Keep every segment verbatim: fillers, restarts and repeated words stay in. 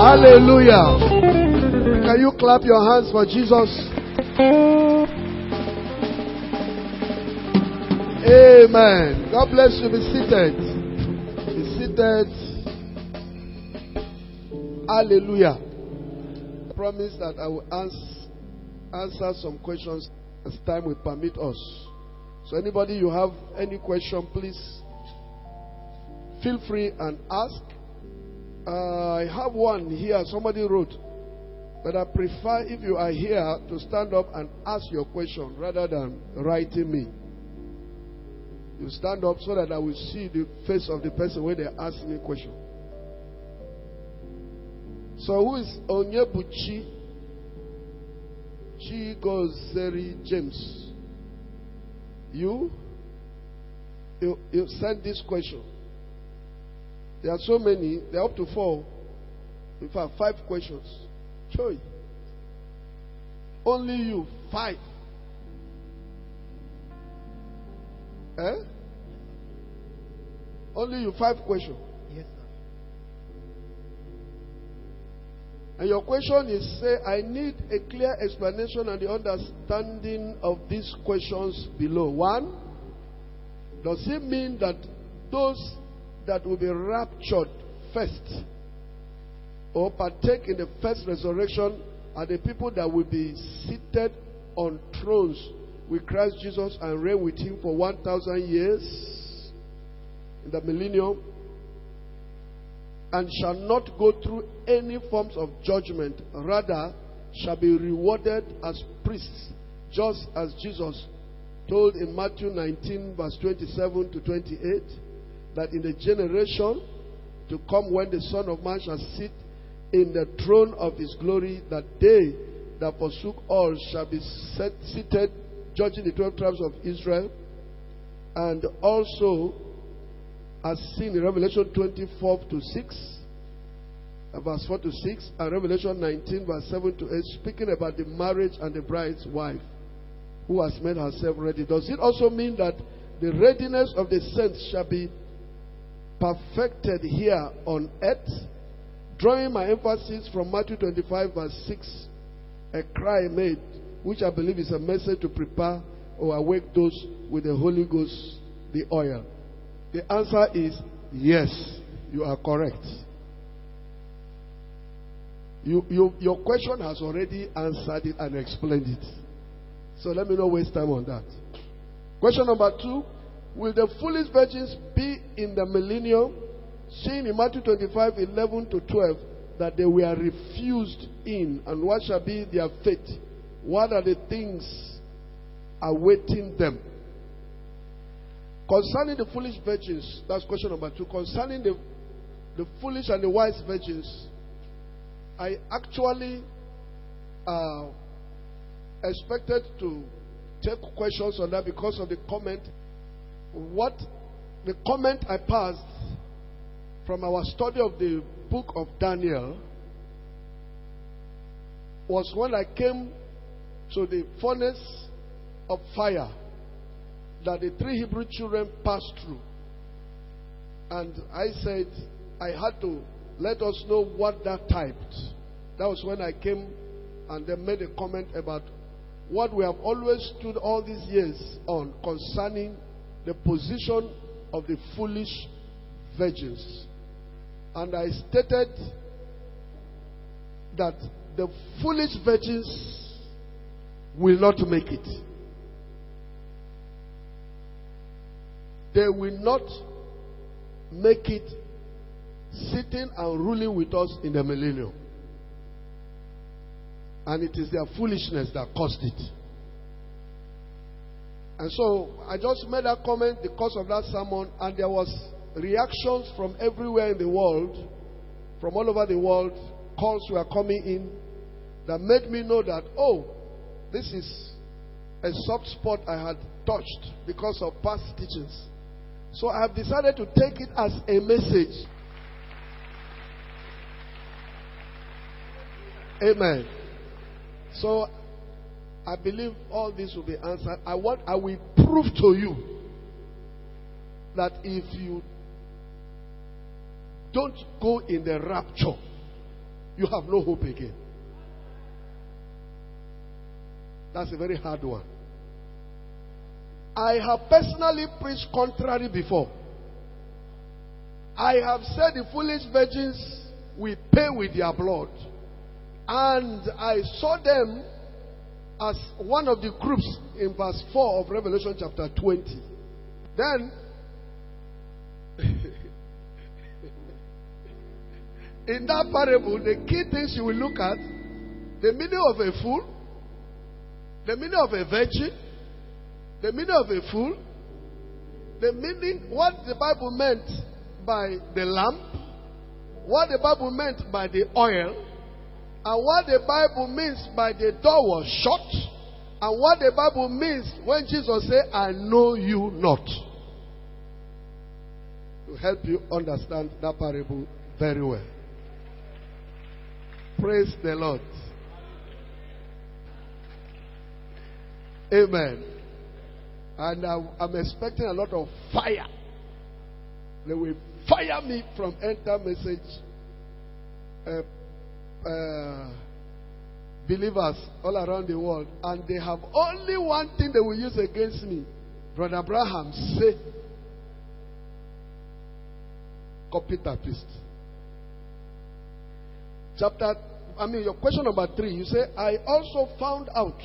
Hallelujah. Can you clap your hands for Jesus? Amen. God bless you. Be seated. Be seated. Hallelujah. I promise that I will answer, answer some questions as time will permit us. So anybody you have any question, please feel free and ask. Uh, I have one here. Somebody wrote, but I prefer if you are here to stand up and ask your question rather than writing me. You stand up so that I will see the face of the person when they ask me a question. So who is Onyebuchi Chigozeri James? You? You, you sent this question. There are so many. There are up to four. In fact, five questions. Choy. Only you. Five. Eh? Only you. Five questions. Yes, sir. And your question is, say, I need a clear explanation and the understanding of these questions below. One, does it mean that those that will be raptured first or partake in the first resurrection are the people that will be seated on thrones with Christ Jesus and reign with him for one thousand years in the millennium, and shall not go through any forms of judgment, rather shall be rewarded as priests, just as Jesus told in Matthew nineteen verse twenty-seven to twenty-eight, that in the generation to come when the Son of Man shall sit in the throne of his glory, that they that forsook all shall be set, seated judging the twelve tribes of Israel. And also as seen in Revelation twenty-four to six, verse four to six, and Revelation nineteen verse seven to eight, speaking about the marriage and the bride's wife who has made herself ready. Does it also mean that the readiness of the saints shall be perfected here on earth? Drawing my emphasis from Matthew twenty-five verse six, a cry made, which I believe is a message to prepare or awake those with the Holy Ghost, the oil. The answer is yes, you are correct. You, you, your question has already answered it and explained it. So let me not waste time on that. Question number two, will the foolish virgins be in the millennium? Seeing in Matthew twenty-five, eleven to twelve, that they were refused in, and what shall be their fate? What are the things awaiting them? Concerning the foolish virgins, that's question number two. Concerning the, the foolish and the wise virgins, I actually uh, expected to take questions on that because of the comment. What the comment I passed from our study of the book of Daniel was when I came to the furnace of fire that the three Hebrew children passed through. And I said I had to let us know what that typed. That was when I came and then made a comment about what we have always stood all these years on concerning the position of the foolish virgins. And I stated that the foolish virgins will not make it. They will not make it sitting and ruling with us in the millennium. And it is their foolishness that caused it. And so I just made that comment because of that sermon, and there was reactions from everywhere in the world, from all over the world. Calls were coming in that made me know that, oh, this is a soft spot I had touched because of past teachings. So I have decided to take it as a message. Amen. So I believe all this will be answered. I want I will prove to you that if you don't go in the rapture, you have no hope again. That's a very hard one. I have personally preached contrary before. I have said the foolish virgins will pay with their blood. And I saw them as one of the groups in verse four of Revelation chapter twenty. Then, in that parable, the key things you will look at, the meaning of a fool, the meaning of a virgin, the meaning of a fool, the meaning, what the Bible meant by the lamp, what the Bible meant by the oil, and what the Bible means by the door was shut, and what the Bible means when Jesus said, I know you not. To help you understand that parable very well. Praise the Lord. Amen. And I'm, I'm expecting a lot of fire. They will fire me from Enter Message uh, uh, believers all around the world. And they have only one thing they will use against me. Brother Abraham said, copy that paste. Chapter, I mean, your question number three, you say, I also found out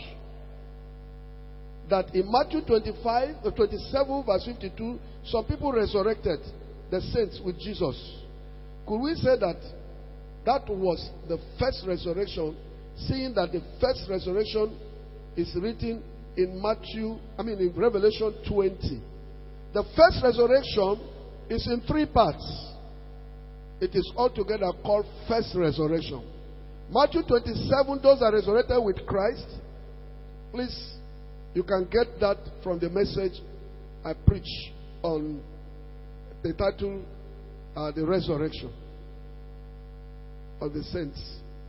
that in Matthew twenty-five, uh, twenty-seven, verse fifty-two, some people resurrected the saints with Jesus. Could we say that that was the first resurrection, seeing that the first resurrection is written in Matthew, I mean in Revelation twenty. The first resurrection is in three parts. It is altogether called first resurrection. Matthew twenty-seven, those are resurrected with Christ. Please, you can get that from the message I preach on the title, uh, The Resurrection of the Saints.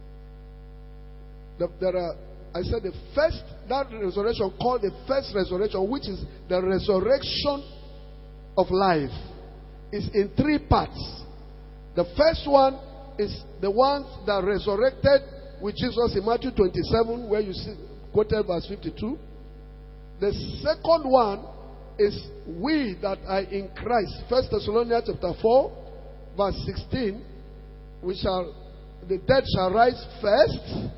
The, there are, I said the first, that resurrection called the first resurrection, which is the resurrection of life, is in three parts. The first one is the ones that resurrected with Jesus in Matthew twenty-seven, where you see quoted verse fifty-two. The second one is we that are in Christ. First Thessalonians chapter four, verse sixteen. We shall, the dead shall rise first.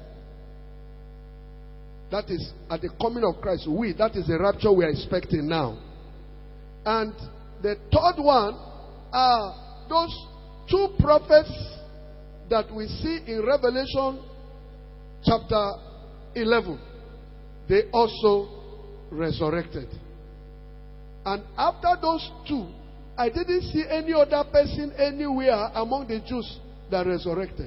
That is at the coming of Christ. We, that is the rapture we are expecting now. And the third one are those two prophets that we see in Revelation chapter eleven. They also resurrected. And after those two, I didn't see any other person anywhere among the Jews that resurrected.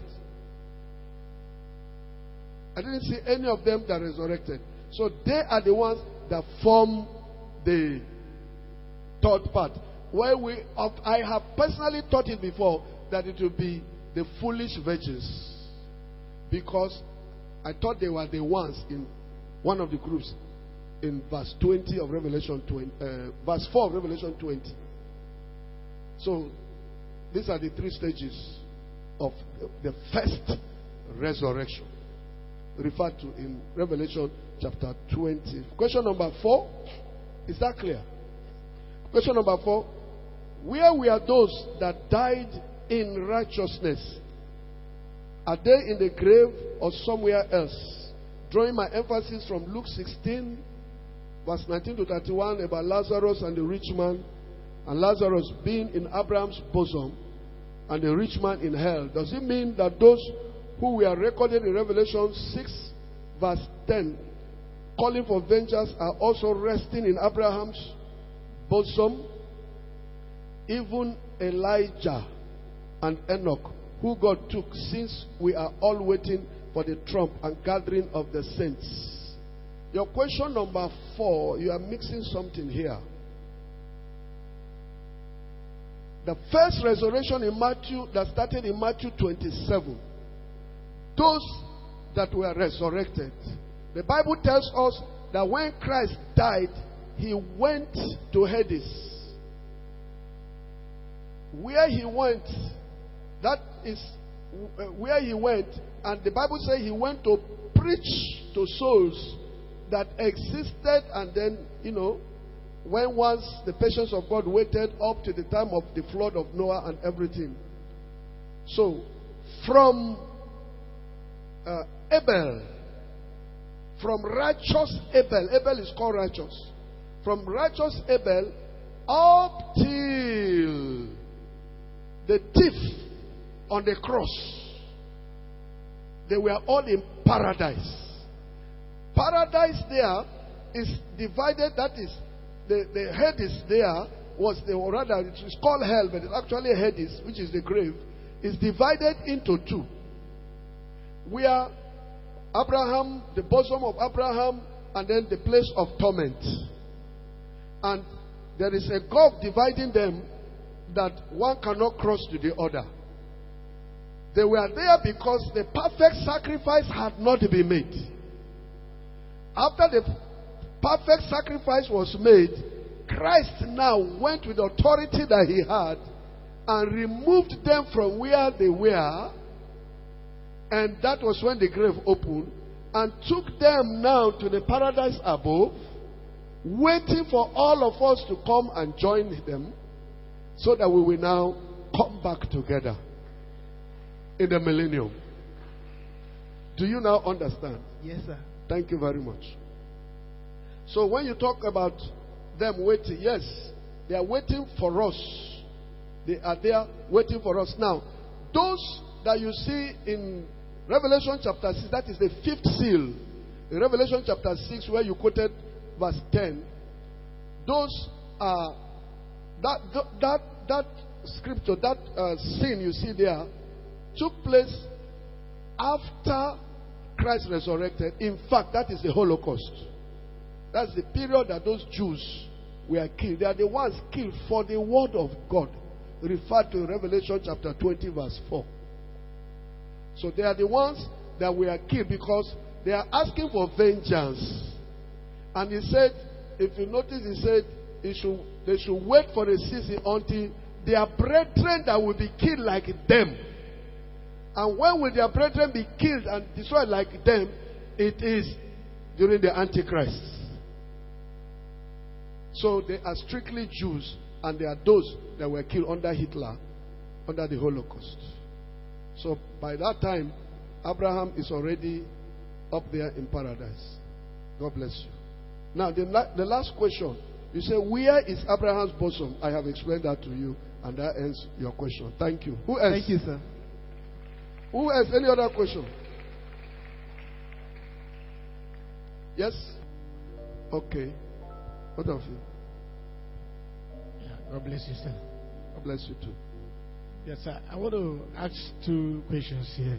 I didn't see any of them that resurrected. So they are the ones that form the third part. Where we, I have personally taught it before that it will be the foolish virgins, because I thought they were the ones in one of the groups in verse twenty of Revelation twenty, uh, verse four of Revelation twenty. So these are the three stages of the first resurrection referred to in Revelation chapter twenty. Question number four, is that clear? Question number four, where were those that died in righteousness? Are they in the grave or somewhere else? Drawing my emphasis from Luke sixteen, verse nineteen to thirty-one, about Lazarus and the rich man, and Lazarus being in Abraham's bosom and the rich man in hell. Does it mean that those who were recorded in Revelation six, verse ten, calling for vengeance, are also resting in Abraham's bosom? Even Elijah and Enoch, who God took, since we are all waiting for the trump and gathering of the saints. Your question number four, you are mixing something here. The first resurrection in Matthew, that started in Matthew twenty-seven, those that were resurrected, the Bible tells us that when Christ died, he went to Hades. Where he went, that is where he went, and the Bible says he went to preach to souls that existed, and then, you know, when once the patience of God waited up to the time of the flood of Noah and everything. So, from uh, Abel, from righteous Abel, Abel is called righteous, from righteous Abel up till the thief on the cross, they were all in paradise. Paradise there is divided, that is, the, the Hades there was the, or rather, it is called hell, but it's actually Hades, which is the grave, is divided into two. Where Abraham, the bosom of Abraham, and then the place of torment. And there is a gulf dividing them that one cannot cross to the other. They were there because the perfect sacrifice had not been made. After the perfect sacrifice was made, Christ now went with the authority that he had and removed them from where they were. And that was when the grave opened, and took them now to the paradise above, waiting for all of us to come and join them, so that we will now come back together in the millennium. Do you now understand? Yes, sir. Thank you very much. So when you talk about them waiting, yes, they are waiting for us. They are there waiting for us. Now, those that you see in Revelation chapter six, that is the fifth seal. In Revelation chapter six, where you quoted verse ten, those are that that that scripture, that uh, scene you see there, took place after Christ resurrected. In fact, that is the Holocaust. That's the period that those Jews were killed. They are the ones killed for the word of God, referred to in Revelation chapter twenty, verse four. So they are the ones that were killed because they are asking for vengeance. And he said, if you notice, he said he should, they should wait for a season until their brethren that will be killed like them. And when will their brethren be killed and destroyed like them? It is during the Antichrist. So they are strictly Jews, and they are those that were killed under Hitler, under the Holocaust. So by that time, Abraham is already up there in paradise. God bless you. Now, the, la- the last question. You say, where is Abraham's bosom? I have explained that to you, and that ends your question. Thank you. Who else? Thank you, sir. Who else? Any other question? Yes? Okay. What of you? Yeah, God bless you, sir. God bless you too. Yes, sir. I want to ask two questions here.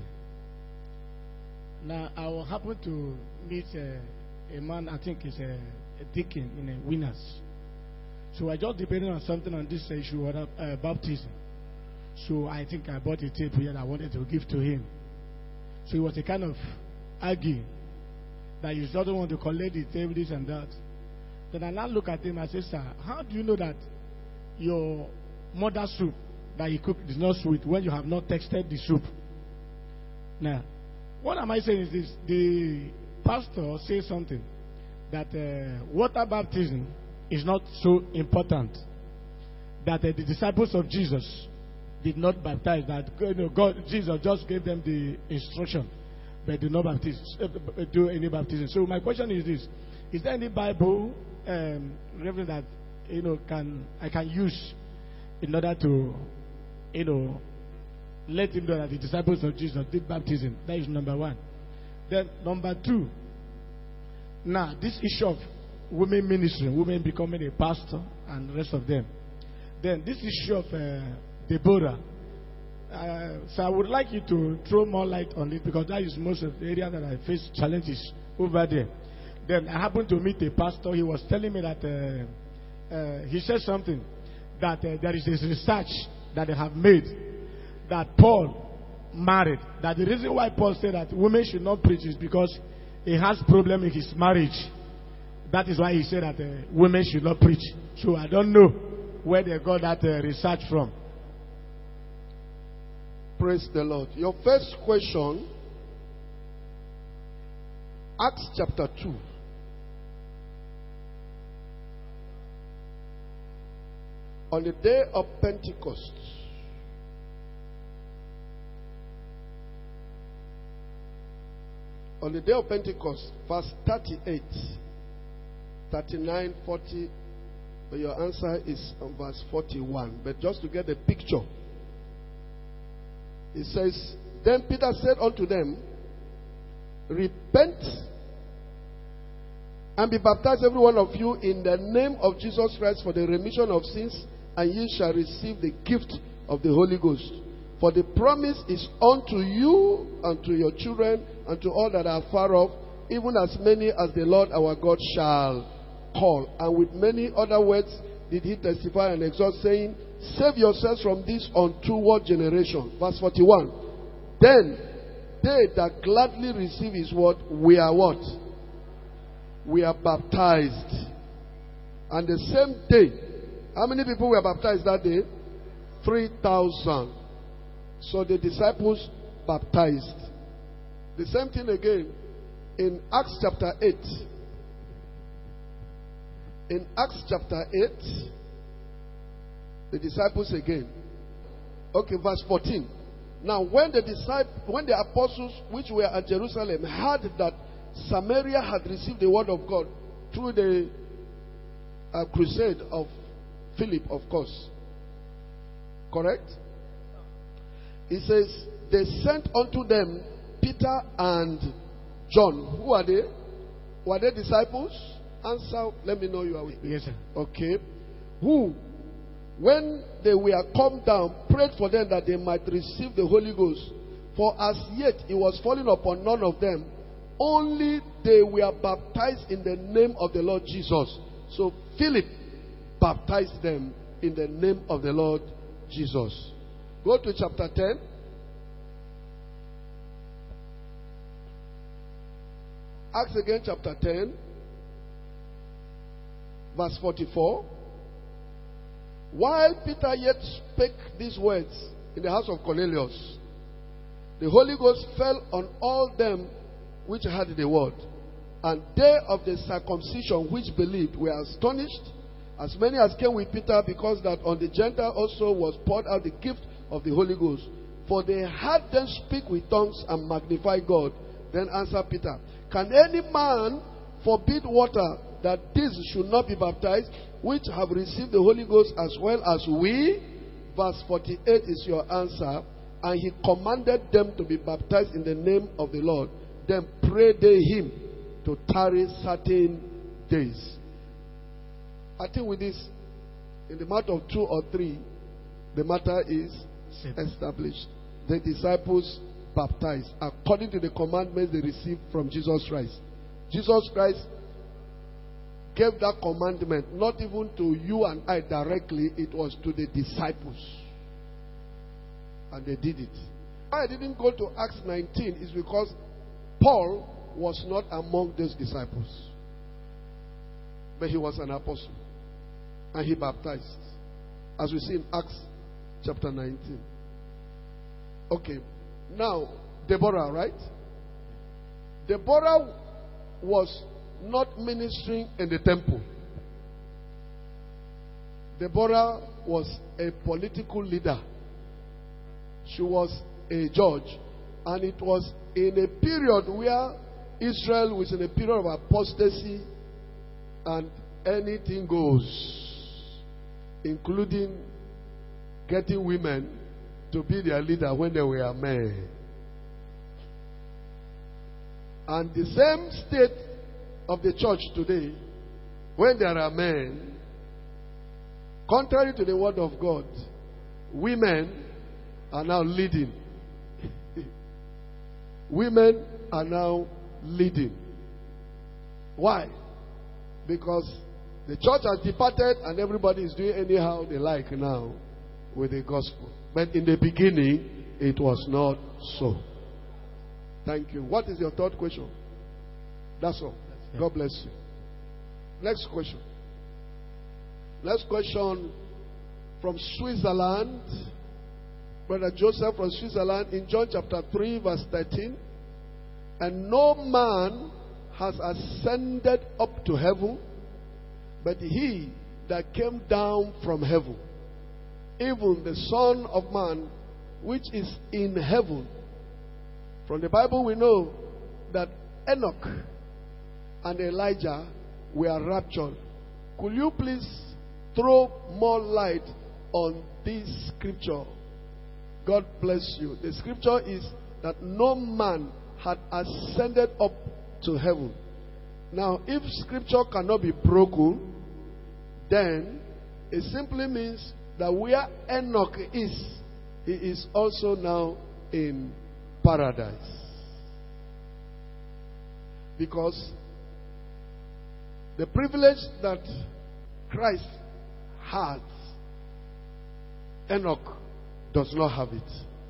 Now, I will happen to meet a, a man, I think he's a, a deacon in a Winners. So I just depended on something on this issue of uh, baptism. So I think I bought a tape here that I wanted to give to him. So it was a kind of arguing that you don't want to collect the tape, this and that. Then I now look at him and say, sir, how do you know that your mother's soup that you cook is not sweet when you have not tasted the soup? Now, what am I saying is this: the pastor says something that uh, water baptism is not so important, that uh, the disciples of Jesus did not baptize, that you know, God, Jesus just gave them the instruction, but did not baptize, uh, do any baptism. So my question is this: is there any Bible um, reference that you know can I can use in order to you know let him know that the disciples of Jesus did baptism? That is number one. Then number two, now this issue of women ministry, women becoming a pastor and the rest of them. Then this issue of uh, Deborah. Uh, so I would like you to throw more light on it, because that is most of the area that I face challenges over there. Then I happened to meet a pastor. He was telling me that uh, uh, he said something that uh, there is this research that they have made that Paul married. That the reason why Paul said that women should not preach is because he has problem in his marriage. That is why he said that uh, women should not preach. So I don't know where they got that uh, research from. Praise the Lord. Your first question, Acts chapter two. On the day of Pentecost, on the day of Pentecost, verse thirty-eight, thirty-nine, forty, but your answer is on verse forty-one. But just to get the picture, it says, Then Peter said unto them, Repent and be baptized, every one of you, in the name of Jesus Christ for the remission of sins, and ye shall receive the gift of the Holy Ghost. For the promise is unto you and to your children and to all that are far off, even as many as the Lord our God shall call. And with many other words did he testify and exhort, saying, Save yourselves from this untoward generation. Verse forty-one. Then they that gladly receive his word, we are what? We are baptized. And the same day, how many people were baptized that day? three thousand. So the disciples baptized. The same thing again in Acts chapter eight. In Acts chapter eight, the disciples again. Okay, verse fourteen. Now when the disciples, when the apostles which were at Jerusalem heard that Samaria had received the word of God through the uh, crusade of Philip, of course. Correct? It says, they sent unto them Peter and John. Who are they? Were they disciples? Answer, let me know you are with me. Yes, sir. Okay. Who, when they were come down, prayed for them that they might receive the Holy Ghost. For as yet it was falling upon none of them, only they were baptized in the name of the Lord Jesus. So Philip baptized them in the name of the Lord Jesus. Go to chapter ten. Acts again, chapter ten, verse forty-four. While Peter yet spake these words in the house of Cornelius, the Holy Ghost fell on all them which heard the word. And they of the circumcision which believed were astonished, as many as came with Peter, because that on the Gentile also was poured out the gift of the Holy Ghost. For they heard them speak with tongues and magnify God. Then answered Peter, Can any man forbid water that these should not be baptized, which have received the Holy Ghost as well as we? Verse forty-eight is your answer. And he commanded them to be baptized in the name of the Lord. Then prayed they him to tarry certain days. I think with this, in the matter of two or three, the matter is established. The disciples baptized according to the commandments they received from Jesus Christ. Jesus Christ gave that commandment not even to you and I directly, it was to the disciples. And they did it. Why I didn't go to Acts nineteen is because Paul was not among those disciples. But he was an apostle. And he baptized. As we see in Acts chapter nineteen. Okay. Now, Deborah, right? Deborah was not ministering in the temple. Deborah was a political leader. She was a judge. And it was in a period where Israel was in a period of apostasy and anything goes, including getting women to be their leader when they were men. And the same state of the church today, when there are men, contrary to the word of God, women are now leading. Women are now leading. Why? Because the church has departed and everybody is doing anyhow they like now with the gospel. But in the beginning, it was not so. Thank you. What is your third question? That's all. God bless you. Next question. Next question from Switzerland. Brother Joseph from Switzerland, in John chapter three, verse thirteen. And no man has ascended up to heaven, but he that came down from heaven, even the Son of Man, which is in heaven. From the Bible we know that Enoch and Elijah were raptured. Could you please throw more light on this scripture? God bless you. The scripture is that no man had ascended up to heaven. Now, if scripture cannot be broken, then it simply means that where Enoch is, he is also now in paradise. Because the privilege that Christ had, Enoch does not have it.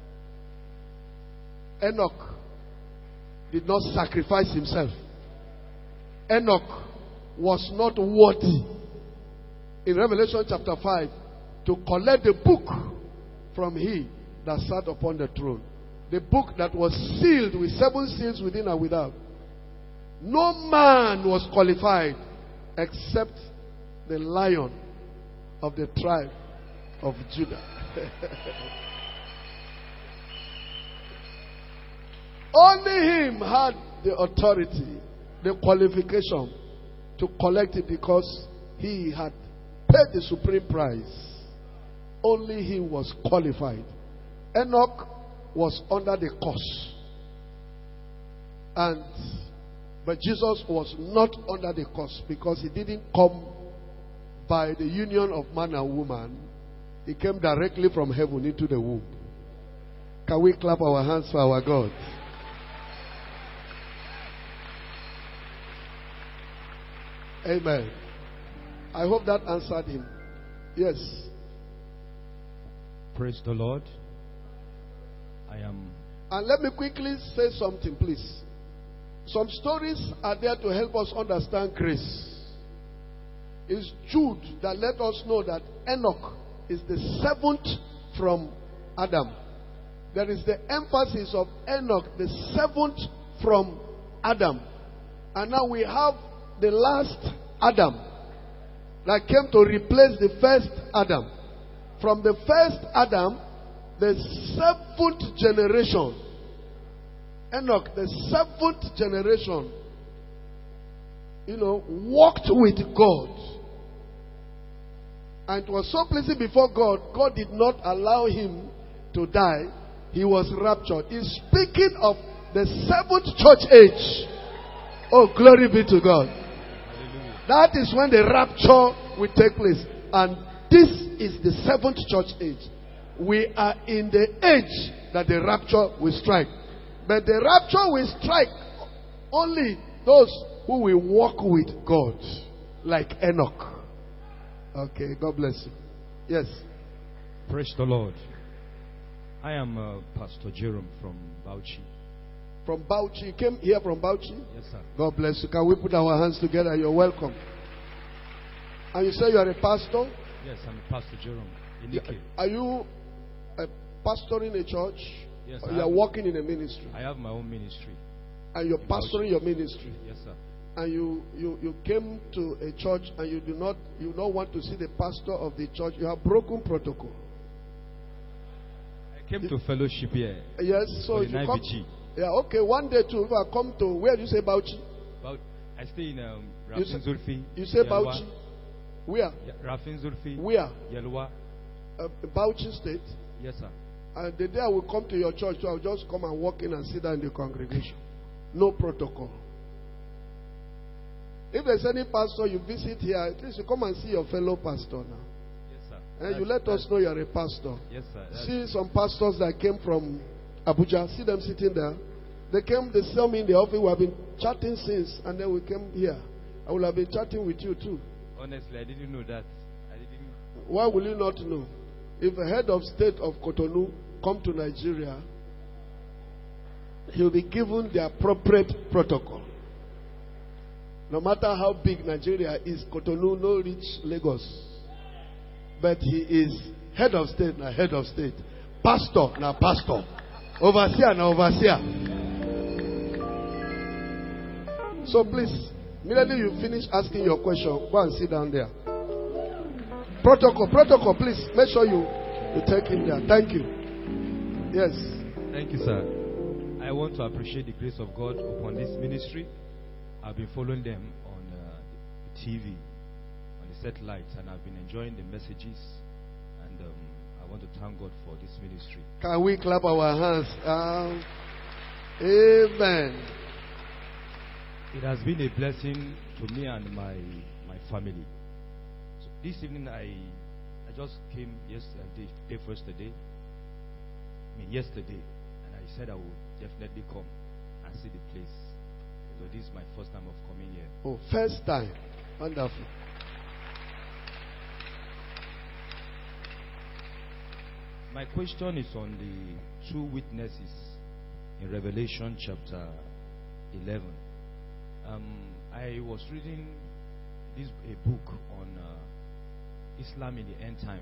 Enoch did not sacrifice himself. Enoch was not worthy, in Revelation chapter five, to collect the book from he that sat upon the throne. The book that was sealed with seven seals within and without. No man was qualified except the Lion of the tribe of Judah. Only him had the authority, the qualification to collect it, because he had paid the supreme price. Only he was qualified. Enoch was under the curse. And but Jesus was not under the curse, because he didn't come by the union of man and woman. He came directly from heaven into the womb. Can we clap our hands for our God? Amen. I hope that answered him. Yes. Praise the Lord. I am. And let me quickly say something, please. Some stories are there to help us understand grace. It's Jude that let us know that Enoch is the seventh from Adam. There is the emphasis of Enoch, the seventh from Adam. And now we have the last Adam that came to replace the first Adam. From the first Adam, the seventh generation, Enoch, the seventh generation, you know, walked with God. And it was so pleasing before God, God did not allow him to die. He was raptured. He's speaking of the seventh church age. Oh, glory be to God. Hallelujah. That is when the rapture will take place. And this is the seventh church age. We are in the age that the rapture will strike. But the rapture will strike only those who will walk with God, like Enoch. Okay, God bless you. Yes. Praise the Lord. I am uh, Pastor Jerome from Bauchi. From Bauchi? You came here from Bauchi? Yes, sir. God bless you. Can we put our hands together? You're welcome. And you say you are a pastor? Yes, I'm Pastor Jerome. In are you a pastor in a church? Yes, or you are working in a ministry? I have my own ministry. And you're pastoring your ministry? Yes, sir. And you, you, you came to a church and you do not you don't want to see the pastor of the church. You have broken protocol. I came to fellowship here. Yes, so if you come, yeah, okay. One day too, if I come to, where do you say Bauchi? Bauchi. I stay in um, Rafin Zulfi. You say Bauchi? Where? Yeah, Rafin Zulfi. Where? Yelwa. Uh, Bauchi State. Yes, sir. And the day I will come to your church, so I'll just come and walk in and sit down in the congregation. No protocol. If there's any pastor you visit here, at least you come and see your fellow pastor now. Yes, sir. And that's, you let us know you're a pastor. Yes, sir. That's See some pastors that came from Abuja. See them sitting there. They came, they saw me in the office. We have been chatting since, and then we came here. I will have been chatting with you too. Honestly, I didn't know that. I didn't. Why will you not know? If a head of state of Cotonou come to Nigeria, he'll be given the appropriate protocol. No matter how big Nigeria is, Cotonou no reach Lagos. But he is head of state, not head of state. Pastor, now pastor. Overseer, now overseer. So please, immediately you finish asking your question, go and sit down there. Protocol, protocol, please. Make sure you, you take him there. Thank you. Yes. Thank you, sir. I want to appreciate the grace of God upon this ministry. I've been following them on uh, T V, on the satellites, and I've been enjoying the messages. And um, I want to thank God for this ministry. Can we clap our hands? Um, amen. It has been a blessing to me and my my family. So this evening, I I just came yesterday, day first day. I mean yesterday, and I said I would definitely come and see the place. So this is my first time of coming here. Oh, first time. Wonderful. My question is on the two witnesses in Revelation chapter eleven. Um, I was reading this a book on uh, Islam in the end time,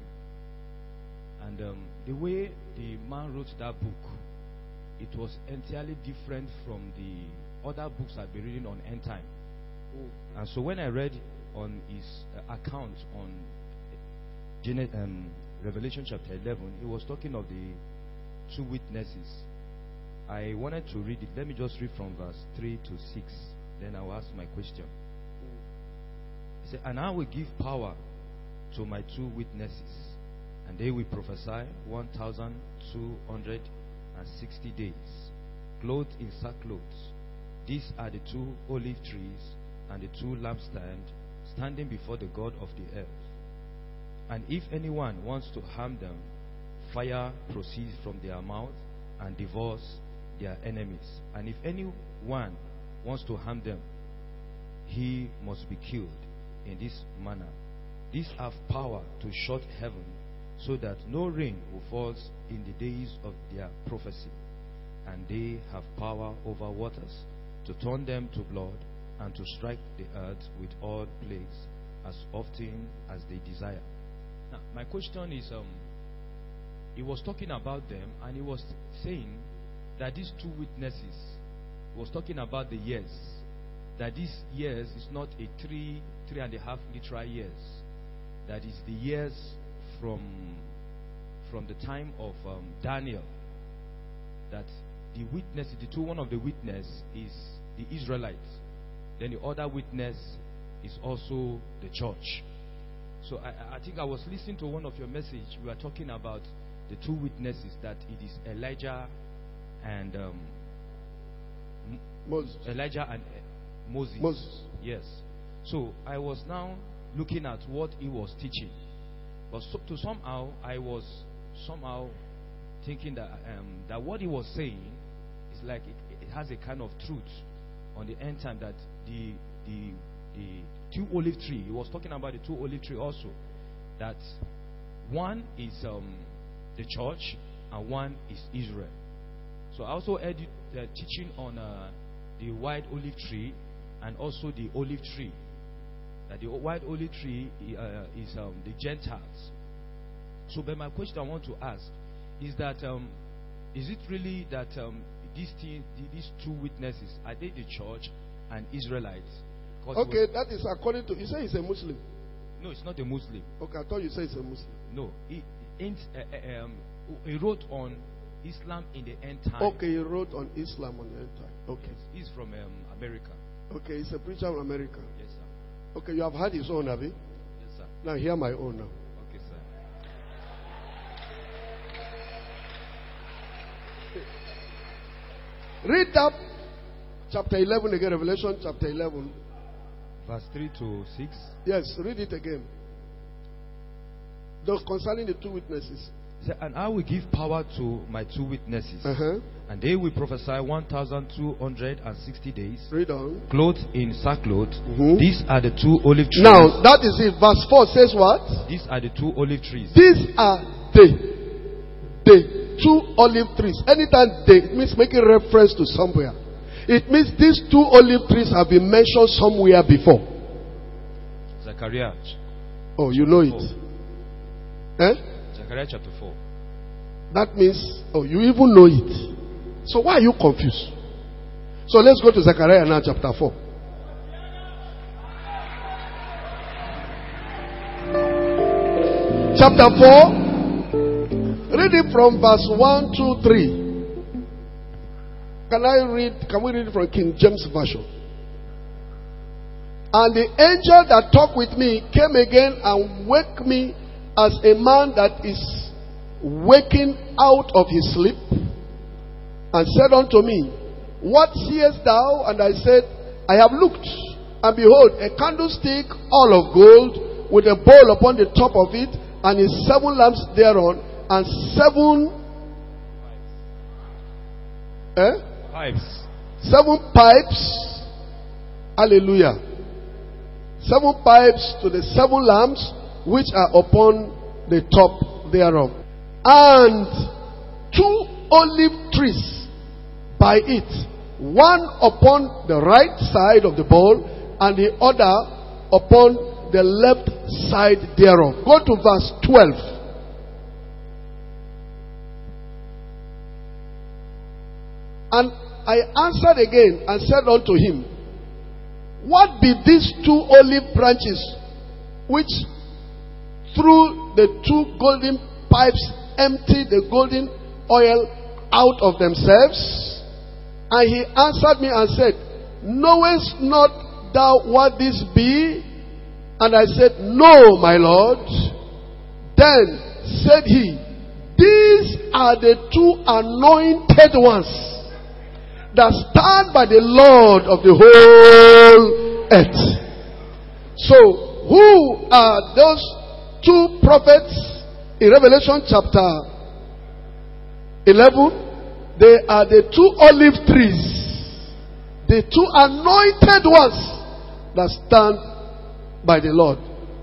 and um, the way the man wrote that book, it was entirely different from the other books I've been reading on end time. Oh. And so when I read on his uh, account on Gen- um, Revelation chapter eleven, he was talking of the two witnesses. I wanted to read it. Let me just read from verse three to six. Then I will ask my question. He said, "And I will give power to my two witnesses, and they will prophesy one thousand two hundred and sixty days, clothed in sackcloth. These are the two olive trees and the two lampstands standing before the God of the earth. And if anyone wants to harm them, fire proceeds from their mouth and devours their enemies. And if anyone wants to harm them, he must be killed in this manner. These have power to shut heaven so that no rain will fall in the days of their prophecy. And they have power over waters to turn them to blood and to strike the earth with all plagues as often as they desire." Now, my question is, um, he was talking about them, and he was saying that these two witnesses, he was talking about the years, that these years is not a three, three and a half literal years, that is the years from from the time of um, Daniel, that the witness, the two, one of the witness is the Israelites, then the other witness is also the church. So I, I think I was listening to one of your message. We were talking about the two witnesses, that it is Elijah and um, Moses. Elijah and uh, Moses. Moses. Yes. So I was now looking at what he was teaching, but so, to somehow I was somehow thinking that um, that what he was saying is like it, it has a kind of truth on the end time, that the the the two olive tree. He was talking about the two olive tree also, that one is um, the church and one is Israel. So I also heard you uh, teaching on uh, the white olive tree and also the olive tree. That the white olive tree uh, is um, the Gentiles. So, but my question I want to ask is that um, is it really that um, these thing, these two witnesses, are they the church and Israelites? Okay, that is according to, you say he's a Muslim. No, it's not a Muslim. Okay, I thought you said he's a Muslim. No, he, he, uh, um, he wrote on Islam in the end time. Okay, he wrote on Islam on the end time. Okay. He's from um, America. Okay, he's a preacher from America. Yes, sir. Okay, you have heard his own, have you? Yes, sir. Now hear my own now. Okay, sir. Read that chapter eleven again, Revelation chapter eleven. Verse three to six. Yes, read it again. Those concerning the two witnesses. And I will give power to my two witnesses, uh-huh. and they will prophesy one thousand two hundred sixty days, read on, clothed in sackcloth. Mm-hmm. These are the two olive trees. Now, that is it. Verse four says what? These are the two olive trees. These are the, the two olive trees. Anytime they, it means making reference to somewhere. It means these two olive trees have been mentioned somewhere before. Zechariah. Oh, you know it. Eh? Zechariah chapter four. That means, oh, you even know it. So why are you confused? So let's go to Zechariah now, chapter four. Chapter four. Read it from verse one, two, three. Can I read? Can we read it from King James Version? And the angel that talked with me came again and waked me as a man that is waking out of his sleep, and said unto me, What seest thou? And I said, I have looked, and behold, a candlestick all of gold, with a bowl upon the top of it, and his seven lamps thereon, and seven eh? Pipes. Seven pipes. Hallelujah. Seven pipes to the seven lamps which are upon the top thereof. And two olive trees by it, one upon the right side of the bowl, and the other upon the left side thereof. Go to verse twelve. And I answered again and said unto him, What be these two olive branches which through the two golden pipes empty the golden oil out of themselves? And he answered me and said, Knowest not thou what this be? And I said, No, my Lord. Then said he, These are the two anointed ones that stand by the Lord of the whole earth. So, who are those two prophets in Revelation chapter eleven? They are the two olive trees, the two anointed ones that stand by the Lord.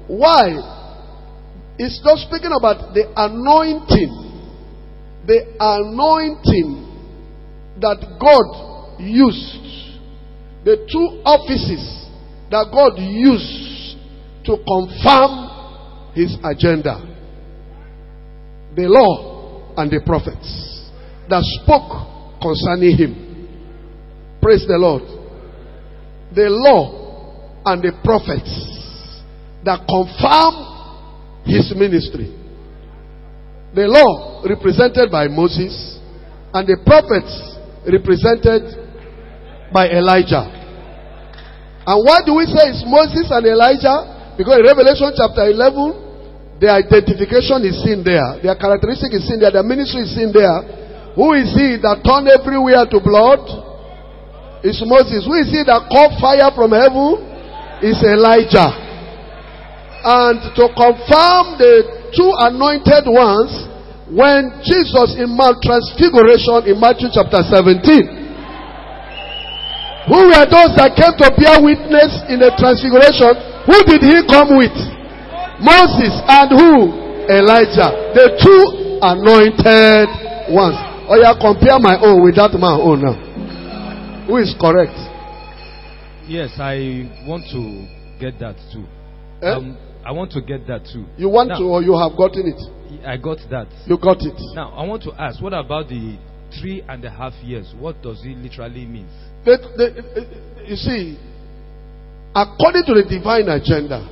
Why? It's not speaking about the anointing, the anointing that God used, the two offices that God used to confirm his agenda. The law and the prophets that spoke concerning him. Praise the Lord. The law and the prophets that confirm his ministry. The law represented by Moses, and the prophets represented by Elijah. And why do we say it's Moses and Elijah? Because in Revelation chapter eleven, their identification is seen there, their characteristic is seen there, their ministry is seen there. Who is he that turned everywhere to blood? It's Moses. Who is he that called fire from heaven? It's Elijah. And to confirm the two anointed ones, when Jesus in Mount Transfiguration in Matthew chapter seventeen, who were those that came to bear witness in the transfiguration? Who did he come with? Moses and who? Elijah. The two anointed ones. Oh yeah, compare my own with that man own now. Who is correct? Yes, I want to get that too. Eh? Um, I want to get that too. You want now, to, or you have gotten it? I got that. You got it. Now, I want to ask, what about the three and a half years? What does it literally mean? The, the, you see, according to the divine agenda,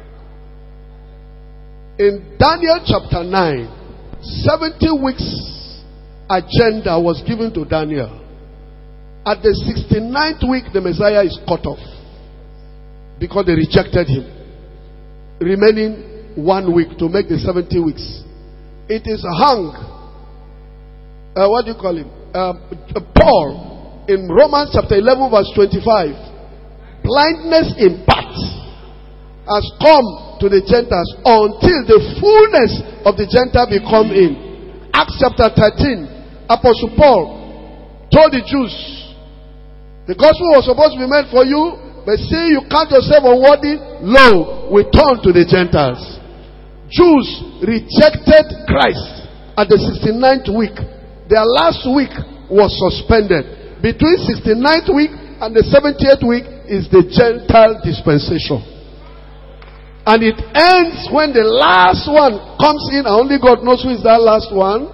in Daniel chapter nine, seventy weeks agenda was given to Daniel. At the sixty-ninth week, the Messiah is cut off because they rejected him. Remaining one week to make the seventy weeks. It is hung. Uh, what do you call him? Uh, Paul in Romans chapter eleven verse twenty-five. Blindness in part has come to the Gentiles until the fullness of the Gentile be come in. Acts chapter thirteen. Apostle Paul told the Jews, the gospel was supposed to be meant for you, but see you count yourself unworthy, lo, we turn to the Gentiles. Jews rejected Christ at the sixty-ninth week. Their last week was suspended. Between sixty-ninth week and the seventieth week is the Gentile dispensation. And it ends when the last one comes in, and only God knows who is that last one.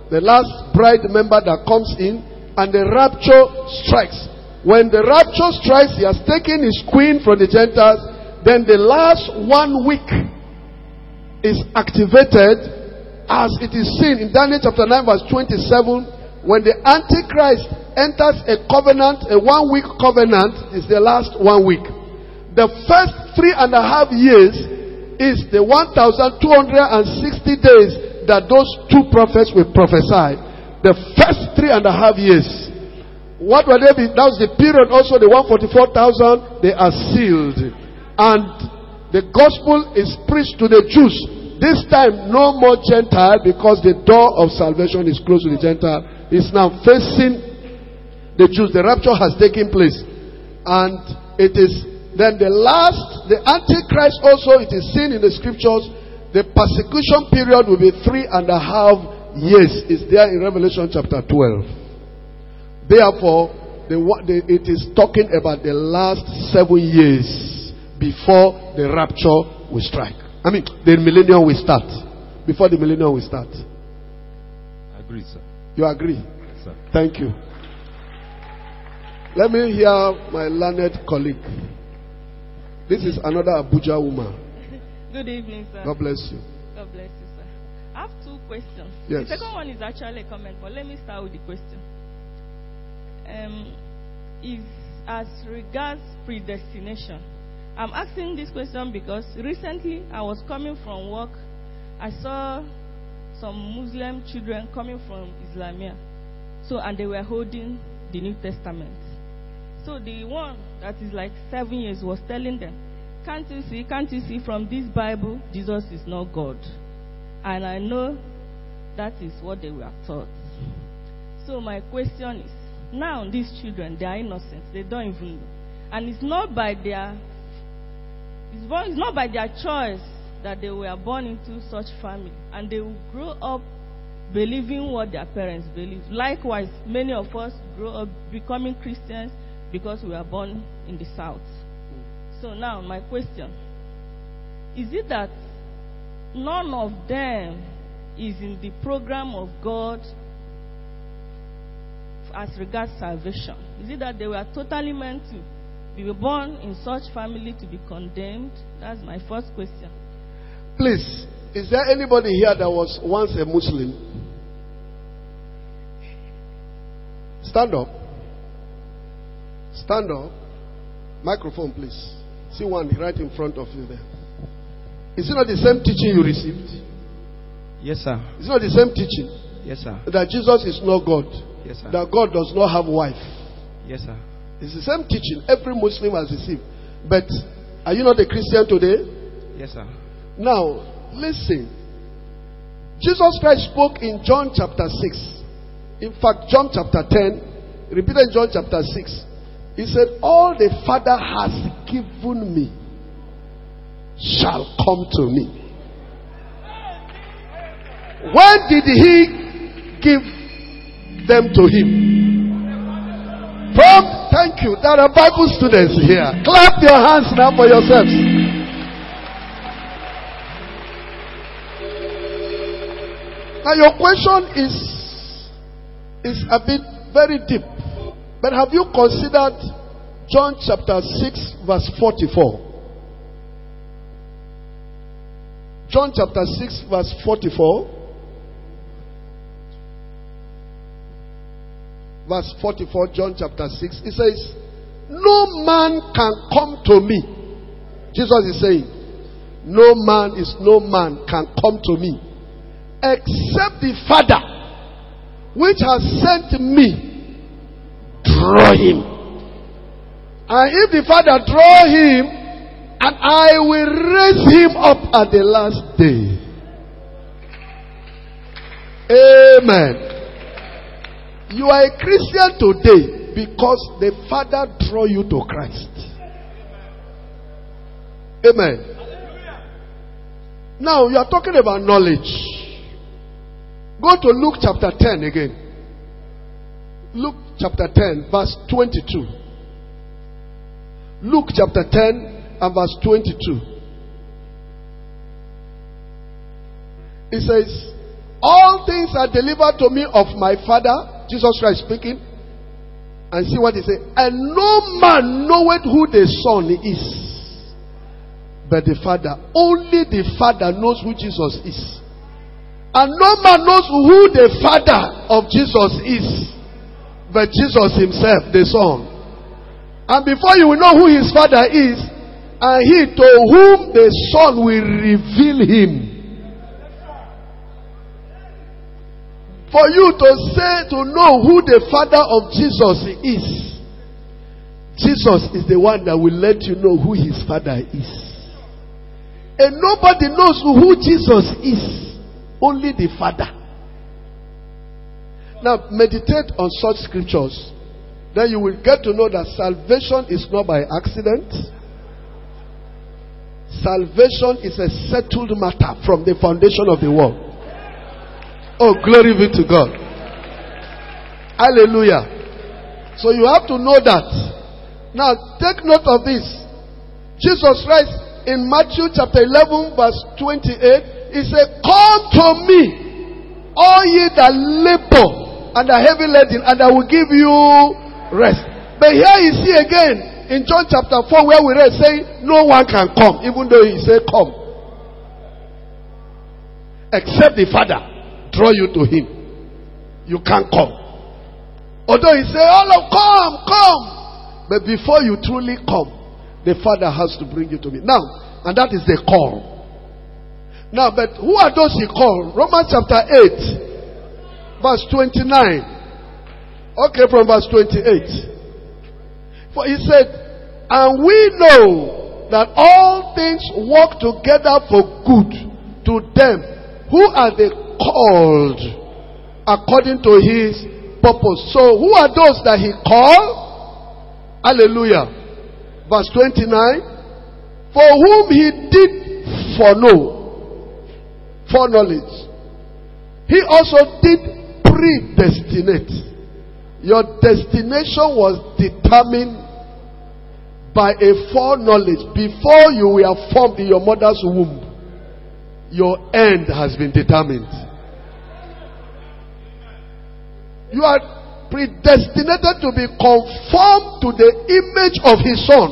the last bride member that comes in, and the rapture strikes. When the rapture strikes, he has taken his queen from the Gentiles. Then the last one week is activated, as it is seen in Daniel chapter nine verse twenty-seven. When the Antichrist enters a covenant, a one week covenant is the last one week. The first three and a half years is the one thousand two hundred sixty days that those two prophets will prophesy. The first three and a half years. What will they be? That was the period also, the one hundred forty-four thousand, they are sealed. And the gospel is preached to the Jews. This time, no more Gentile, because the door of salvation is closed to the Gentile. It's now facing the Jews. The rapture has taken place. And it is then the last, the Antichrist also, it is seen in the scriptures, the persecution period will be three and a half years. It's there in Revelation chapter twelve. Therefore, the, the, it is talking about the last seven years before the rapture will strike. I mean, the millennium will start. Before the millennium will start. I agree, sir. You agree? Yes, sir. Thank you. Let me hear my learned colleague. This is another Abuja woman. Good evening, sir. God bless you. God bless you, sir. I have two questions. Yes. The second one is actually a comment, but let me start with the question. Um, is as regards predestination. I'm asking this question because recently I was coming from work. I saw some Muslim children coming from Islamia. So, and they were holding the New Testament. So the one that is like seven years was telling them, can't you see, can't you see from this Bible, Jesus is not God? And I know that is what they were taught. So my question is, now these children, they are innocent. They don't even know. And it's not by their It's not by their choice that they were born into such family, and they will grow up believing what their parents believe. Likewise, many of us grow up becoming Christians because we were born in the South. So now my question, is it that none of them is in the program of God as regards salvation? Is it that they were totally meant to be born in such family to be condemned? That's my first question. Please, is there anybody here that was once a Muslim? Stand up. Stand up. Microphone, please. See one right in front of you there. Is it not the same teaching you received? Yes, sir. Is it not the same teaching? Yes, sir. That Jesus is not God. Yes, sir. That God does not have wife. Yes, sir. It's the same teaching every Muslim has received. But are you not a Christian today? Yes, sir. Now, listen. Jesus Christ spoke in John chapter six. In fact, John chapter ten, repeated in John chapter six. He said, all the Father has given me shall come to me. When did he give them to him? From, thank you, there are Bible students here. Clap your hands now for yourselves. Now your question is, is a bit very deep. But have you considered John chapter six verse forty-four? John chapter six verse forty-four. Verse forty-four, John chapter six. It says, no man can come to me. Jesus is saying, no man is no man can come to me except the Father which has sent me draw him. And if the Father draw him, and I will raise him up at the last day. Amen. You are a Christian today because the Father drew you to Christ. Amen. Now you are talking about knowledge. Go to Luke chapter ten again. Luke chapter ten, verse twenty-two. Luke chapter ten and verse twenty-two. It says, All things are delivered to me of my Father. Jesus Christ speaking. And see what he said. And no man knoweth who the Son is, but the Father. Only the Father knows who Jesus is. And no man knows who the Father of Jesus is, but Jesus himself, the Son. And before you will know who his Father is, and he to whom the Son will reveal him. For you to say, to know who the Father of Jesus is, Jesus is the one that will let you know who his Father is. And nobody knows who Jesus is, only the Father. Now meditate on such scriptures. Then you will get to know that salvation is not by accident. Salvation is a settled matter from the foundation of the world. Oh, glory be to God. Hallelujah. So you have to know that. Now take note of this. Jesus Christ in Matthew chapter eleven verse twenty-eight, he said, "Come to me, all ye that labor and are heavy laden, and I will give you rest." But here you see again in John chapter four where we read saying, "No one can come," even though he said, "Come," except the Father draw you to him. You can't come. Although he said, "All of come, come," but before you truly come, the Father has to bring you to me. Now, and that is the call. Now, but who are those he called? Romans chapter eight, verse twenty-nine. Okay, from verse twenty-eight. For he said, "And we know that all things work together for good to them who are the called according to his purpose." So who are those that he called? Hallelujah. Verse twenty-nine. For whom he did foreknow, foreknowledge, he also did predestinate. Your destination was determined by a foreknowledge. Before you were formed in your mother's womb, your end has been determined. You are predestinated to be conformed to the image of his Son.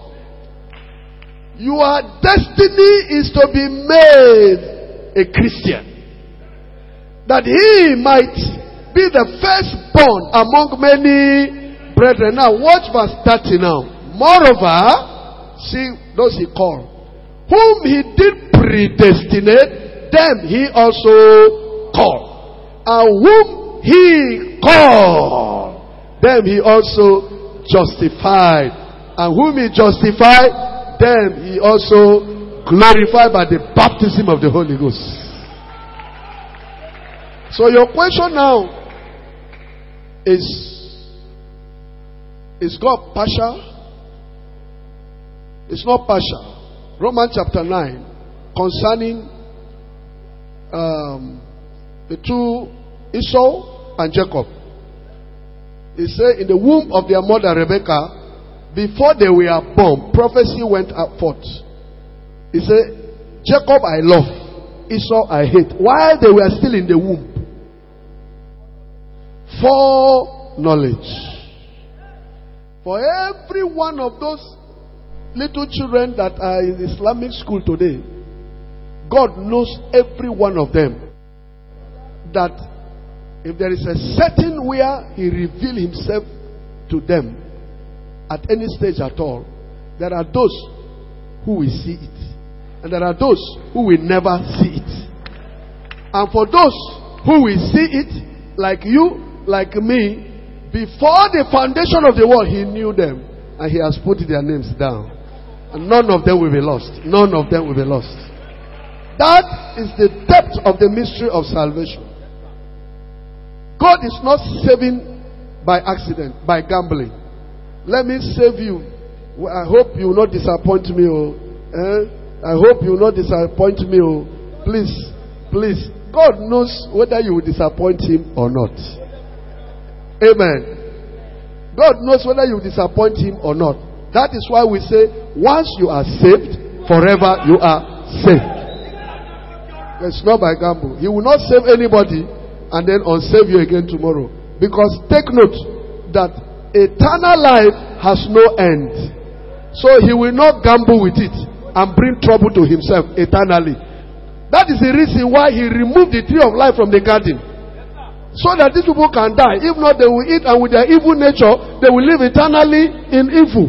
Your destiny is to be made a Christian, that he might be the firstborn among many brethren. Now watch verse thirty now. Moreover, see those he called, whom he did predestinate, them he also called. And whom he called, them he also justified. And whom he justified, them he also glorified by the baptism of the Holy Ghost. So your question now is, is God partial? It's not partial. Romans chapter nine, concerning um, the two, Esau and Jacob. He said, in the womb of their mother Rebekah, before they were born, prophecy went up forth. He said, Jacob I love, Esau I hate, while they were still in the womb. Foreknowledge. For every one of those little children that are in Islamic school today, God knows every one of them. That if there is a certain where he reveals himself to them at any stage at all, there are those who will see it, and there are those who will never see it. And for those who will see it, like you, like me, before the foundation of the world, he knew them, and he has put their names down. And none of them will be lost. None of them will be lost. That is the depth of the mystery of salvation. God is not saving by accident, by gambling. Let me save you. I hope you will not disappoint me. Oh. Eh? I hope you will not disappoint me. Oh. Please, please. God knows whether you will disappoint him or not. Amen. God knows whether you will disappoint him or not. That is why we say, once you are saved, forever you are saved. It's not by gamble. He will not save anybody and then unsave you again tomorrow. Because take note that eternal life has no end. So he will not gamble with it and bring trouble to himself eternally. That is the reason why he removed the tree of life from the garden. So that these people can die. If not, they will eat, and with their evil nature, they will live eternally in evil.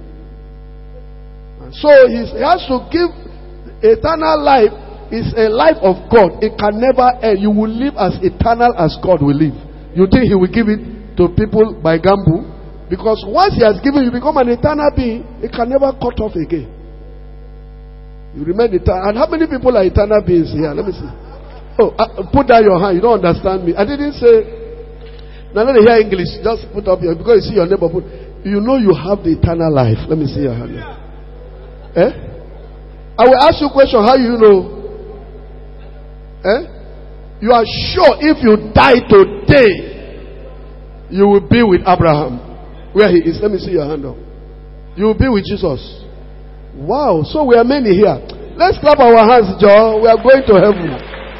So he has to give eternal life. Is a life of God. It can never end. You will live as eternal as God will live. You think he will give it to people by gamble? Because once he has given you, become an eternal being, it can never cut off again. You remain eternal. And how many people are eternal beings here? Let me see. Oh, uh, put down your hand. You don't understand me. I didn't say. Now let me hear English. Just put up your, because you see your neighbor put. You know you have the eternal life. Let me see your hand. Eh? I will ask you a question. How you know? Eh? You are sure if you die today, you will be with Abraham where he is. Let me see your hand up. You will be with Jesus. Wow. So we are many here. Let's clap our hands, John. We are going to heaven.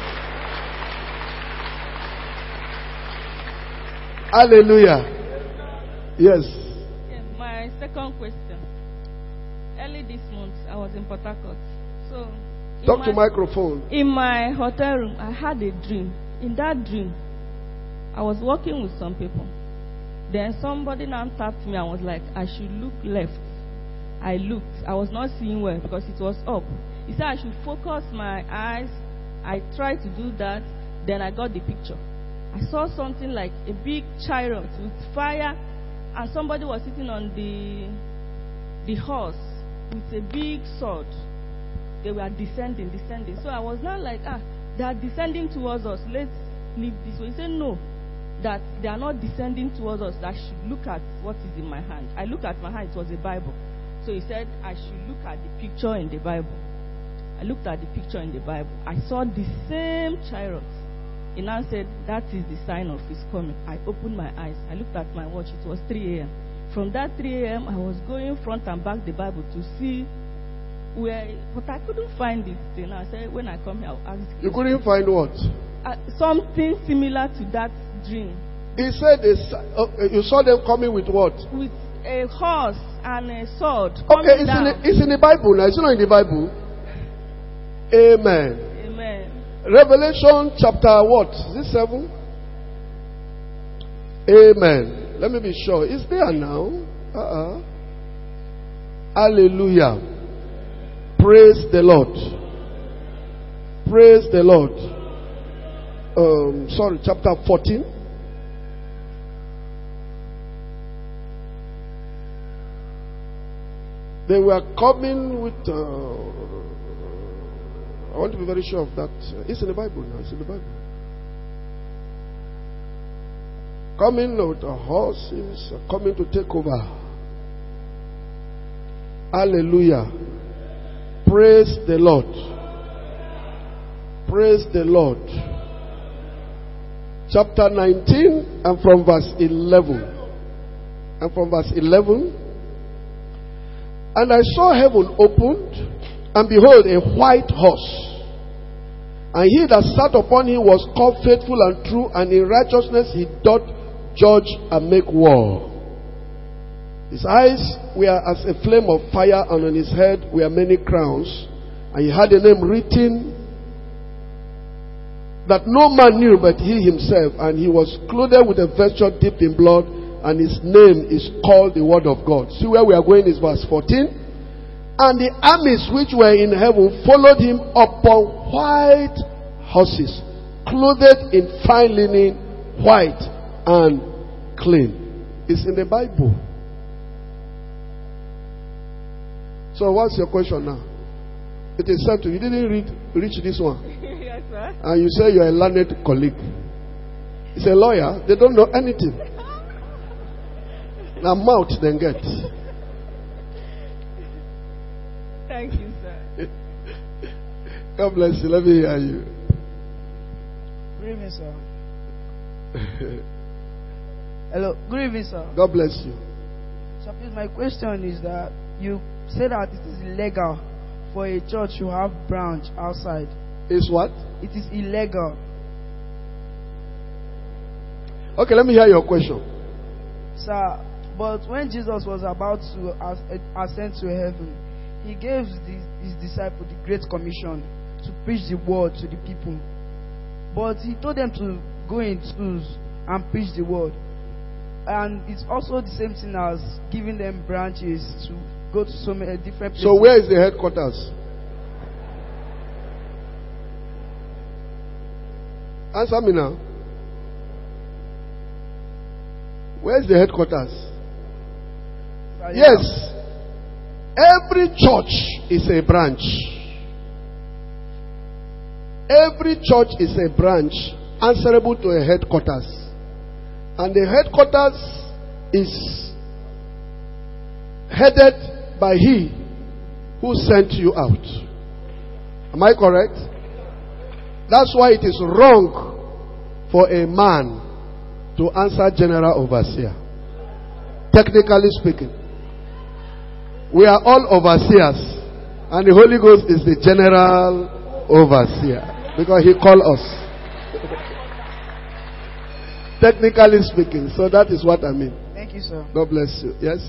Hallelujah. Yes. Yes. My second question. Early this month, I was in Port Harcourt. So. Talk my, to microphone. In my hotel room, I had a dream. In that dream, I was working with some people. Then somebody now tapped me and was like, I should look left. I looked. I was not seeing well because it was up. He said I should focus my eyes. I tried to do that. Then I got the picture. I saw something like a big chariot with fire, and somebody was sitting on the the horse with a big sword. They were descending, descending. So I was not like, ah, they are descending towards us. Let's leave this way. He said, no, that they are not descending towards us. That I should look at what is in my hand. I looked at my hand. It was a Bible. So he said, I should look at the picture in the Bible. I looked at the picture in the Bible. I saw the same chariot. He now said, that is the sign of his coming. I opened my eyes. I looked at my watch. It was three a.m. From that three a.m., I was going front and back the Bible to see where, but I couldn't find it. Then I said, when I come here, I'll ask you. You couldn't find what? Uh, something similar to that dream. He said, uh, you saw them coming with what? With a horse and a sword. Okay, it's in, the, it's in the Bible now. It's not in the Bible. Amen. Amen. Revelation chapter what? Is it seven? Amen. Let me be sure. It's there now. Uh-uh. Hallelujah. Praise the Lord. Praise the Lord. Um, sorry, chapter fourteen. They were coming with. Uh, I want to be very sure of that. It's in the Bible now. It's in the Bible. Coming with the horses, coming to take over. Hallelujah. Praise the Lord. Praise the Lord. Chapter nineteen and from verse eleven. And from verse eleven. And I saw heaven opened, and behold, a white horse. And he that sat upon him was called Faithful and True, and in righteousness he doth judge and make war. His eyes were as a flame of fire, and on his head were many crowns. And he had a name written that no man knew but he himself. And he was clothed with a vesture dipped in blood, and his name is called the Word of God. See where we are going is verse fourteen. And the armies which were in heaven followed him upon white horses, clothed in fine linen, white and clean. It's in the Bible. So what's your question now? It is said to you. You didn't read, reach this one. Yes, sir. And you say you're a learned colleague. He's a lawyer. They don't know anything. Now mouth then get. Thank you, sir. God bless you. Let me hear you. Good evening, sir. Hello. Good evening, sir. God bless you. So please, my question is that you say that it is illegal for a church to have branch outside. Is what? It is illegal. Okay, let me hear your question. Sir, but when Jesus was about to as- ascend to heaven, he gave the, his disciples the Great Commission to preach the word to the people. But he told them to go in schools and preach the word. And it's also the same thing as giving them branches to go to so many different places. So where is the headquarters? Answer me now. Where is the headquarters? Uh, Yes. Every church is a branch. Every church is a branch answerable to a headquarters. And the headquarters is headed by he who sent you out. Am I correct? That's why it is wrong for a man to answer general overseer. Technically speaking, we are all overseers, and the Holy Ghost is the general overseer because he called us. Technically speaking, so that is what I mean. Thank you, sir. God bless you. Yes.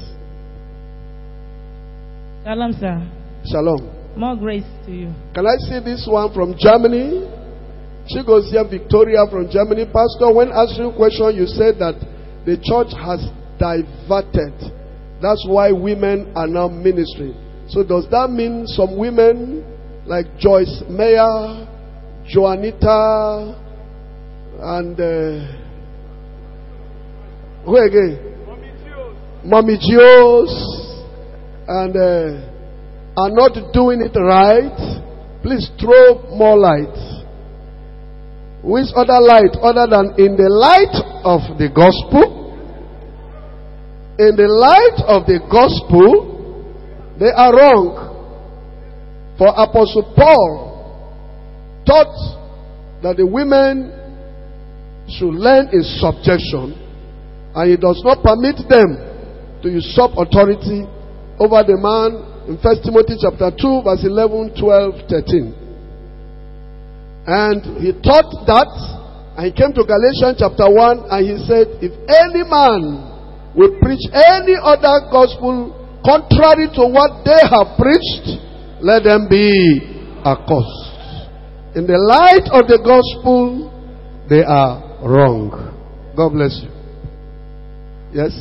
Shalom, sir. Shalom. More grace to you. Can I see this one from Germany? She goes here, Victoria from Germany. Pastor, when answering question, you said that the church has diverted. That's why women are now ministering. So does that mean some women like Joyce Meyer, Joanita, and uh, who again? Mommy Gios, and uh, are not doing it right? Please throw more light. Which other light other than in the light of the gospel? In the light of the gospel, they are wrong. For Apostle Paul taught that the women should learn in subjection, and he does not permit them to usurp authority over the man in First Timothy chapter two, verse eleven, twelve, thirteen. And he taught that, and he came to Galatians chapter one, and he said, if any man will preach any other gospel contrary to what they have preached, let them be accursed. In the light of the gospel, they are wrong. God bless you. Yes?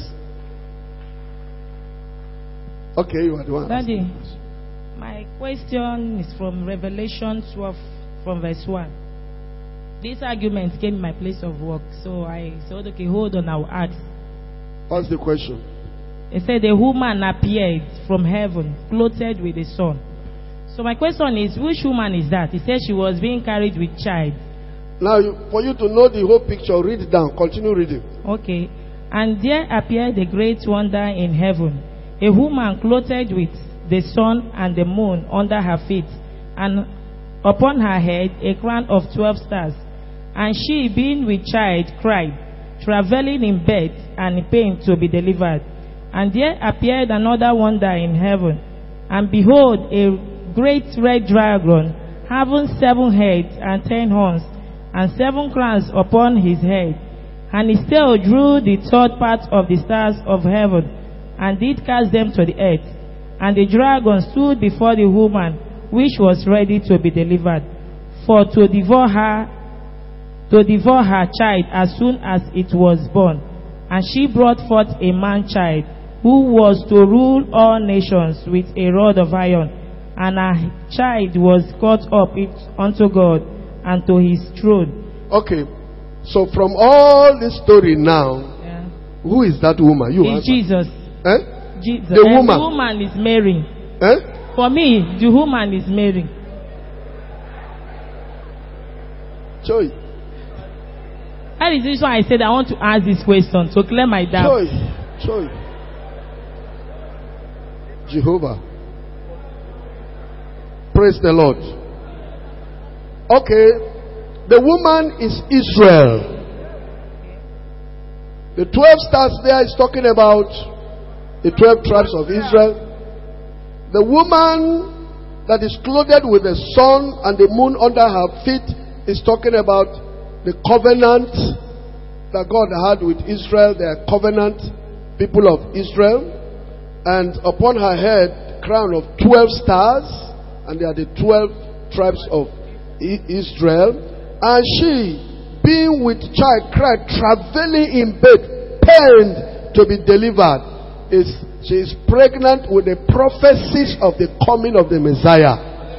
Okay, you are the one. Daddy, my question is from Revelation twelve, from verse one. This argument came in my place of work, so I said, okay, hold on, I'll ask. What's the question? It said a woman appeared from heaven, clothed with the sun. So my question is, which woman is that? He said she was being carried with child. Now, you, for you to know the whole picture, read it down. Continue reading. Okay. And there appeared a great wonder in heaven, a woman clothed with the sun and the moon under her feet, and upon her head a crown of twelve stars. And she, being with child, cried, travailing in bed and in pain to be delivered. And there appeared another wonder in heaven, and behold, a great red dragon, having seven heads and ten horns, and seven crowns upon his head. And his tail drew the third part of the stars of heaven, and did cast them to the earth. And the dragon stood before the woman, which was ready to be delivered, for to devour her to devour her child as soon as it was born. And she brought forth a man-child, who was to rule all nations with a rod of iron. And her child was caught up it unto God and to his throne. Okay, so from all this story now, Yeah. who is that woman? You It's answer. Jesus. Eh? Jesus. The And woman. The woman is Mary. Eh? For me, the woman is Mary. Joy. That is this why I said I want to ask this question to clear my doubt. Joy. Joy. Jehovah. Praise the Lord. Okay. The woman is Israel. The twelve stars there is talking about the twelve tribes of Israel. The woman that is clothed with the sun and the moon under her feet is talking about the covenant that God had with Israel, their covenant people of Israel. And upon her head, crown of twelve stars, and they are the twelve tribes of Israel. And she, being with child, cried, travailing in bed, pained to be delivered. Is she is pregnant with the prophecies of the coming of the Messiah.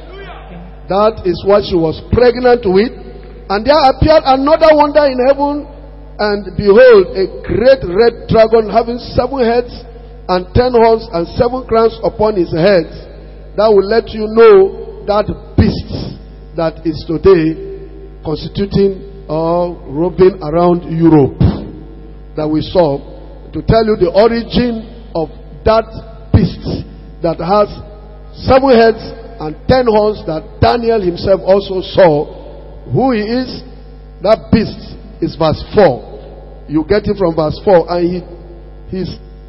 That is what she was pregnant with. And there appeared another wonder in heaven, and behold, a great red dragon having seven heads and ten horns and seven crowns upon his heads. That will let you know that beast that is today constituting or roving around Europe that we saw, to tell you the origin of that beast that has seven heads and ten horns that Daniel himself also saw. Who he is, that beast is verse four. You get it from verse four. And he, his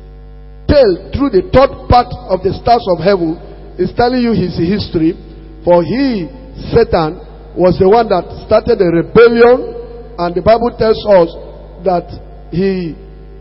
tail through the third part of the stars of heaven is telling you his history. For he, Satan, was the one that started a rebellion, and the Bible tells us that he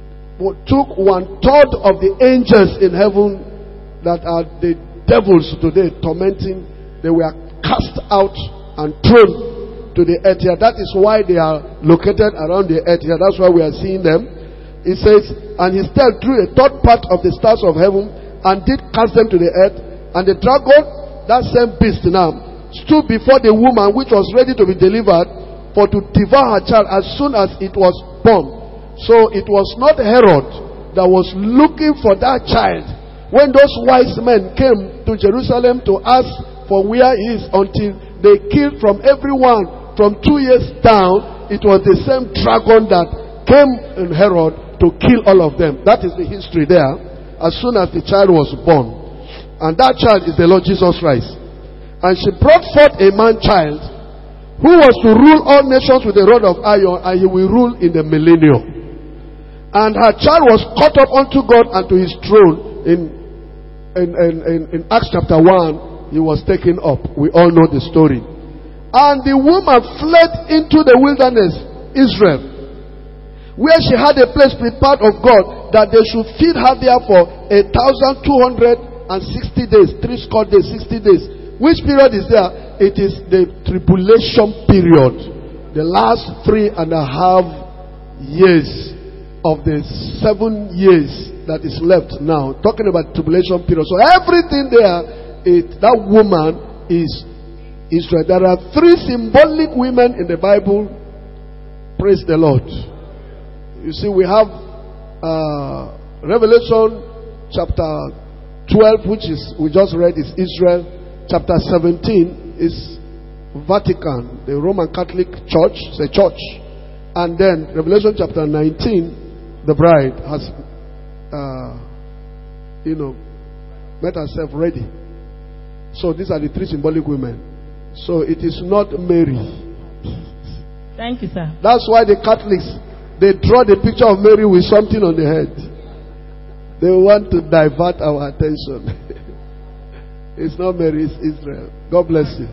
took one third of the angels in heaven that are the devils today tormenting. They were cast out and thrown to the earth here. That is why they are located around the earth here. That's why we are seeing them. It says, and he stepped through a third part of the stars of heaven and did cast them to the earth. And the dragon, that same beast now, stood before the woman which was ready to be delivered, for to devour her child as soon as it was born. So it was not Herod that was looking for that child when those wise men came to Jerusalem to ask for where he is, until they killed from everyone from two years down. It was the same dragon that came in Herod to kill all of them. That is the history there. As soon as the child was born, and that child is the Lord Jesus Christ. And she brought forth a man child who was to rule all nations with a rod of iron, and he will rule in the millennium. And her child was caught up unto God and to his throne. In, in, in, in, in Acts chapter one, he was taken up. We all know the story. And the woman fled into the wilderness, Israel, where she had a place prepared of God, that they should feed her there for a thousand two hundred and sixty days, three score days, sixty days. Which period is there? It is the tribulation period, the last three and a half years of the seven years that is left now. Talking about tribulation period. So everything there, it, that woman is Israel. There are three symbolic women in the Bible. Praise the Lord. You see, we have uh, Revelation chapter twelve, which is we just read, is Israel. Chapter seventeen is Vatican, the Roman Catholic Church. It's a church. And then Revelation chapter nineteen, the bride has, uh, you know, made herself ready. So these are the three symbolic women. So it is not Mary. Thank you, sir. That's why the Catholics, they draw the picture of Mary with something on the head. They want to divert our attention. It's not Mary, it's Israel. God bless you.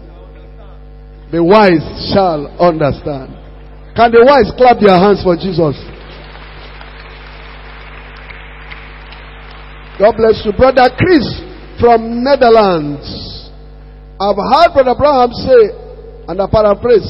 The wise shall understand. Can the wise clap their hands for Jesus? God bless you. Brother Chris from Netherlands. I've heard Brother Abraham say, and I paraphrase,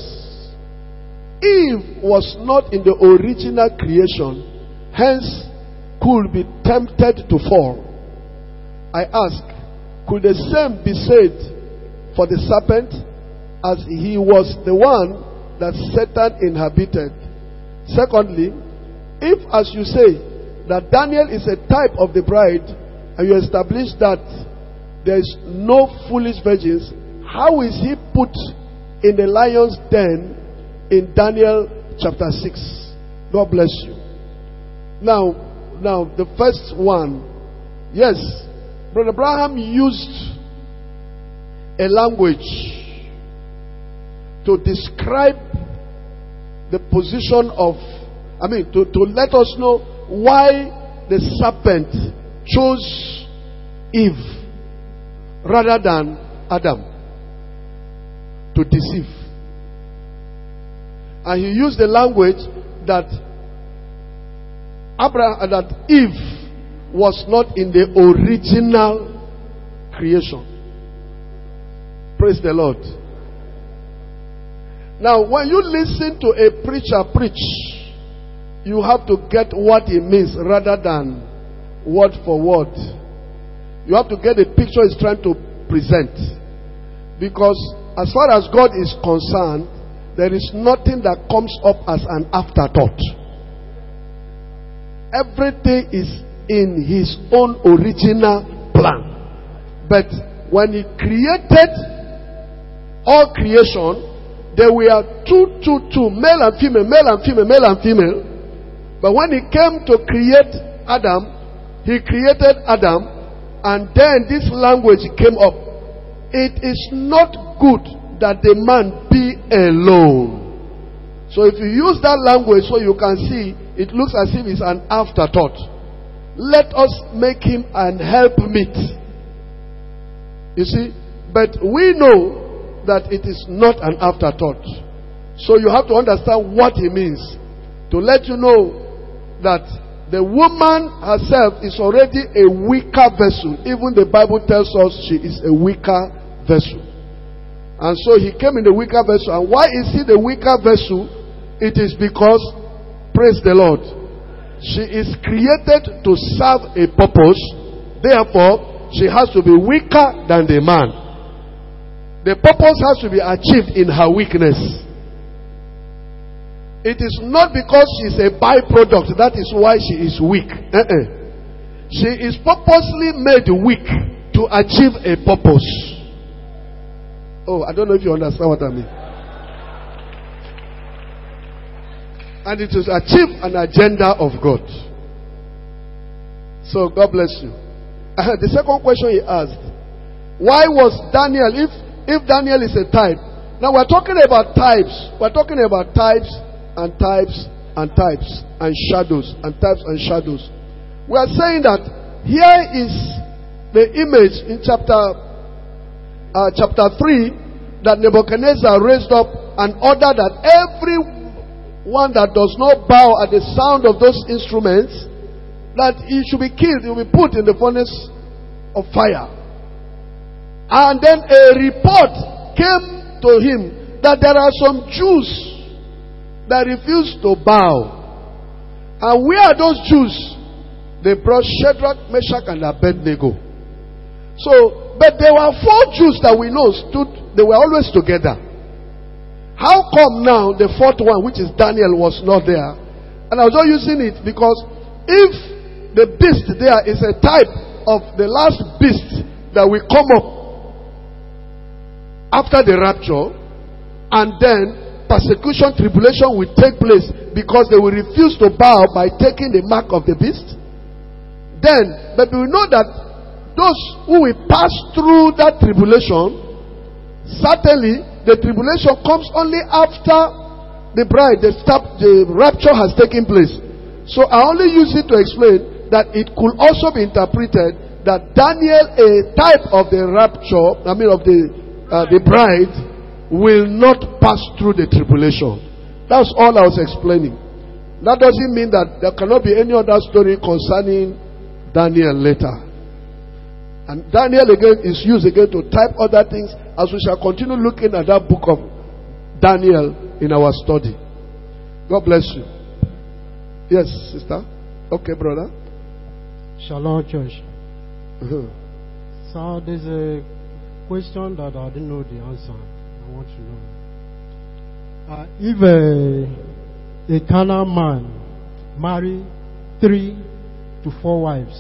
Eve was not in the original creation, hence could be tempted to fall. I ask, could the same be said for the serpent, as he was the one that Satan inhabited? Secondly, if, as you say, that Daniel is a type of the bride, and you establish that there is no foolish virgins, how is he put in the lion's den in Daniel chapter six? God bless you. Now, now the first one, yes, Brother Abraham used a language to describe the position of, I mean, to, to let us know why the serpent chose Eve rather than Adam to deceive. And he used the language that Abraham, that Eve was not in the original creation. Praise the Lord. Now, when you listen to a preacher preach, you have to get what he means rather than word for word. You have to get the picture he's trying to present. Because as far as God is concerned, there is nothing that comes up as an afterthought. Everything is in his own original plan. But when he created all creation, there were two, two, two, male and female, male and female, male and female. But when he came to create Adam, he created Adam, and then this language came up. It is not good that the man be alone. So if you use that language so you can see, it looks as if it's an afterthought. Let us make him an helpmeet. You see? But we know that it is not an afterthought. So you have to understand what he means. To let you know that the woman herself is already a weaker vessel. Even the Bible tells us she is a weaker vessel. And so he came in the weaker vessel. And why is he the weaker vessel? It is because, praise the Lord, she is created to serve a purpose. Therefore, she has to be weaker than the man. The purpose has to be achieved in her weakness. It is not because she is a byproduct, that is why she is weak. Uh-uh. She is purposely made weak to achieve a purpose. Oh, I don't know if you understand what I mean. And it is achieve an agenda of God. So God bless you. Uh, the second question he asked, why was Daniel, if If Daniel is a type. Now we're talking about types. We're talking about types and types and types and shadows and types and shadows. We are saying that here is the image in chapter uh, chapter three that Nebuchadnezzar raised up and ordered that everyone that does not bow at the sound of those instruments, that he should be killed, he will be put in the furnace of fire. And then a report came to him that there are some Jews that refuse to bow. And where are those Jews? They brought Shadrach, Meshach, and Abednego. So, but there were four Jews that we know stood, they were always together. How come now the fourth one, which is Daniel, was not there? And I was not using it because if the beast there is a type of the last beast that will come up after the rapture, and then persecution, tribulation will take place because they will refuse to bow by taking the mark of the beast. Then, but we know that those who will pass through that tribulation, certainly the tribulation comes only after the bride, the, stop, the rapture has taken place. So I only use it to explain that it could also be interpreted that Daniel, a type of the rapture, I mean of the Uh, the bride, will not pass through the tribulation. That's all I was explaining. That doesn't mean that there cannot be any other story concerning Daniel later. And Daniel again is used again to type other things as we shall continue looking at that book of Daniel in our study. God bless you. Yes, sister. Okay, brother. Shalom, church. Uh-huh. So there's a question that I didn't know the answer. I want to know. Uh, if a, a carnal man marry three to four wives,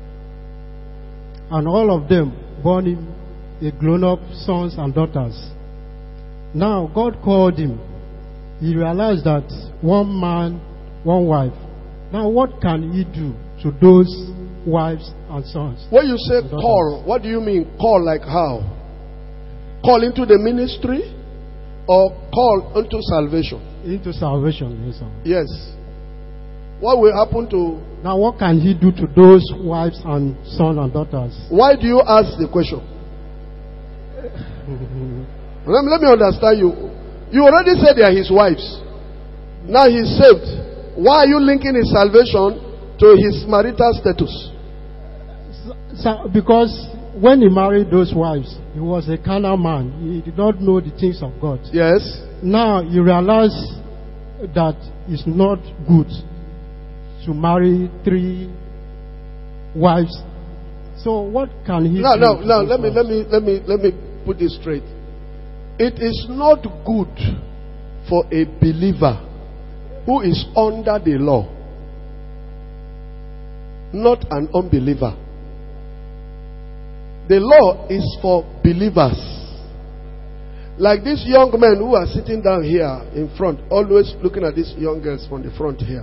and all of them born him a grown-up sons and daughters, now God called him. He realized that one man, one wife. Now what can he do to those wives and sons? When you say call, what do you mean call? Like how? Call into the ministry or call into salvation? Into salvation, yes, sir. Yes. What will happen to... Now what can he do to those wives and sons and daughters? Why do you ask the question? let, me, let me understand you. You already said they are his wives. Now he's saved. Why are you linking his salvation to his marital status? So, so, because when he married those wives, he was a carnal man. He did not know the things of God. Yes. Now he realized that it's not good to marry three wives. So what can he no, do? No, no, let me let me let me let me put this straight. It is not good for a believer who is under the law, not an unbeliever. The law is for believers. Like these young men who are sitting down here in front, always looking at these young girls from the front here.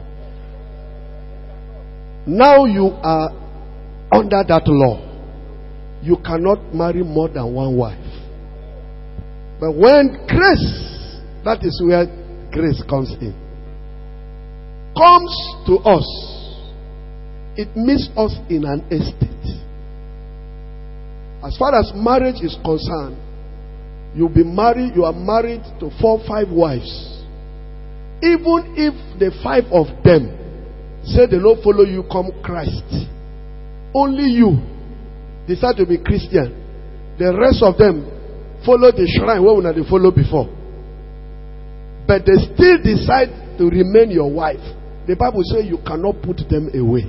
Now you are under that law. You cannot marry more than one wife. But when grace, that is where grace comes in, comes to us, it meets us in an estate. As far as marriage is concerned, you'll be married, you are married to four, five wives. Even if the five of them say they don't follow you, come Christ, only you decide to be Christian. The rest of them follow the shrine where they follow before. But they still decide to remain your wife. The Bible says you cannot put them away.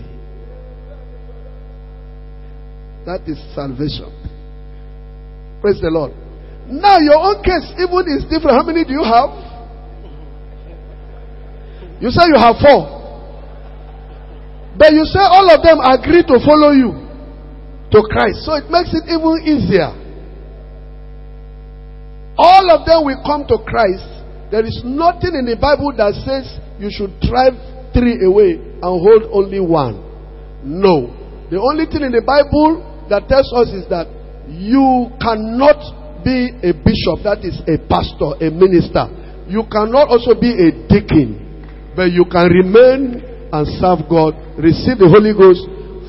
That is salvation. Praise the Lord. Now your own case even is different. How many do you have? You say you have four. But you say all of them agree to follow you to Christ. So it makes it even easier. All of them will come to Christ. There is nothing in the Bible that says you should drive three away and hold only one. No. The only thing in the Bible that tells us is that you cannot be a bishop, that is a pastor, a minister. You cannot also be a deacon, but you can remain and serve God, receive the Holy Ghost.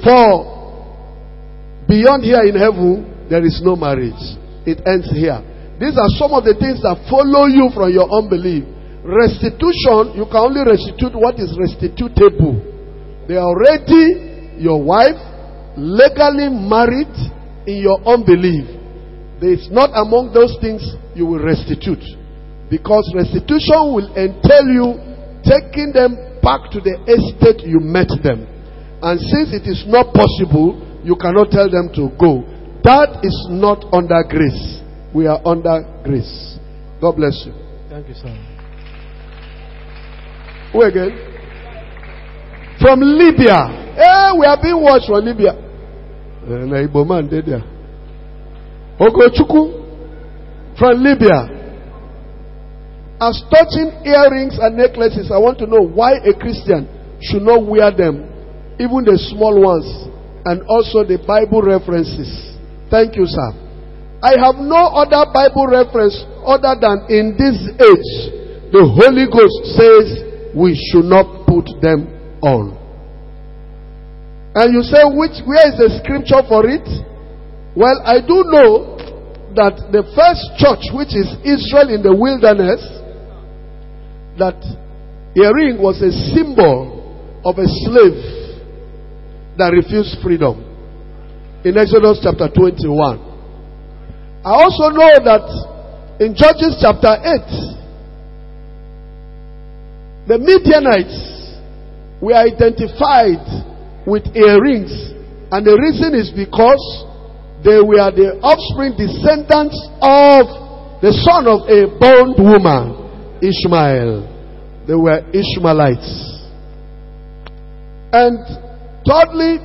For beyond here in heaven, there is no marriage. It ends here. These are some of the things that follow you from your unbelief. Restitution, you can only restitute what is restitutable. They are already your wife, legally married in your unbelief. There is not among those things you will restitute. Because restitution will entail you taking them back to the estate you met them. And since it is not possible, you cannot tell them to go. That is not under grace. We are under grace. God bless you. Thank you, sir. Who again? From Libya. Eh, we are being watched from Libya. Ogochukwu from Libya. As touching earrings and necklaces, I want to know why a Christian should not wear them, even the small ones, and also the Bible references. Thank you, sir. I have no other Bible reference other than in this age, the Holy Ghost says we should not put them on. And you say, which where is the scripture for it? Well, I do know that the first church, which is Israel in the wilderness, that earring was a symbol of a slave that refused freedom. In Exodus chapter twenty-one. I also know that in Judges chapter eight, the Midianites were identified with earrings, and the reason is because they were the offspring descendants of the son of a bondwoman, Ishmael. They were Ishmaelites. And thirdly,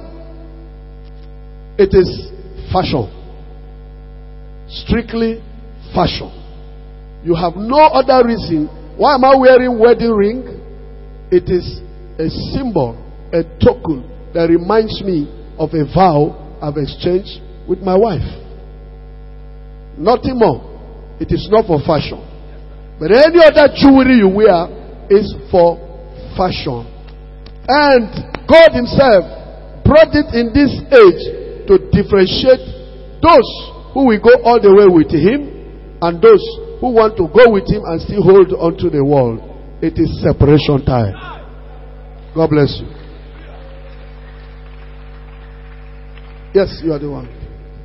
it is fashion. Strictly fashion. You have no other reason. Why am I wearing wedding ring? It is a symbol, a token that reminds me of a vow I've exchanged with my wife. Nothing more. It is not for fashion. But any other jewelry you wear is for fashion. And God Himself brought it in this age to differentiate those who will go all the way with him and those who want to go with him and still hold on to the world. It is separation time. God bless you. Yes, you are the one.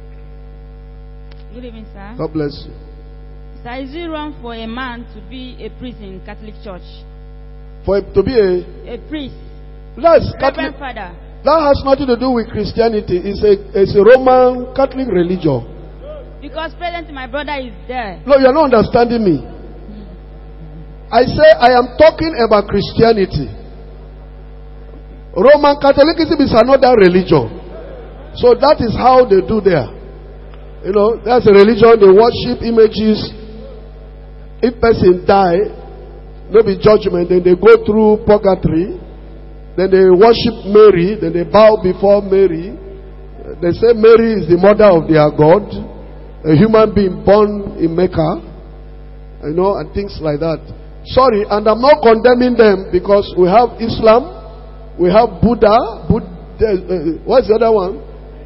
Good evening, sir. God bless you. Sir, is it wrong for a man to be a priest in Catholic Church? For him to be a... A priest. That's Reverend Catholic. Father. That has nothing to do with Christianity. It's a, it's a Roman Catholic religion. Because presently my brother is there. No, you are not understanding me. I say I am talking about Christianity. Roman Catholicism is another religion. So that is how they do there. You know, that's a religion. They worship images. If person die, no be judgment. Then they go through purgatory. Then they worship Mary. Then they bow before Mary. They say Mary is the mother of their God. A human being born in Mecca. You know, and things like that. Sorry, and I'm not condemning them because we have Islam. We have Buddha. Buddha uh, what's the other one?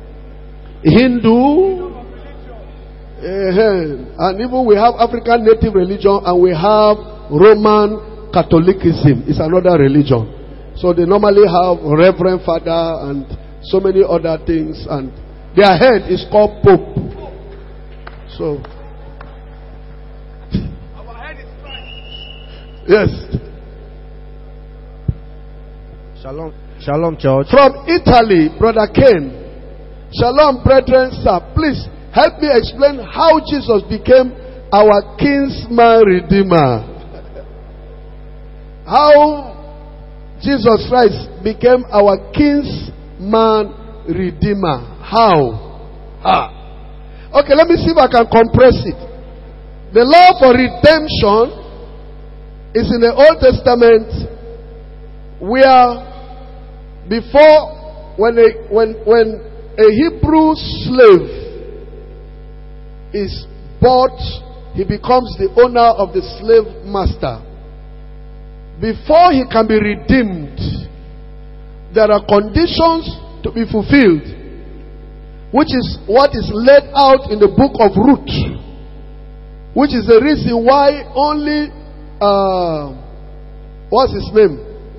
Hindu. Uh, and even we have African native religion, and we have Roman Catholicism. It's another religion. So they normally have Reverend Father and so many other things, and their head is called Pope. So yes. Shalom, Shalom Church. From Italy, Brother Ken. Shalom, brethren, sir. Please help me explain how Jesus became our kinsman redeemer. How Jesus Christ became our kinsman redeemer. How? Ah. Okay, let me see if I can compress it. The law for redemption is in the Old Testament, where before, when a, when, when a Hebrew slave is bought, he becomes the owner of the slave master. Before he can be redeemed, there are conditions to be fulfilled, which is what is laid out in the book of Ruth, which is the reason why only uh, what's his name?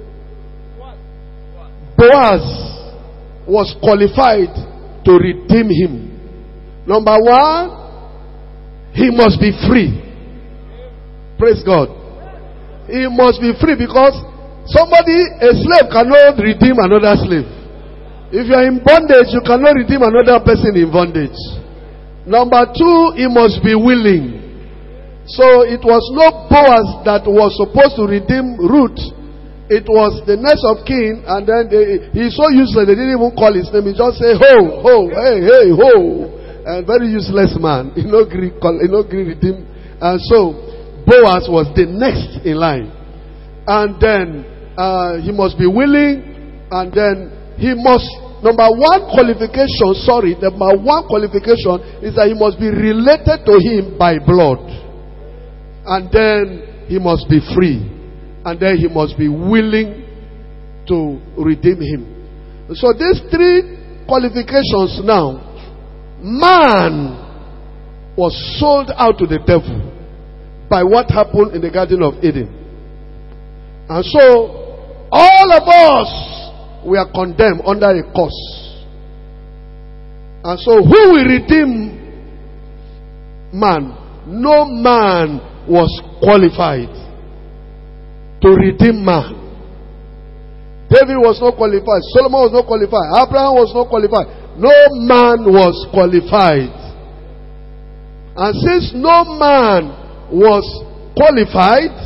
Boaz was qualified to redeem him. Number one, he must be free. Praise God. He must be free, because somebody, a slave cannot redeem another slave. If you are in bondage, you cannot redeem another person in bondage. Number two, he must be willing. So it was not Boaz that was supposed to redeem Ruth. It was the next of kin, and then they, he's so useless they didn't even call his name. He just say ho, ho, hey, hey, ho, and very useless man. He no agree, he no agree redeem. And so Boaz was the next in line, and then uh, he must be willing, and then he must. Number one qualification, sorry, number one qualification is that he must be related to him by blood. And then he must be free. And then he must be willing to redeem him. So these three qualifications now, man was sold out to the devil by what happened in the Garden of Eden. And so all of us, we are condemned under a curse. And so who will redeem man? No man was qualified to redeem man. David was not qualified. Solomon was not qualified. Abraham was not qualified. No man was qualified. And since no man was qualified,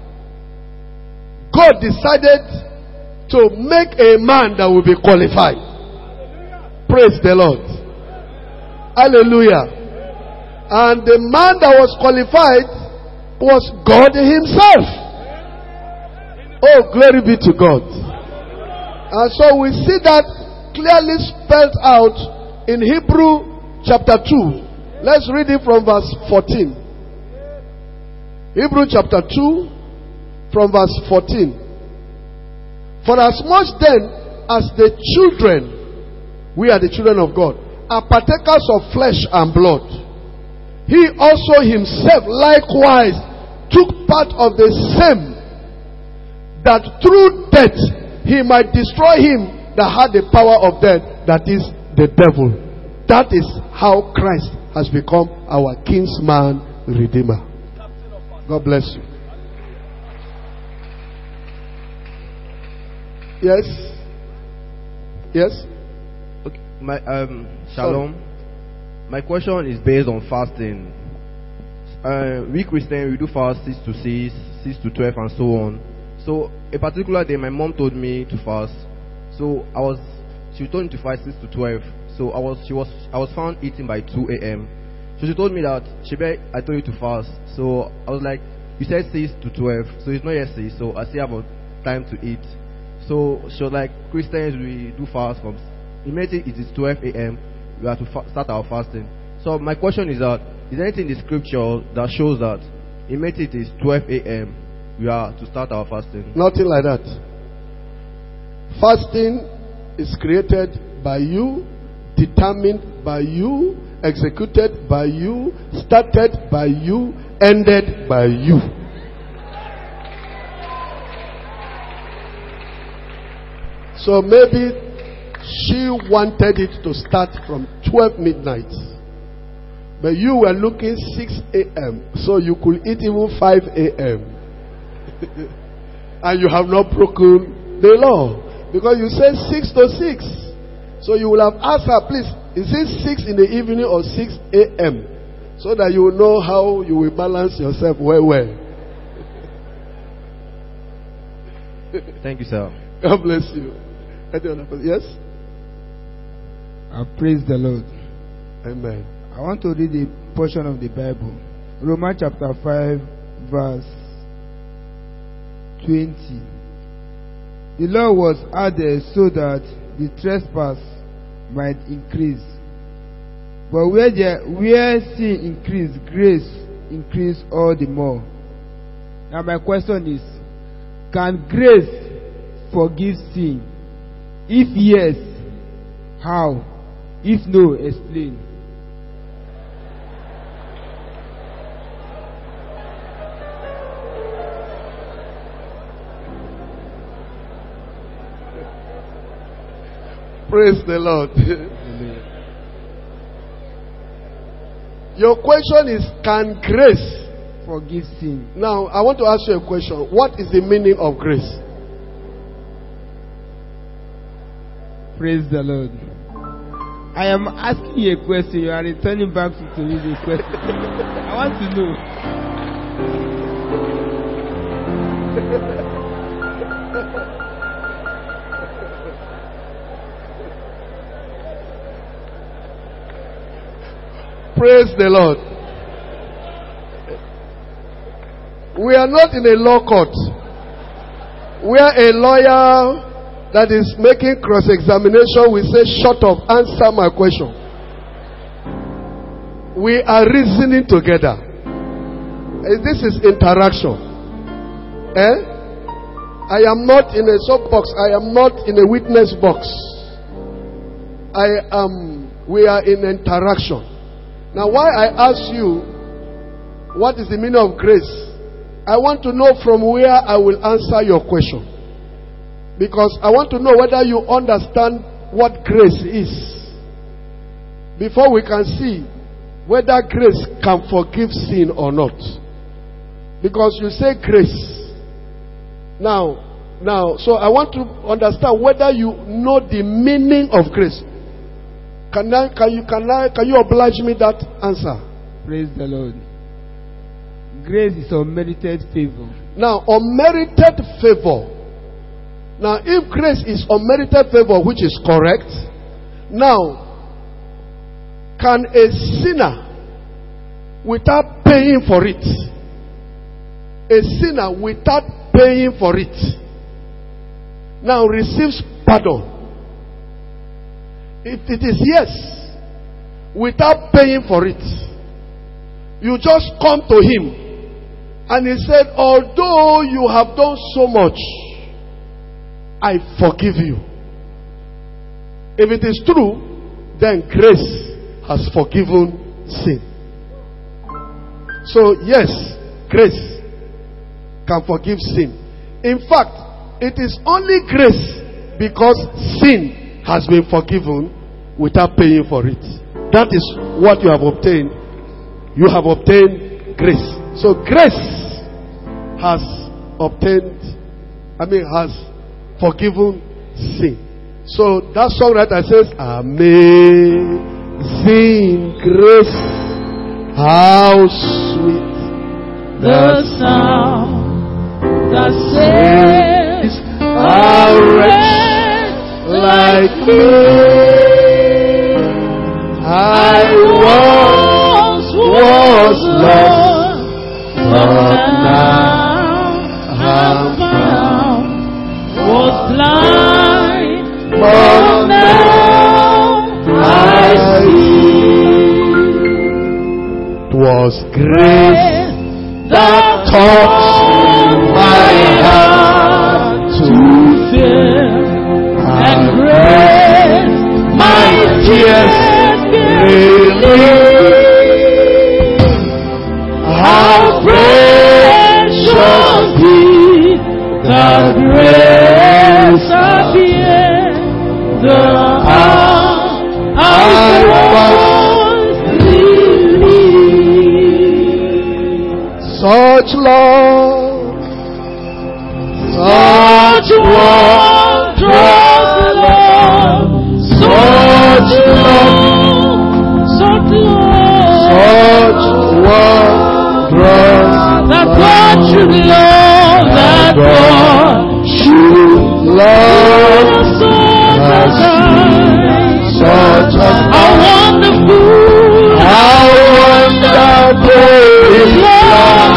God decided to make a man that will be qualified. Praise the Lord. Hallelujah. And the man that was qualified was God himself. Oh, glory be to God. And so we see that clearly spelled out in Hebrew chapter two. Let's read it from verse fourteen. Hebrew chapter two from verse fourteen. For as much then as the children, we are the children of God, are partakers of flesh and blood, he also himself likewise took part of the same, that through death he might destroy him that had the power of death, that is the devil. That is how Christ has become our kinsman redeemer. God bless you. Yes? Yes? Okay, my um shalom. Sorry. My question is based on fasting. Uh, we Christians, we do fast six to six, six to twelve, and so on. So a particular day, my mom told me to fast. So I was, she told me to fast six to twelve. So I was, she was, I was found eating by two a.m. So she told me that, Shebe, I told you to fast. So I was like, you said six to twelve, so it's not yet six. So I still have time to eat. So she was like, Christians, we do fast from immediately it is twelve a.m. we have to fa- start our fasting. So my question is that, is there anything in the scripture that shows that immediately it is twelve a.m. we are to start our fasting? Nothing like that. Fasting is created by you, determined by you, executed by you, started by you, ended by you. So maybe she wanted it to start from twelve midnight. But you were looking six a.m. so you could eat even five a.m. and you have not broken the law. Because you said six to six. So you will have asked her, please, is it six in the evening or six a.m.? So that you will know how you will balance yourself well, well. Thank you, sir. God bless you. Yes? I praise the Lord. Amen. I want to read a portion of the Bible. Romans chapter five, verse twenty. The law was added so that the trespass might increase. But where, there, where sin increased, grace increased all the more. Now my question is, can grace forgive sin? If yes, how? If no, explain. Praise the Lord. Your question is, can grace forgive sin? Now, I want to ask you a question. What is the meaning of grace? Praise the Lord. I am asking you a question. You are returning back to me the question. I want to know. Praise the Lord. We are not in a law court. We are a lawyer that is making cross-examination. We say, shut up, answer my question. We are reasoning together. This is interaction. Eh? I am not in a soapbox. I am not in a witness box. I am, we are in interaction. Now, why I ask you, what is the meaning of grace? I want to know from where I will answer your question. Because I want to know whether you understand what grace is. Before we can see whether grace can forgive sin or not. Because you say grace. Now, now, so I want to understand whether you know the meaning of grace. Can I, can you, can I, can you oblige me that answer? Praise the Lord. Grace is unmerited favor. Now, unmerited favor. Now, if grace is unmerited favor, which is correct, now, can a sinner, without paying for it, a sinner without paying for it, now receives pardon? If it is yes, without paying for it, you just come to him and he said, although you have done so much, I forgive you. If it is true, then grace has forgiven sin. So, yes, grace can forgive sin. In fact, it is only grace because sin has been forgiven without paying for it. That is what you have obtained. You have obtained grace. So, grace has obtained, I mean, has forgiven sin. So, that songwriter says, Amazing grace, how sweet the sound that saves a wretch like me. I once was lost, but now I'm found. Was blind, but now I see. 'twas grace that taught my heart to fear, and grace my tears relieve. How precious be the grace appeared, the hour I once believed. such love, Such wondrous love, such love, such love, such wondrous that God should love, that God should love love such a such a how wonderful, how wonderful is love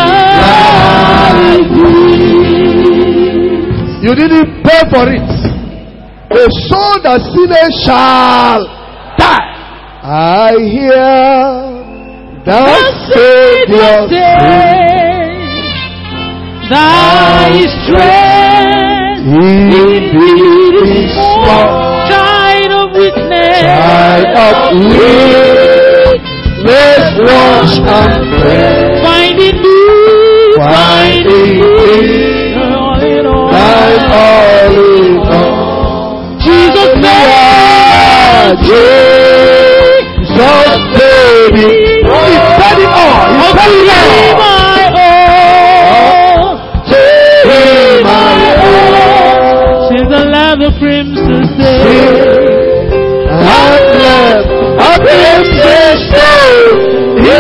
like this. You didn't pay for it. The soul that sinneth shall die. I hear the Savior say, Thy strength indeed is small, child of weakness, child of weakness, wash and pray, finding thee, finding thee, all in all, thine all in all. Jesus said, Jesus, baby, He paid it all. He paid it all. my all, Take my all. she's the Lamb of crimson say, I'm left a princess soul. He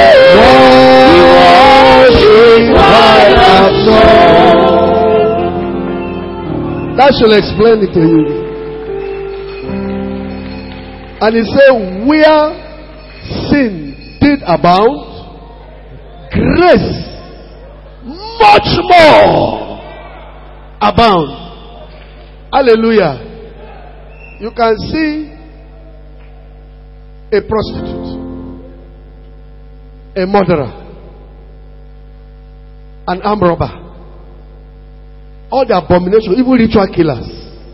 washes white as snow. That shall explain it to you. And he said, where sin did abound, grace much more abound. Hallelujah. You can see a prostitute, a murderer, an armed robber, all the abomination, even ritual killers.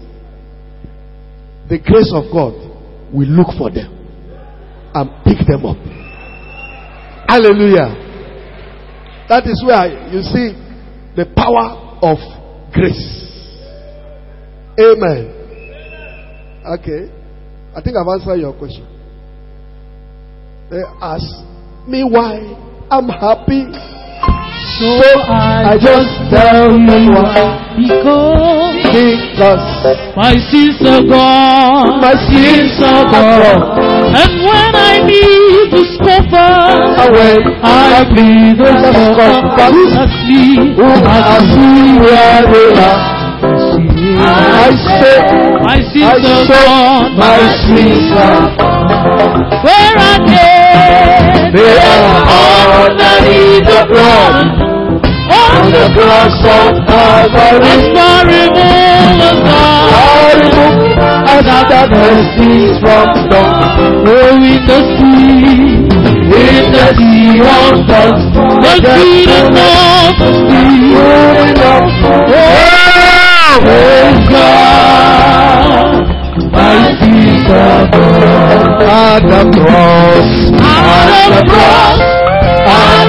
The grace of God will look for them and pick them up. Hallelujah. That is where you see the power of grace. Amen. Okay. I think I've answered your question. They ask me why I'm happy. so I, I just tell you why. because Because my sins are gone, my sins are gone. and when I need to discover, When I plead the scoffer, asleep, see where they are. I say, my I sins are say, gone, my sins are gone. where are they? They are underneath the blood, on the cross of Calvary. As far removed As the mercies from dawn, oh, in the sea, in the sea of dust, the good enough to see. going up. Oh God, my sins are gone. At the cross, At the cross, at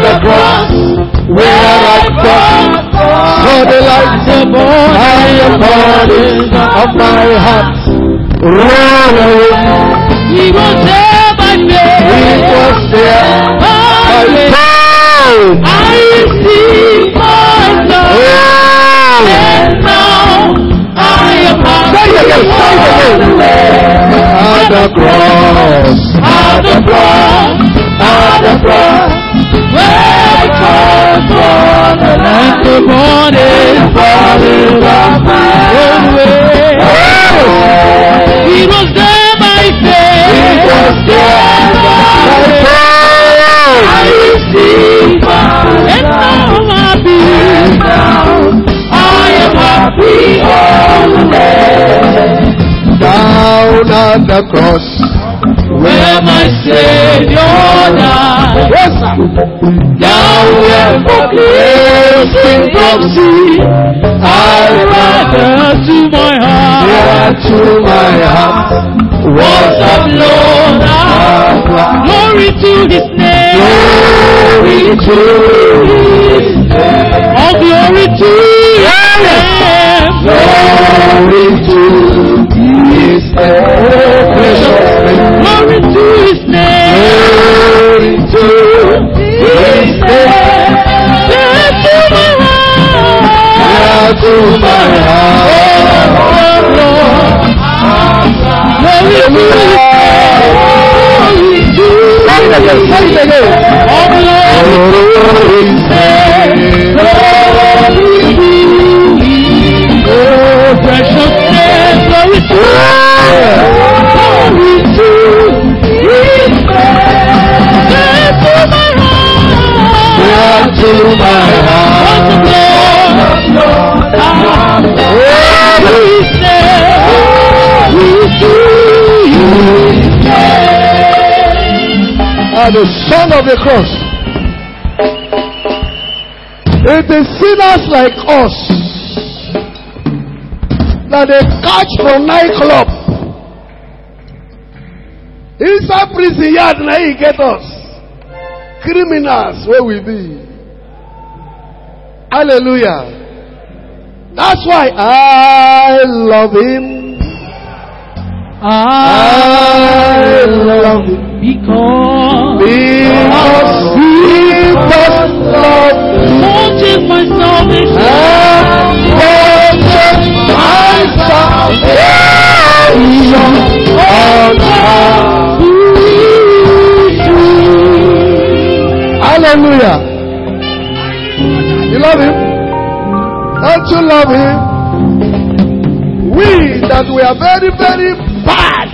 the burdens of my heart roll away. He was there by faith. He was there by faith. I receive my love, and now I am happy all the way. At the cross, at the cross, at the cross, where God was and the morning falling off my way. He was there by faith. He was there by faith. I receive my and now I'm happy. And now I am happy all the way. Down at the cross, where my Savior died. Yes, sir. Down where for cleansing from sin, I rather to my heart, yeah, to my heart, was of Lord. Glory to His name, glory to His name, all glory to His name, glory to His name, precious name. Glory to His name, glory to His name. Yeah, to my heart, yeah, to my heart, oh Lord. Glory to His name, glory to His name, oh glory to His name, glory to His name, oh precious name, glory to His name, glory to His name. To my heart, to my heart, Lord, oh, His name, His name. Are the Son of the cross. It is sinners like us that they catch from nightclub. Inside prison yard, now he get us. Criminals, where we be. Hallelujah. That's why I love Him. I love Him. Because, because He first loved me. Purchase my salvation. And purchase my salvation on Calvary. Hallelujah. You love Him? Don't you love Him? We that we are very, very bad.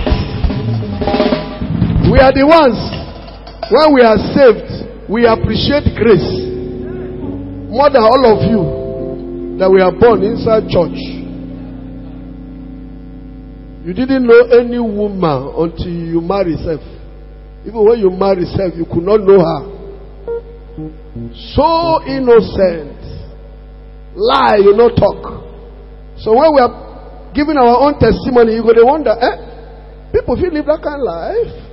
We are the ones, when we are saved, we appreciate grace more than all of you that we are born inside church. You didn't know any woman until you marry self. Even when you marry self, you could not know her. So innocent. Lie, you no talk. So when we are giving our own testimony, you go to wonder, eh? People feel live that kind of life.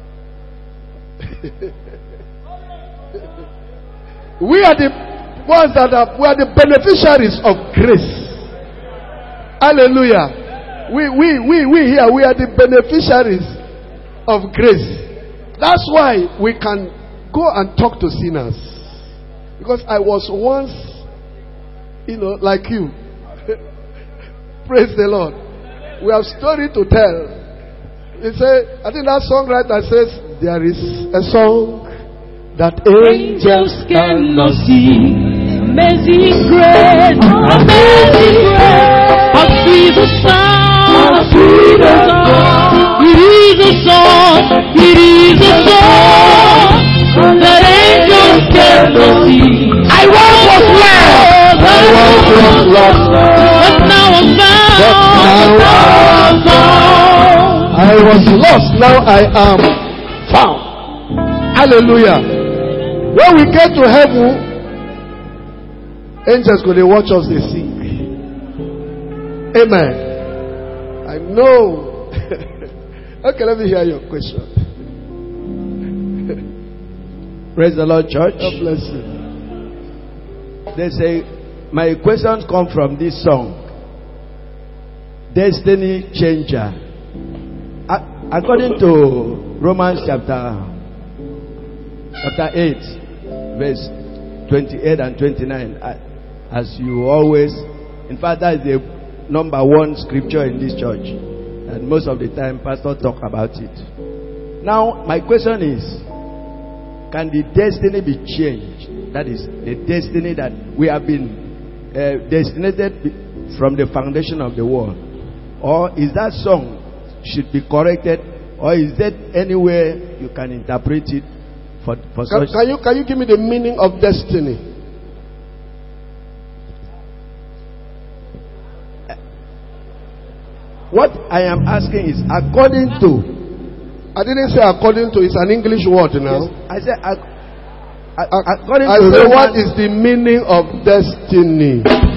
We are the ones that are, we are the beneficiaries of grace. Hallelujah. We, we, we, we here, we are the beneficiaries of grace. That's why we can go and talk to sinners. Because I was once, you know, like you. Praise the Lord. We have story to tell. He said, I think that songwriter says, there is a song that angels cannot sing. Amazing grace, amazing grace, how sweet the sound, how sweet the sound. It is a song, it is a song that angels cannot sing. I once was lost, I once was lost, but now I'm found. But now I'm found. I was lost, now I am found. Hallelujah. When we get to heaven, angels go, they watch us, they sing. Amen. I know. Okay, let me hear your question. Praise the Lord, church. God bless you. They say my questions come from this song, Destiny Changer. A- according to Romans chapter chapter eight, verse twenty-eight and twenty-nine, as you always, in fact, that is the number one scripture in this church, and most of the time, pastor talk about it. Now, my question is, can the destiny be changed? That is, the destiny that we have been uh, destinated from the foundation of the world. Or is that song should be corrected? Or is that anywhere you can interpret it for, for Can, such? can you can you give me the meaning of destiny? What I am asking is according to. I didn't say according to. It's an English word now. Yes, I said ac- ac- according I to. say, Roman, what is the meaning of destiny?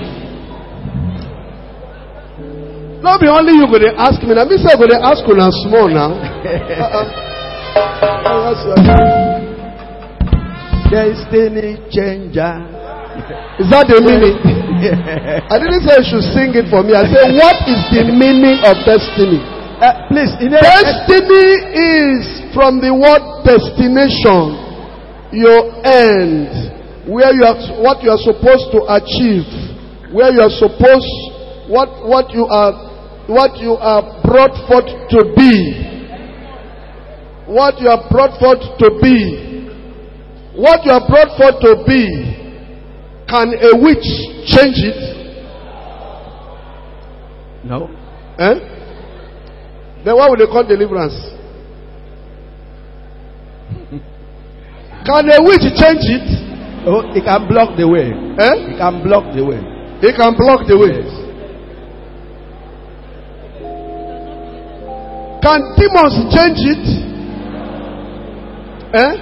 Not be only you going to ask me. Now, me say going to ask you now small now. Destiny changer. Is that the meaning? I didn't say you should sing it for me. I said, what is the meaning of destiny? Uh, please, in a, destiny is from the word destination, your end, where you are, what you are supposed to achieve, where you are supposed, what what you are, what you are brought forth to be, what you are brought forth to be, what you are brought forth to be. Can a witch change it? No. Eh? Then what would they call deliverance? Can a witch change it? Oh, it can block the way. Eh? It can block the way. It can block the way. Yes. Can demons change it? Eh?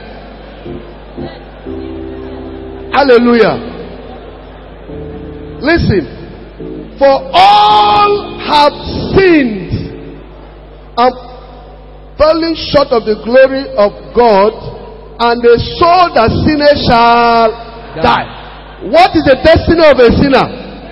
Hallelujah. Listen. For all have sinned and falling short of the glory of God, and the soul that sinneth shall die. What is the destiny of a sinner?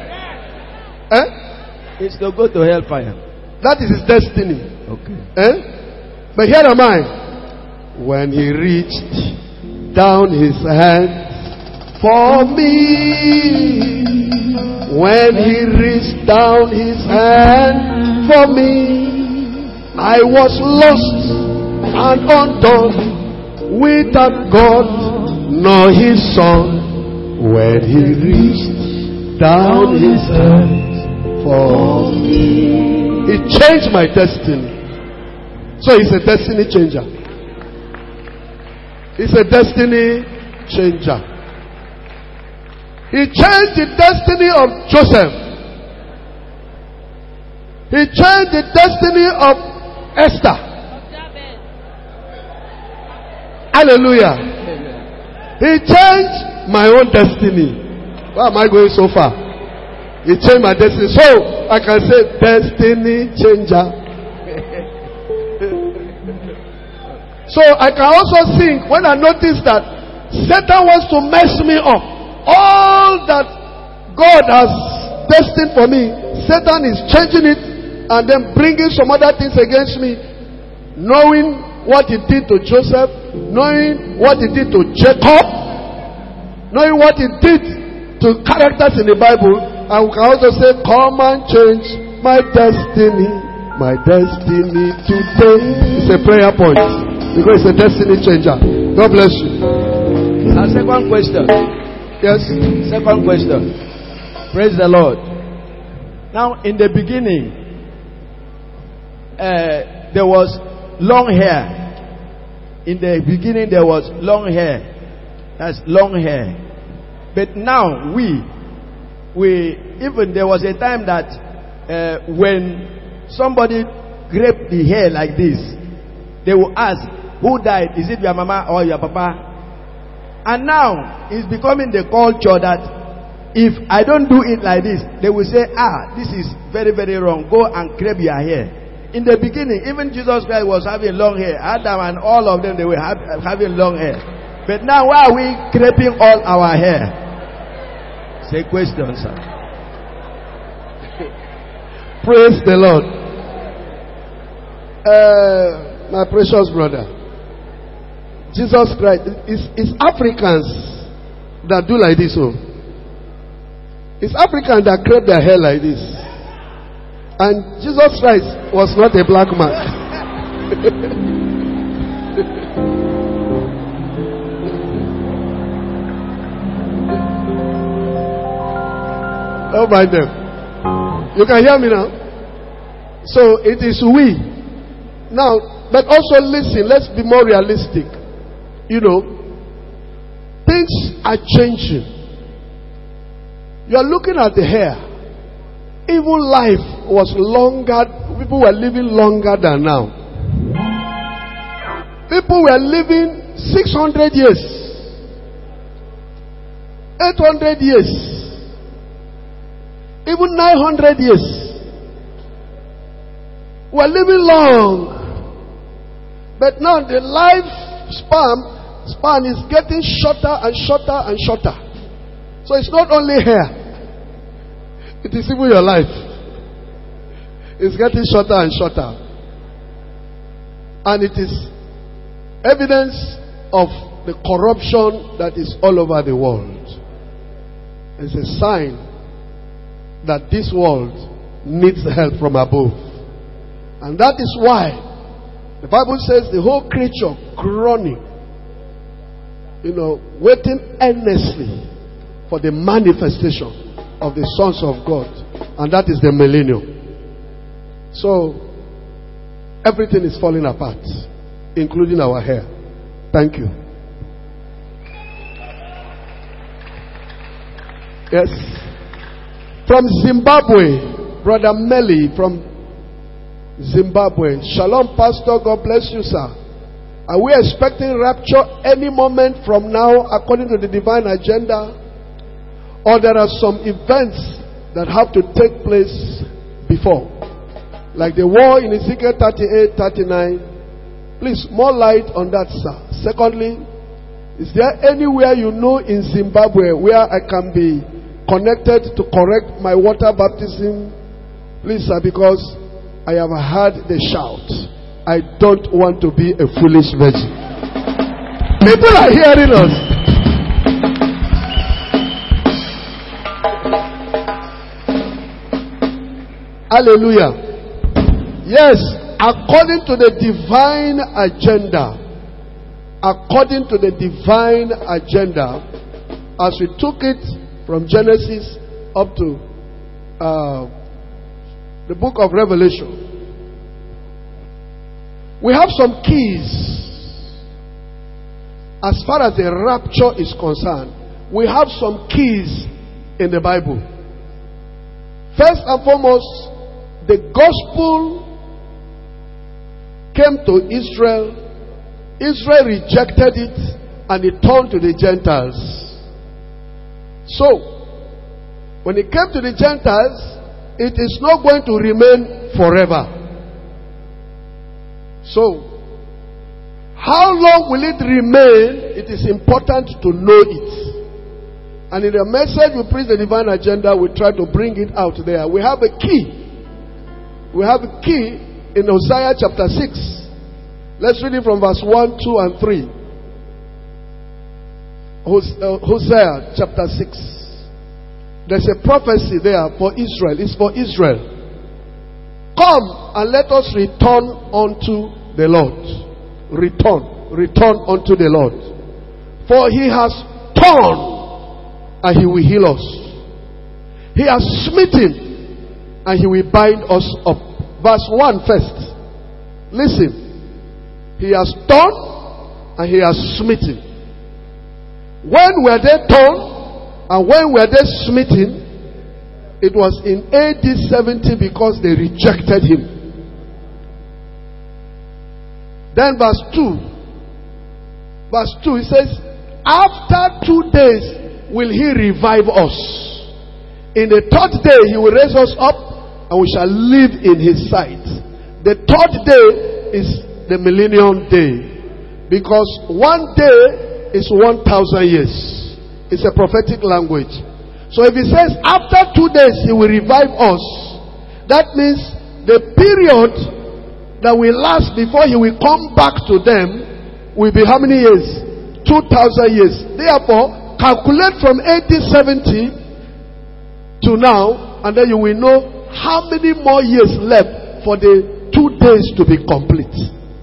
Eh? It's to go to hellfire. That is his destiny. Okay. Eh? But here am I. When he reached down his hand for me, when he reached down his hand for me, I was lost and undone without God nor his son. When he reached down his hand for me, he changed my destiny. So he's a destiny changer. He's a destiny changer. He changed the destiny of Joseph. He changed the destiny of Esther. Hallelujah. He changed my own destiny. Why am I going so far? He changed my destiny. So I can say destiny changer. So I can also think when I notice that Satan wants to mess me up. All that God has destined for me, Satan is changing it and then bringing some other things against me, knowing what he did to Joseph, knowing what he did to Jacob, knowing what he did to characters in the Bible. And we can also say, come and change my destiny, my destiny today. It's a prayer point because it's a destiny changer. God bless you. A second question. Yes. Second question. Praise the Lord. Now, in the beginning, uh, there was long hair. In the beginning, there was long hair. That's long hair. But now, we, we, even there was a time that uh, when somebody grabs the hair like this, they will ask, who died? Is it your mama or your papa? And now, it's becoming the culture that if I don't do it like this, they will say, ah, this is very, very wrong. Go and grab your hair. In the beginning, even Jesus Christ was having long hair. Adam and all of them, they were have, having long hair. But now, why are we creping all our hair? Take questions, sir. Praise the Lord. Uh, my precious brother, Jesus Christ, it's, it's Africans that do like this. Oh, it's Africans that create their hair like this. And Jesus Christ was not a black man. Don't mind them. You can hear me now? So it is we. Now, but also listen, let's be more realistic. You know, things are changing. You are looking at the hair. Even life was longer. People were living longer than now. People were living six hundred years, eight hundred years, even nine hundred years. We're living long. But now the lifespan span is getting shorter and shorter and shorter. So it's not only hair, it is even your life. It's getting shorter and shorter. And it is evidence of the corruption that is all over the world. It's a sign that this world needs help from above. And that is why the Bible says the whole creature groaning, you know, waiting earnestly for the manifestation of the sons of God. And that is the millennium. So, everything is falling apart, including our hair. Thank you. Yes. From Zimbabwe, Brother Melly from Zimbabwe. Shalom, Pastor. God bless you, sir. Are we expecting rapture any moment from now according to the divine agenda? Or there are some events that have to take place before? Like the war in Ezekiel thirty-eight, thirty-nine. Please, more light on that, sir. Secondly, is there anywhere you know in Zimbabwe where I can be connected to correct my water baptism? Please, sir, because I have heard the shout, I don't want to be a foolish virgin. People are hearing us. Hallelujah. Yes, according to the divine agenda, according to the divine agenda, as we took it from Genesis up to uh, the book of Revelation, we have some keys. As far as the rapture is concerned, we have some keys in the Bible. First and foremost, the gospel came to Israel. Israel rejected it and it turned to the Gentiles. So, when it came to the Gentiles, it is not going to remain forever. So, how long will it remain? It is important to know it. And in the message we preach the divine agenda, we try to bring it out there. We have a key. We have a key in Hosea chapter six. Let's read it from verse one, two, and three. Hosea chapter six. There's a prophecy there for Israel. It's for Israel. Come and let us return unto the Lord. Return. Return unto the Lord. For he has torn and he will heal us. He has smitten and he will bind us up. Verse one first. Listen. He has torn and he has smitten. When were they torn and when were they smitten? It was in A D seventy because they rejected him. Then verse two. Verse two, it says, after two days will he revive us. In the third day he will raise us up and we shall live in his sight. The third day is the millennium day. Because one day is one thousand years. It's a prophetic language. So if he says after two days he will revive us, that means the period that will last before he will come back to them will be how many years? two thousand years. Therefore, calculate from A D seventy to now, and then you will know how many more years left for the two days to be complete.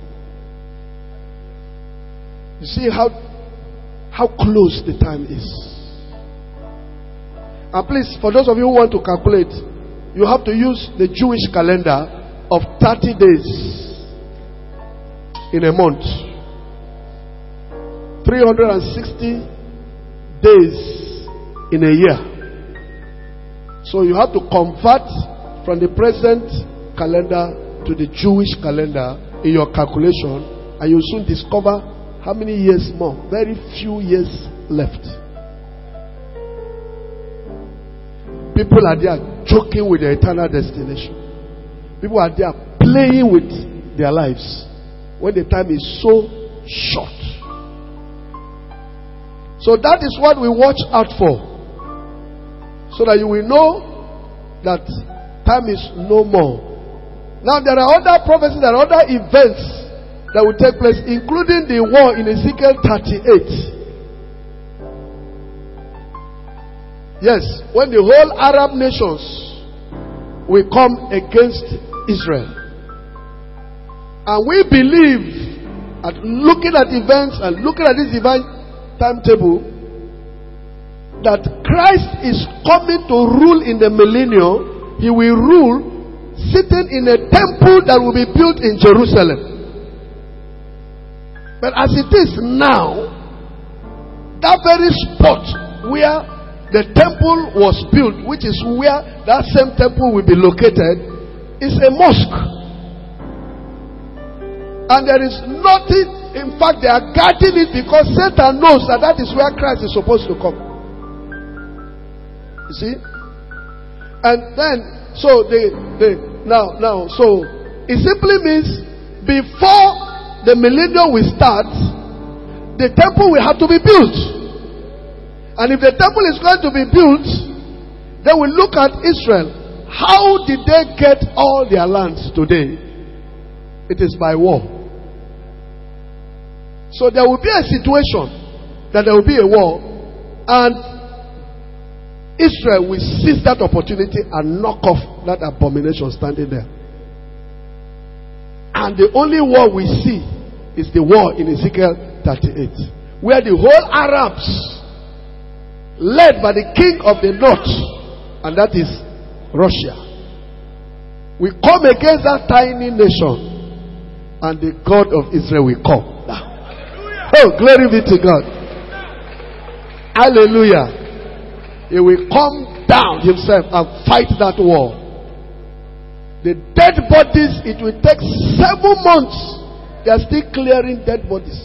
You see how how close the time is. And please, for those of you who want to calculate, you have to use the Jewish calendar of thirty days in a month. three hundred sixty days in a year. So you have to convert from the present calendar to the Jewish calendar in your calculation, and you'll soon discover how many years more. Very few years left. People are there joking with their eternal destination. People are there playing with their lives when the time is so short. So that is what we watch out for, so that you will know that time is no more. Now there are other prophecies, there are other events that will take place, including the war in Ezekiel thirty-eight. Yes, when the whole Arab nations will come against Israel. And we believe, at looking at events and looking at this divine timetable, that Christ is coming to rule in the millennium. He will rule sitting in a temple that will be built in Jerusalem. But as it is now, that very spot where the temple was built, which is where that same temple will be located, is a mosque. And there is nothing, in fact, they are guarding it because Satan knows that that is where Christ is supposed to come. You see? And then, so they, they now, now, so it simply means before the millennium will start, the temple will have to be built. And if the temple is going to be built, then we look at Israel. How did they get all their lands today? It is by war. So there will be a situation that there will be a war, and Israel will seize that opportunity and knock off that abomination standing there. And the only war we see is the war in Ezekiel thirty-eight, where the whole Arabs, led by the king of the north, and that is Russia, we come against that tiny nation, and the God of Israel will come. Oh, glory be to God. Hallelujah. He will come down himself and fight that war. The dead bodies, it will take seven months. They are still clearing dead bodies.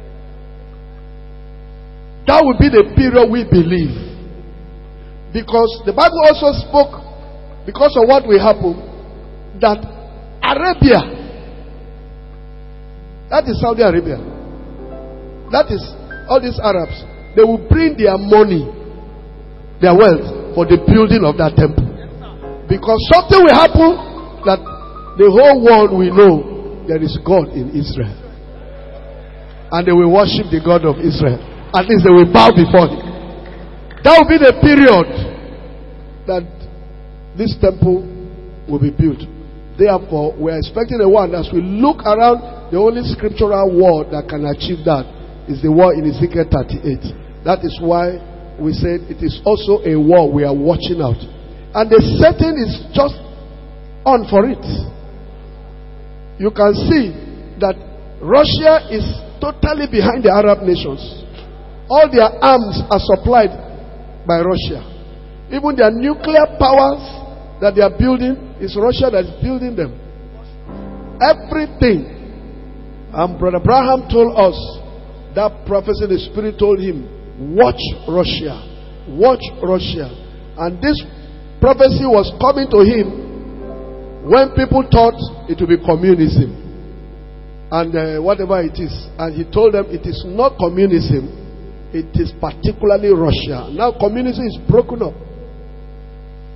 That will be the period we believe. Because the Bible also spoke, because of what will happen, that Arabia, that is Saudi Arabia, that is all these Arabs, they will bring their money, their wealth, for the building of that temple. Because something will happen that the whole world will know there is God in Israel. And they will worship the God of Israel. At least they will bow before him. That will be the period that this temple will be built. Therefore, we are expecting a war. As we look around, the only scriptural war that can achieve that is the war in Ezekiel thirty-eight. That is why we said it is also a war we are watching out. And the setting is just on for it. You can see that Russia is totally behind the Arab nations. All their arms are supplied by Russia. Even their nuclear powers that they are building, is Russia that is building them. Everything. And Brother Abraham told us, that prophecy, the Spirit told him, watch Russia. Watch Russia. And this prophecy was coming to him when people thought it would be communism. And uh, whatever it is. And he told them it is not communism. It is particularly Russia. Now communism is broken up.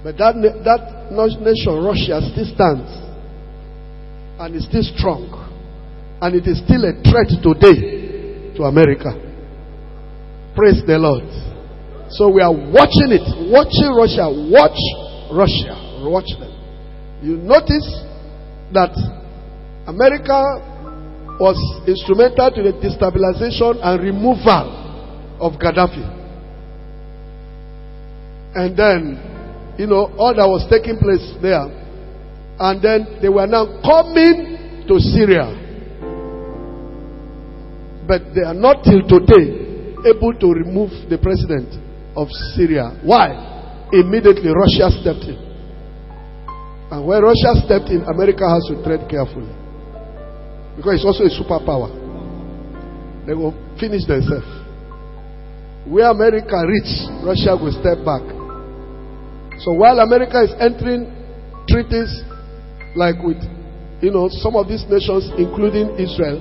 But that, that nation, Russia, still stands. And is still strong. And it is still a threat today to America. Praise the Lord. So we are watching it. Watching Russia. Watch Russia. Watch them. You notice that America was instrumental to the destabilization and removal of Gaddafi. And then, you know, all that was taking place there. And then they were now coming to Syria. But they are not till today able to remove the president of Syria. Why? Immediately Russia stepped in. And when Russia stepped in, America has to tread carefully. Because it's also a superpower. They will finish themselves. Where America reach, Russia will step back. So while America is entering treaties like with, you know, some of these nations, including Israel,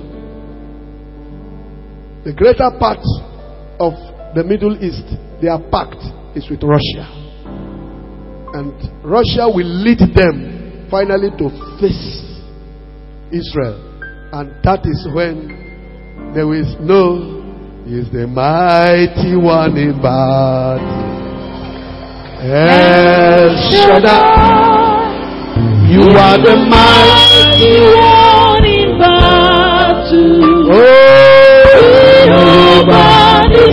the greater part of the Middle East, their pact is with Russia. And Russia will lead them finally to face Israel. And that is when there is no, He is the mighty one in battle. El Shaddai, you are the mighty one in battle. Oh, nobody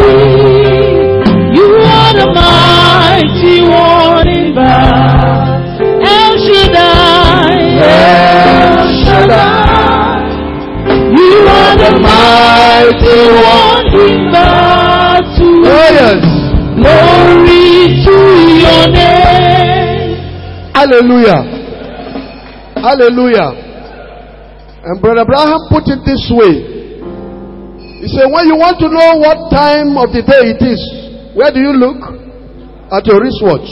see. You are the mighty one in battle. El Shaddai, El Shaddai, you are the mighty one in battle. Oh yes. Glory to your name. Hallelujah. Hallelujah. And Brother Abraham put it this way. He said, when you want to know what time of the day it is, where do you look? At your wristwatch.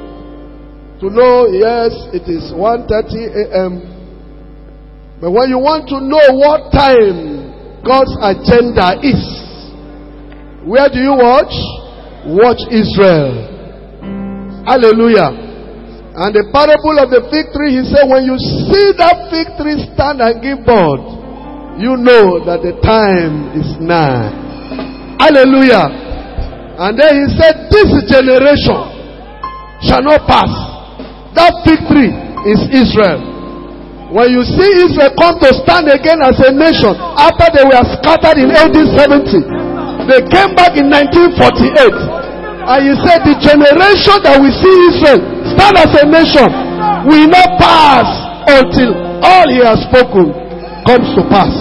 To know, yes, it is one thirty a.m. But when you want to know what time God's agenda is, where do you watch? Watch Israel. Hallelujah. And the parable of the fig tree, he said, when you see that fig tree stand and give bud, you know that the time is nigh. Hallelujah. And then he said, this generation shall not pass. That fig tree is Israel. When you see Israel come to stand again as a nation after they were scattered in A D seventy, they came back in nineteen forty-eight. And he said, the generation that we see Israel stand as a nation will not pass until all he has spoken comes to pass.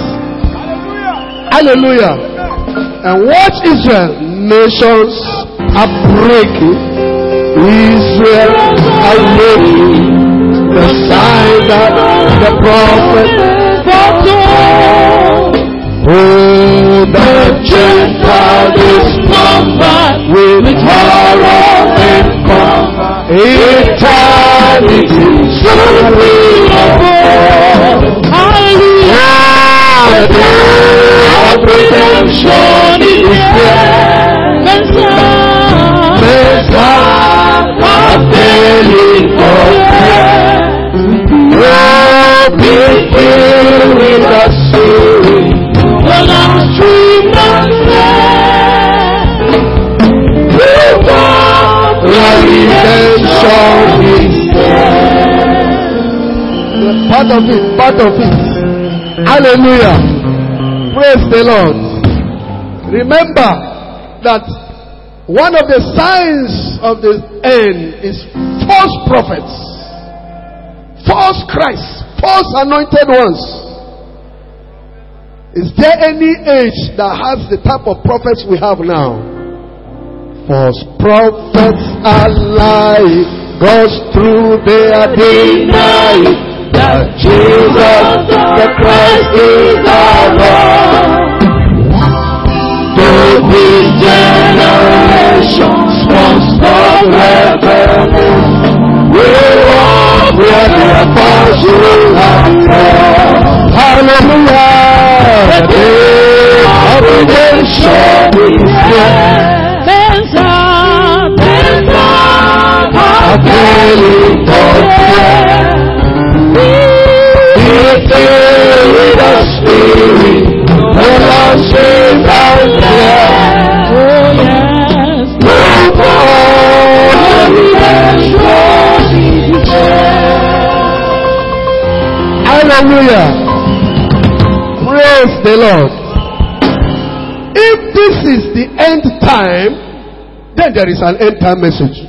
Hallelujah. And watch Israel. Nations are breaking. Israel are making the sign that the prophet foretold. Oh, the Gentile is numbered with horror and comfort. Eternity shall be above. Hallelujah. The day of redemption is here. Messiah appealing for prayer. Oh, be filled with the Spirit. The last dream of the redemption is there. Part of it, part of it. Hallelujah. Praise the Lord. Remember that one of the signs of the end is false prophets, false Christs, false anointed ones. Is there any age that has the type of prophets we have now? False prophets are lying, God's true they are denying that Jesus the Christ is our Lord. To this generation, once forever, we walk where the apostles have taught. Hallelujah. The day of redemption is here. There's a, there's a, filled with the Spirit. The Lord says out there. Oh yes. No more redemption. Hallelujah. Praise the Lord. If this is the end time, then there is an end time message.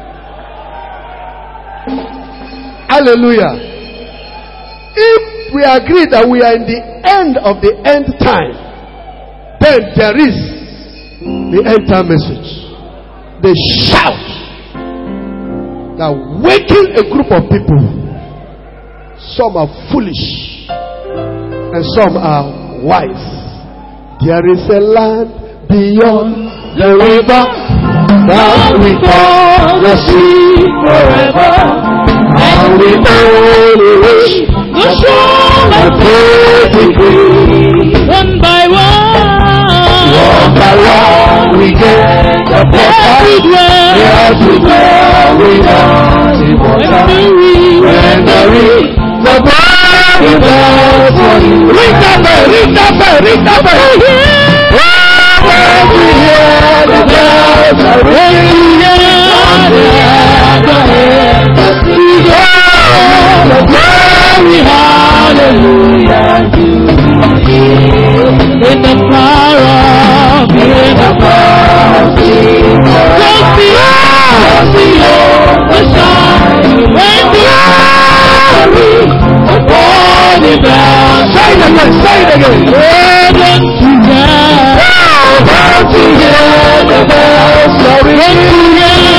Hallelujah. If we agree that we are in the end of the end time, then there is the end time message. The shout that waking a group of people. Some are foolish and some are wise. There is a land beyond the river that we call the sea forever. And we only wish the shore of degree. One by one, one by one, we get the perfect way. Yes, we go, we want immortality. When the reach the body bells for you. Ring the bell, ring the bell, ring the bell. When we hear the bells are ringing, on the end of the sea. The glory, hallelujah, to you. In the power of, in the power of Jesus. Just beyond, just beyond the shine. When glory, upon the bells. Say it again, say it again. Heaven to hear, heaven to hear the bells are ringing.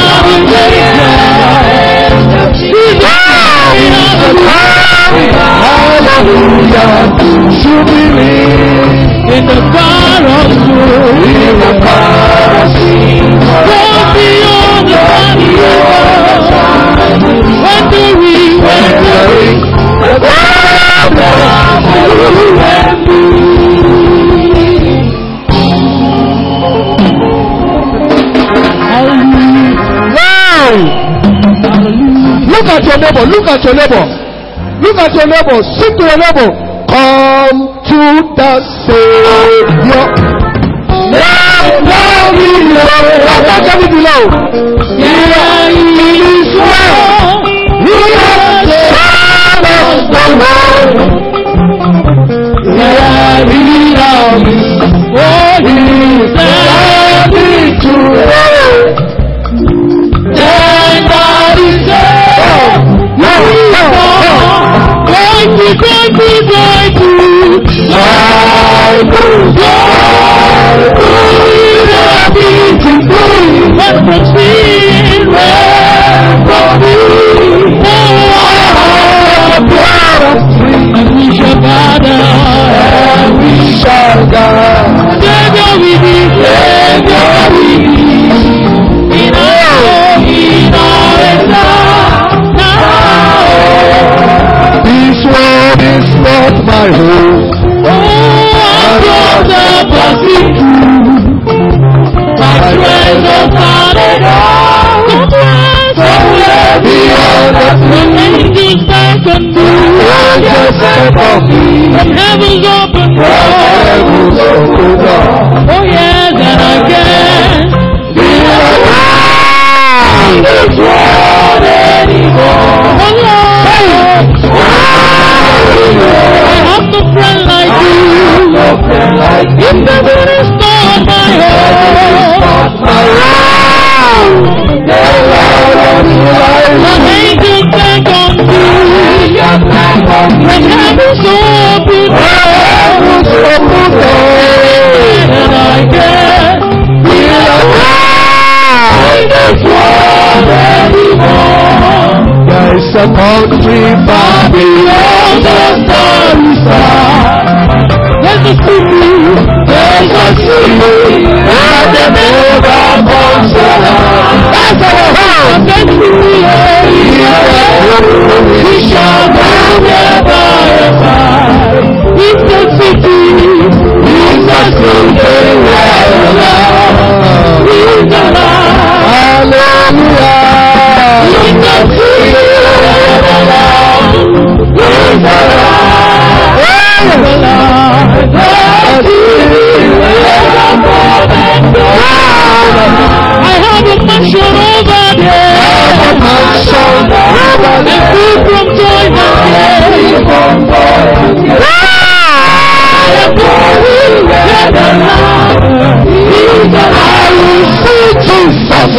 Hallelujah, should we live in the power of truth, in the power of sin, go beyond the barrier. When do we, when do we, the God of you and me. Look at your neighbor, look at your neighbor. Look at your neighbor. Sing to your neighbor. Come to the Savior. Now, now we know. Now can we below? Here is well. He has saved us the world. Here he is. Oh, he is ready to reign. Then God is there. Going to, going to, going to, I will go, happy to go, but from sin, from me, oh, blood of free, and we shall gather, and we shall gather, Savior we need, Savior we need, in our, in our love, now. This world is not my home. Oh, I brought the passing through. My treasures are at all. Somewhere beyond the blue. Angels stand and move. Angels stand for me. From heaven's open door. From heaven's open door. Oh yes, and again. Be alive. This world anymore. Oh Lord. I have no friend like you. If the moon is not my home, the Lord of life, the angels thank on me. When heaven's open, heaven's open, and I can be alive in this world anymore. There is a country far beyond the starry side. There's a city, there's a city, where the river comes alive. That's our home. And we shall go there by and by. It's a city, it's a city where the love is alive. Hallelujah. It's a city where the love is alive. mansion over there. And free from joy and care. I am going where the Lord is. I will see Jesus.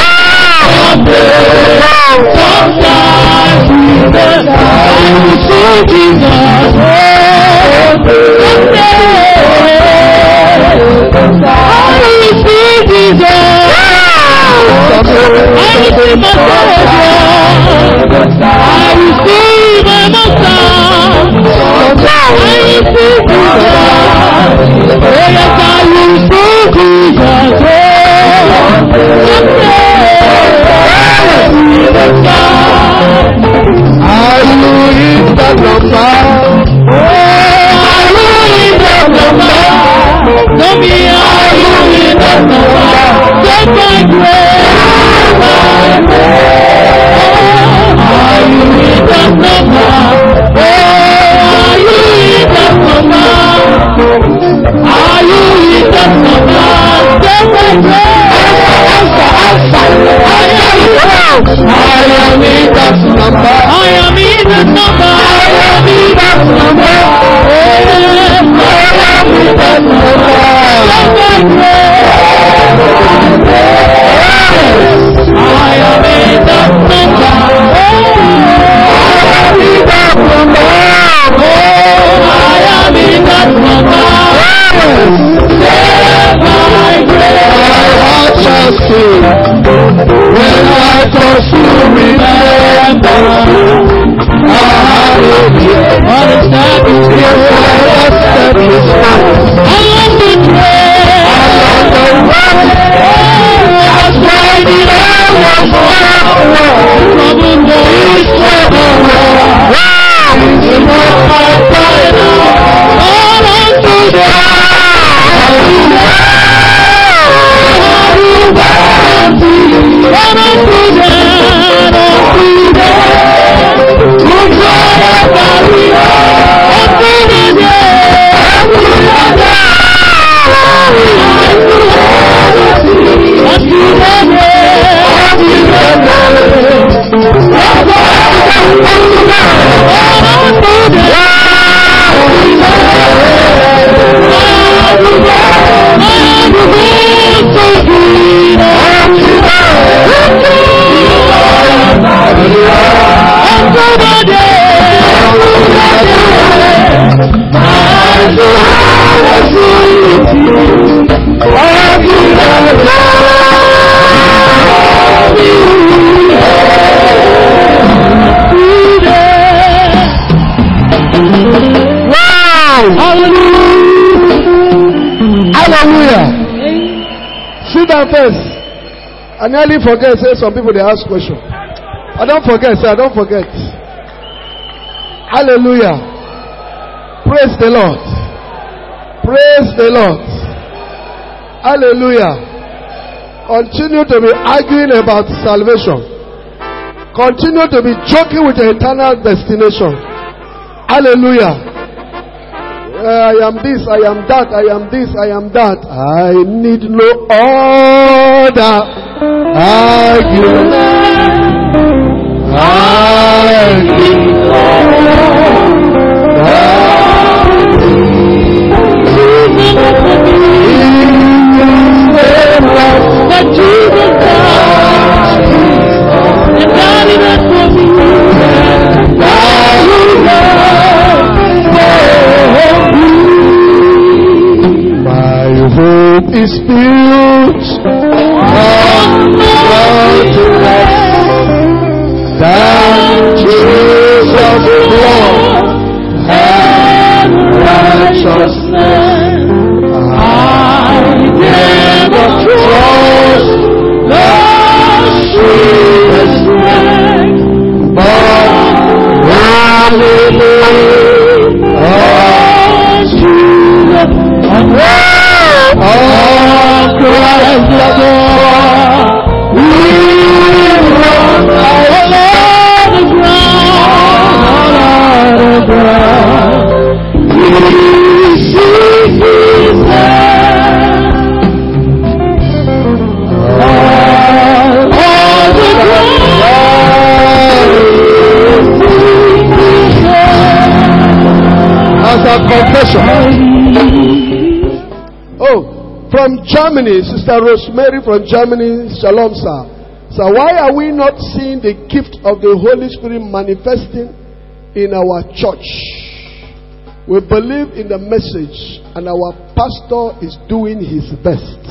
Sometimes I will see Jesus. I will see Jesus. I will see my Savior. I will see my Master. I will see Jesus. Oh yes, I will see Jesus. I will hit the number. Oh, I will hit the number. Tell me I will hit the number. Take my grace. I will hit the number. Oh, I will hit the number. I will hit the number. Take my grace. I am in that number. I am in that number. I am in that number. I am in that number. I am in that number. I am in that number. Save my grace. My heart shall sing. When I cause to remember, hallelujah, what a step is here, what a step is here. I love the train, I love the road, that's why the air was found. Trouble boys, trouble boys, it's not my pride now, all unto God. First, I nearly forget. Say some people they ask questions. I don't forget. Say I don't forget. Hallelujah. Praise the Lord. Praise the Lord. Hallelujah. Continue to be arguing about salvation. Continue to be joking with your eternal destination. Hallelujah. Uh, I am this, I am that, I am this, I am that. I need no other argument. I need no other. That Jesus died and died enough for me. I will love my hope is built on nothing than Jesus' blood and righteousness. I never trust the sweetest name, but hallelujah. Oh, Christ the Lord, we run all over the ground, all over the ground. We see Germany, Sister Rosemary from Germany, shalom, sir. So why are we not seeing the gift of the Holy Spirit manifesting in our church? We believe in the message and our pastor is doing his best.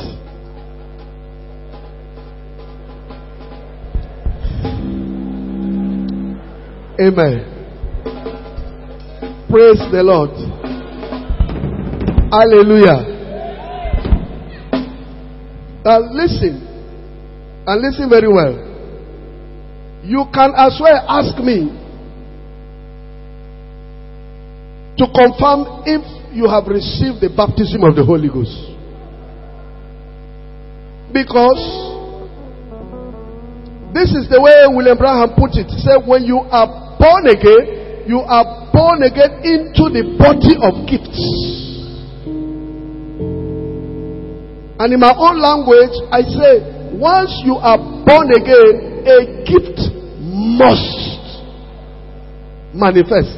Amen. Praise the Lord. Hallelujah. Now listen. And listen very well. You can as well ask me to confirm if you have received the baptism of the Holy Ghost. Because this is the way William Branham put it. He said, when you are born again, you are born again into the body of gifts. And in my own language, I say, once you are born again, a gift must manifest.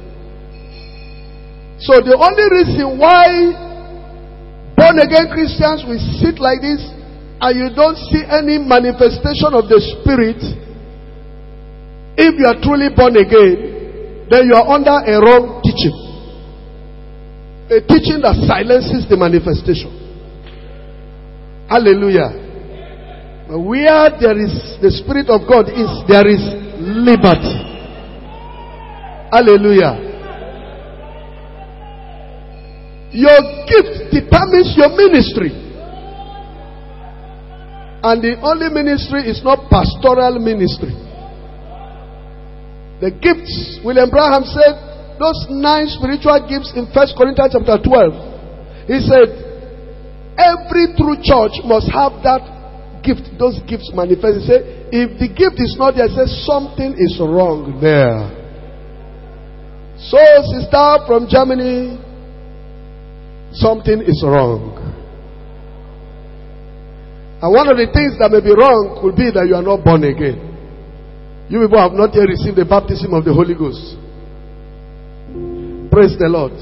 So the only reason why born again Christians will sit like this and you don't see any manifestation of the Spirit, if you are truly born again, then you are under a wrong teaching. A teaching that silences the manifestation. Hallelujah. Where there is the Spirit of God is, there is liberty. Hallelujah. Your gift determines your ministry. And the only ministry is not pastoral ministry. The gifts, William Branham said, those nine spiritual gifts in First Corinthians chapter twelve. He said, every true church must have that gift, those gifts manifest. He said, if the gift is not there, say something is wrong there. So, sister from Germany, something is wrong. And one of the things that may be wrong could be that you are not born again. You people have not yet received the baptism of the Holy Ghost. Praise the Lord.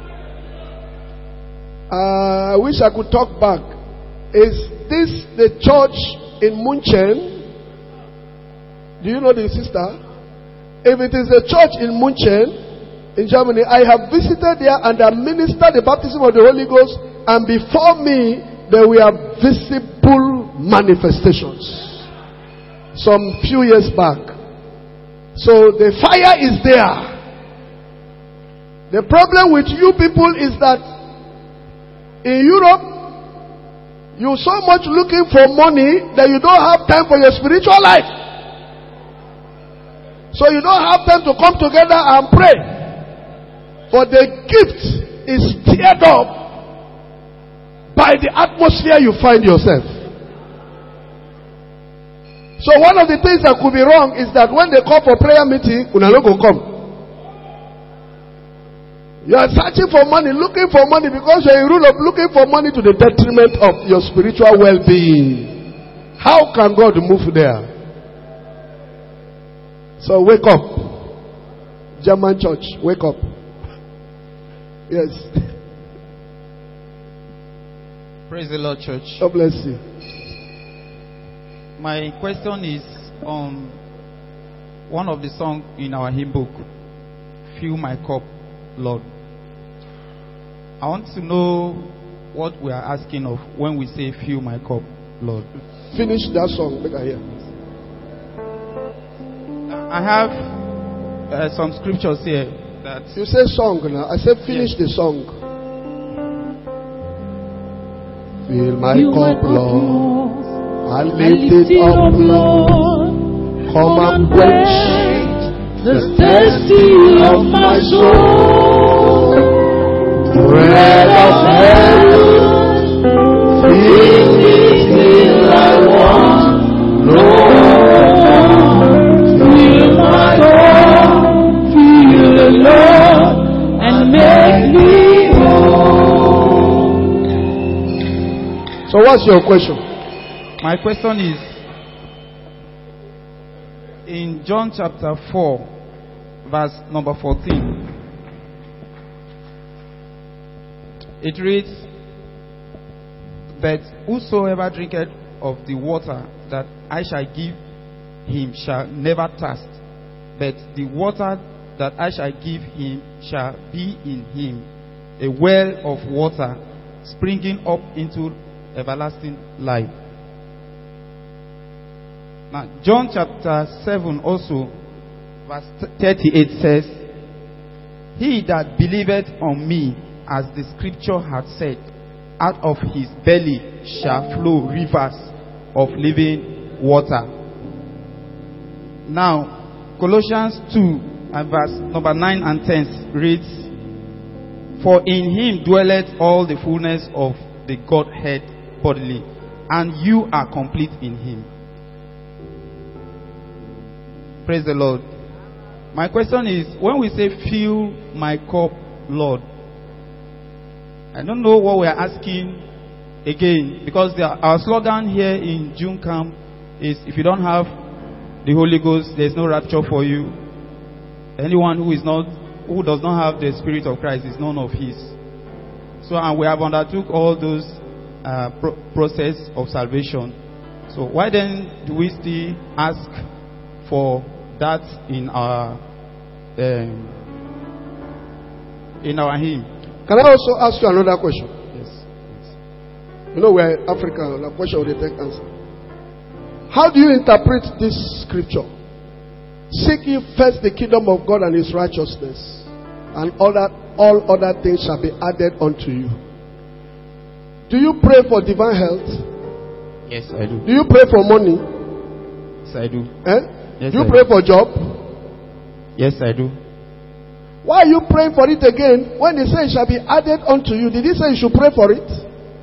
Uh, I wish I could talk back. Is this the church in Munchen? Do you know the sister? If it is a church in Munchen, in Germany, I have visited there and I ministered the baptism of the Holy Ghost, and before me there were visible manifestations some few years back. So the fire is there. The problem with you people is that in Europe, you're so much looking for money that you don't have time for your spiritual life. So you don't have time to come together and pray. For the gift is stirred up by the atmosphere you find yourself. So one of the things that could be wrong is that when they call for prayer meeting, una no go come. You are searching for money, looking for money, because you are in rule of looking for money to the detriment of your spiritual well-being. How can God move there? So wake up. German church, wake up. Yes. Praise the Lord, church. God bless you. My question is on one of the songs in our hymn book, Fill My Cup, Lord. I want to know what we are asking of when we say fill my cup, Lord. Finish that song, make I hear. I have uh, some scriptures here that you say song now. I said finish yes. the song. Fill my fill cup, my Lord. Lord. I lift it up, Lord. Come and quench the thirsty of my soul. Bread of heaven, feed me till I want no more. Fill my cup, fill the Lord, and make me whole. So what's your question? My question is, in John chapter four, verse number fourteen, it reads, But whosoever drinketh of the water that I shall give him shall never thirst. But the water that I shall give him shall be in him a well of water springing up into everlasting life. Now, John chapter seven also, verse thirty-eight says, He that believeth on me, as the scripture hath said, out of his belly shall flow rivers of living water. Now, Colossians two and verse number nine and ten reads, For in him dwelleth all the fullness of the Godhead bodily, and you are complete in him. Praise the Lord. My question is, when we say fill my cup, Lord, I don't know what we are asking again, because the, our slogan here in June Camp is, if you don't have the Holy Ghost, there is no rapture for you. Anyone who is not, who does not have the Spirit of Christ is none of his. So, and we have undertook all those uh, pro- process of salvation. So, why then do we still ask for that in our um, in our hymn? Can I also ask you another question? Yes. yes. You know, we're in Africa. The question will take answer. How do you interpret this scripture? Seek ye first the kingdom of God and his righteousness, and all that all other things shall be added unto you. Do you pray for divine health? Yes, I do. Do you pray for money? Yes, I do. Eh? Yes, do you I pray do. for job? Yes, I do. Why are you praying for it again when he said it shall be added unto you? Did he say you should pray for it?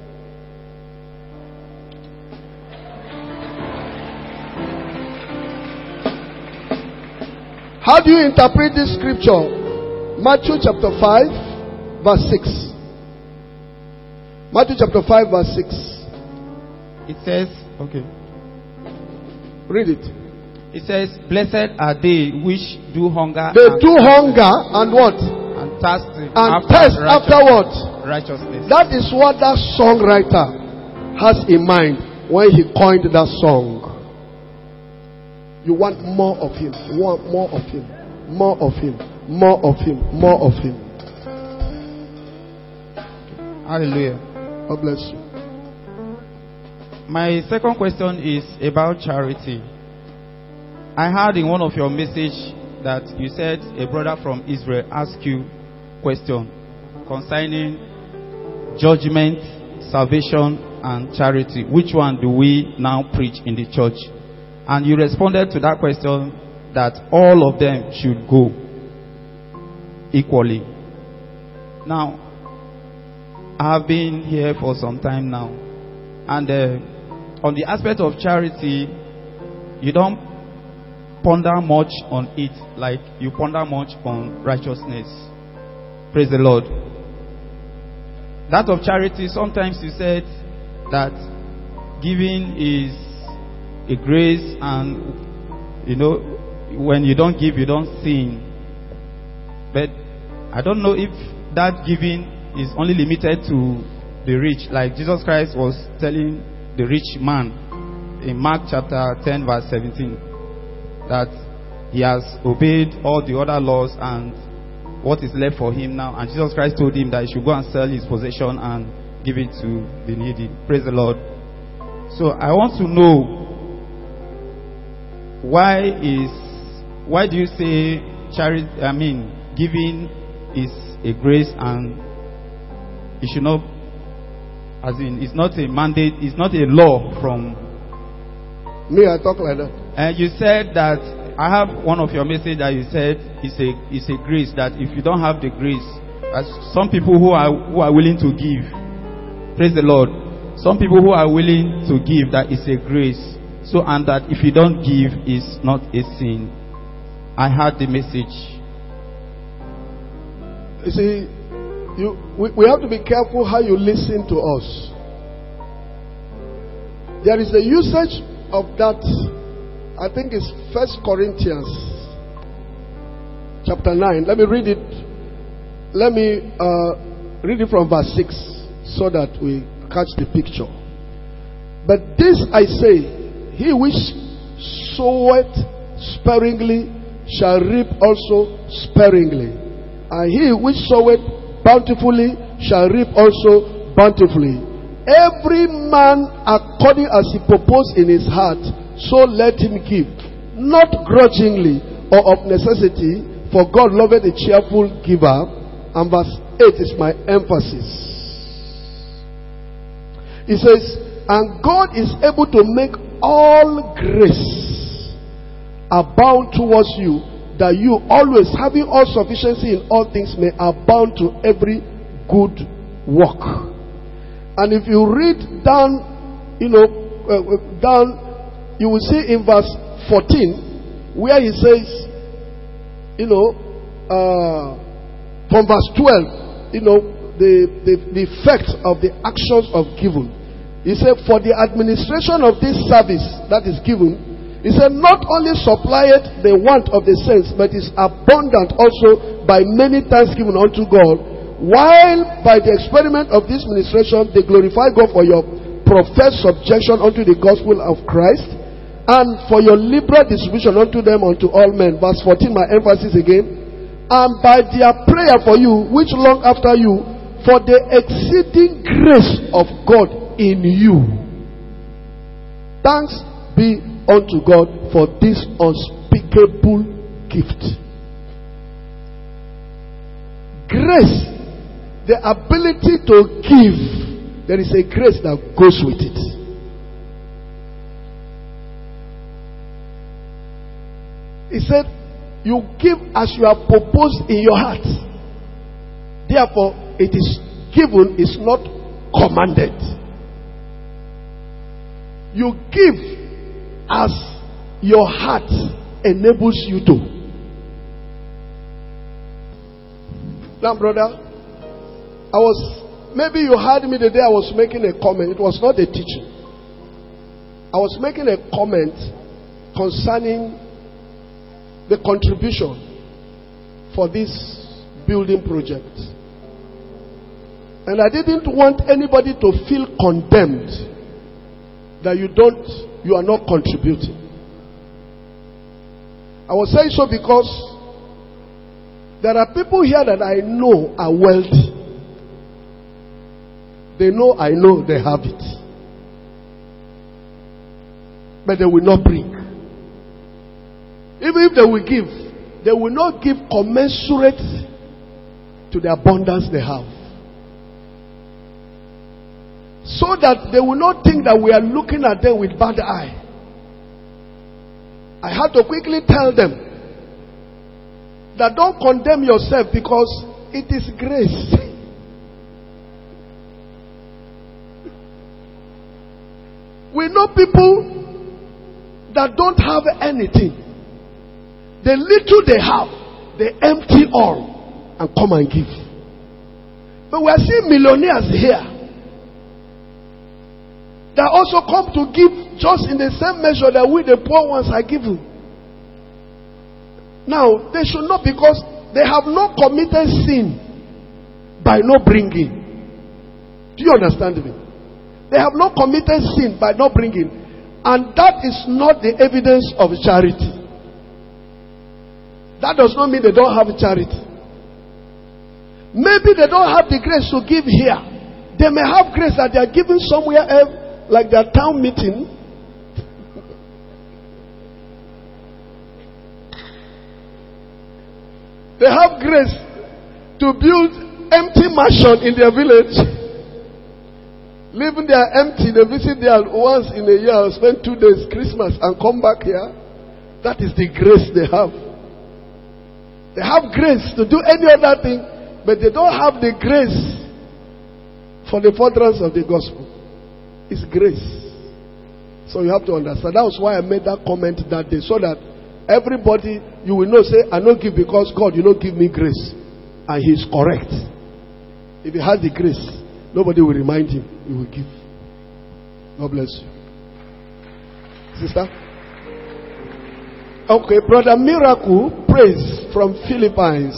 How do you interpret this scripture? Matthew chapter five, verse six. Matthew chapter five, verse six. It says, okay. Read it. It says, Blessed are they which do hunger. They and do hunger and what? And thirst. And after thirst after what? Righteousness. That is what that songwriter has in mind when he coined that song. You want more of him. You want more of him. More of him. More of him. More of him. Hallelujah. God bless you. My second question is about charity. I heard in one of your message that you said a brother from Israel asked you a question concerning judgment, salvation, and charity. Which one do we now preach in the church? And you responded to that question that all of them should go equally. Now, I have been here for some time now, and uh, on the aspect of charity, you don't ponder much on it like you ponder much on righteousness. Praise the Lord. That of charity, sometimes you said that giving is a grace, and you know, when you don't give, you don't sin. But I don't know if that giving is only limited to the rich, like Jesus Christ was telling the rich man in Mark chapter ten verse seventeen, that he has obeyed all the other laws and what is left for him now. And Jesus Christ told him that he should go and sell his possession and give it to the needy. Praise the Lord. So I want to know, why is why do you say charity? I mean, giving is a grace, and it should not, as in, it's not a mandate, it's not a law from me. I talk like that. And you said that, I have one of your message that you said it's a it's a grace, that if you don't have the grace, as some people who are who are willing to give, praise the Lord, some people who are willing to give, that is a grace. So, and that if you don't give, is not a sin. I heard the message. You see, you we, we have to be careful how you listen to us. There is a usage of that. I think it's First Corinthians chapter nine. Let me read it. Let me uh, read it from verse six so that we catch the picture. But this I say, he which soweth sparingly shall reap also sparingly, and he which soweth bountifully shall reap also bountifully. Every man according as he purposed in his heart, so let him give, not grudgingly or of necessity, for God loveth a cheerful giver. And verse eight is my emphasis. It says, and God is able to make all grace abound towards you, that you always, having all sufficiency in all things, may abound to every good work. And if you read down, you know, uh, down, you will see in verse fourteen, where he says, you know, uh, from verse twelve, you know, the, the, the effect of the actions of giving. He said, for the administration of this service that is given, he said, not only supplieth the want of the saints, but is abundant also by many thanksgiving unto God, while by the experiment of this ministration they glorify God for your professed subjection unto the gospel of Christ, and for your liberal distribution unto them unto all men. Verse fourteen, my emphasis again. And by their prayer for you, which long after you, for the exceeding grace of God in you. Thanks be unto God for this unspeakable gift. Grace, the ability to give, there is a grace that goes with it. He said, you give as you have proposed in your heart. Therefore, it is given, is not commanded. You give as your heart enables you to. Now, brother, I was, maybe you heard me the day I was making a comment. It was not a teaching. I was making a comment concerning the contribution for this building project. And I didn't want anybody to feel condemned that you don't, you are not contributing. I was saying so because there are people here that I know are wealthy. They know I know they have it. But they will not bring. Even if they will give, they will not give commensurate to the abundance they have. So that they will not think that we are looking at them with bad eye. I had to quickly tell them that don't condemn yourself because it is grace. We know people that don't have anything. The little they have, they empty all and come and give. But we are seeing millionaires here that also come to give just in the same measure that we, the poor ones, are given. Now, they should not, because they have not committed sin by not bringing. Do you understand me? They have not committed sin by not bringing. And that is not the evidence of charity. That does not mean they don't have charity. Maybe they don't have the grace to give here. They may have grace that they are giving somewhere else, like their town meeting. They have grace to build empty mansion in their village. Leaving there empty, they visit there once in a year, spend two days Christmas and come back here. That is the grace they have. They have grace to do any other thing, but they don't have the grace for the furtherance of the gospel. It's grace. So you have to understand. That was why I made that comment that day, so that everybody, you will know, say, I don't give because God, you don't give me grace. And He is correct. If He has the grace, nobody will remind Him. He will give. God bless you. Sister? Okay, Brother Miracle, praise from Philippines.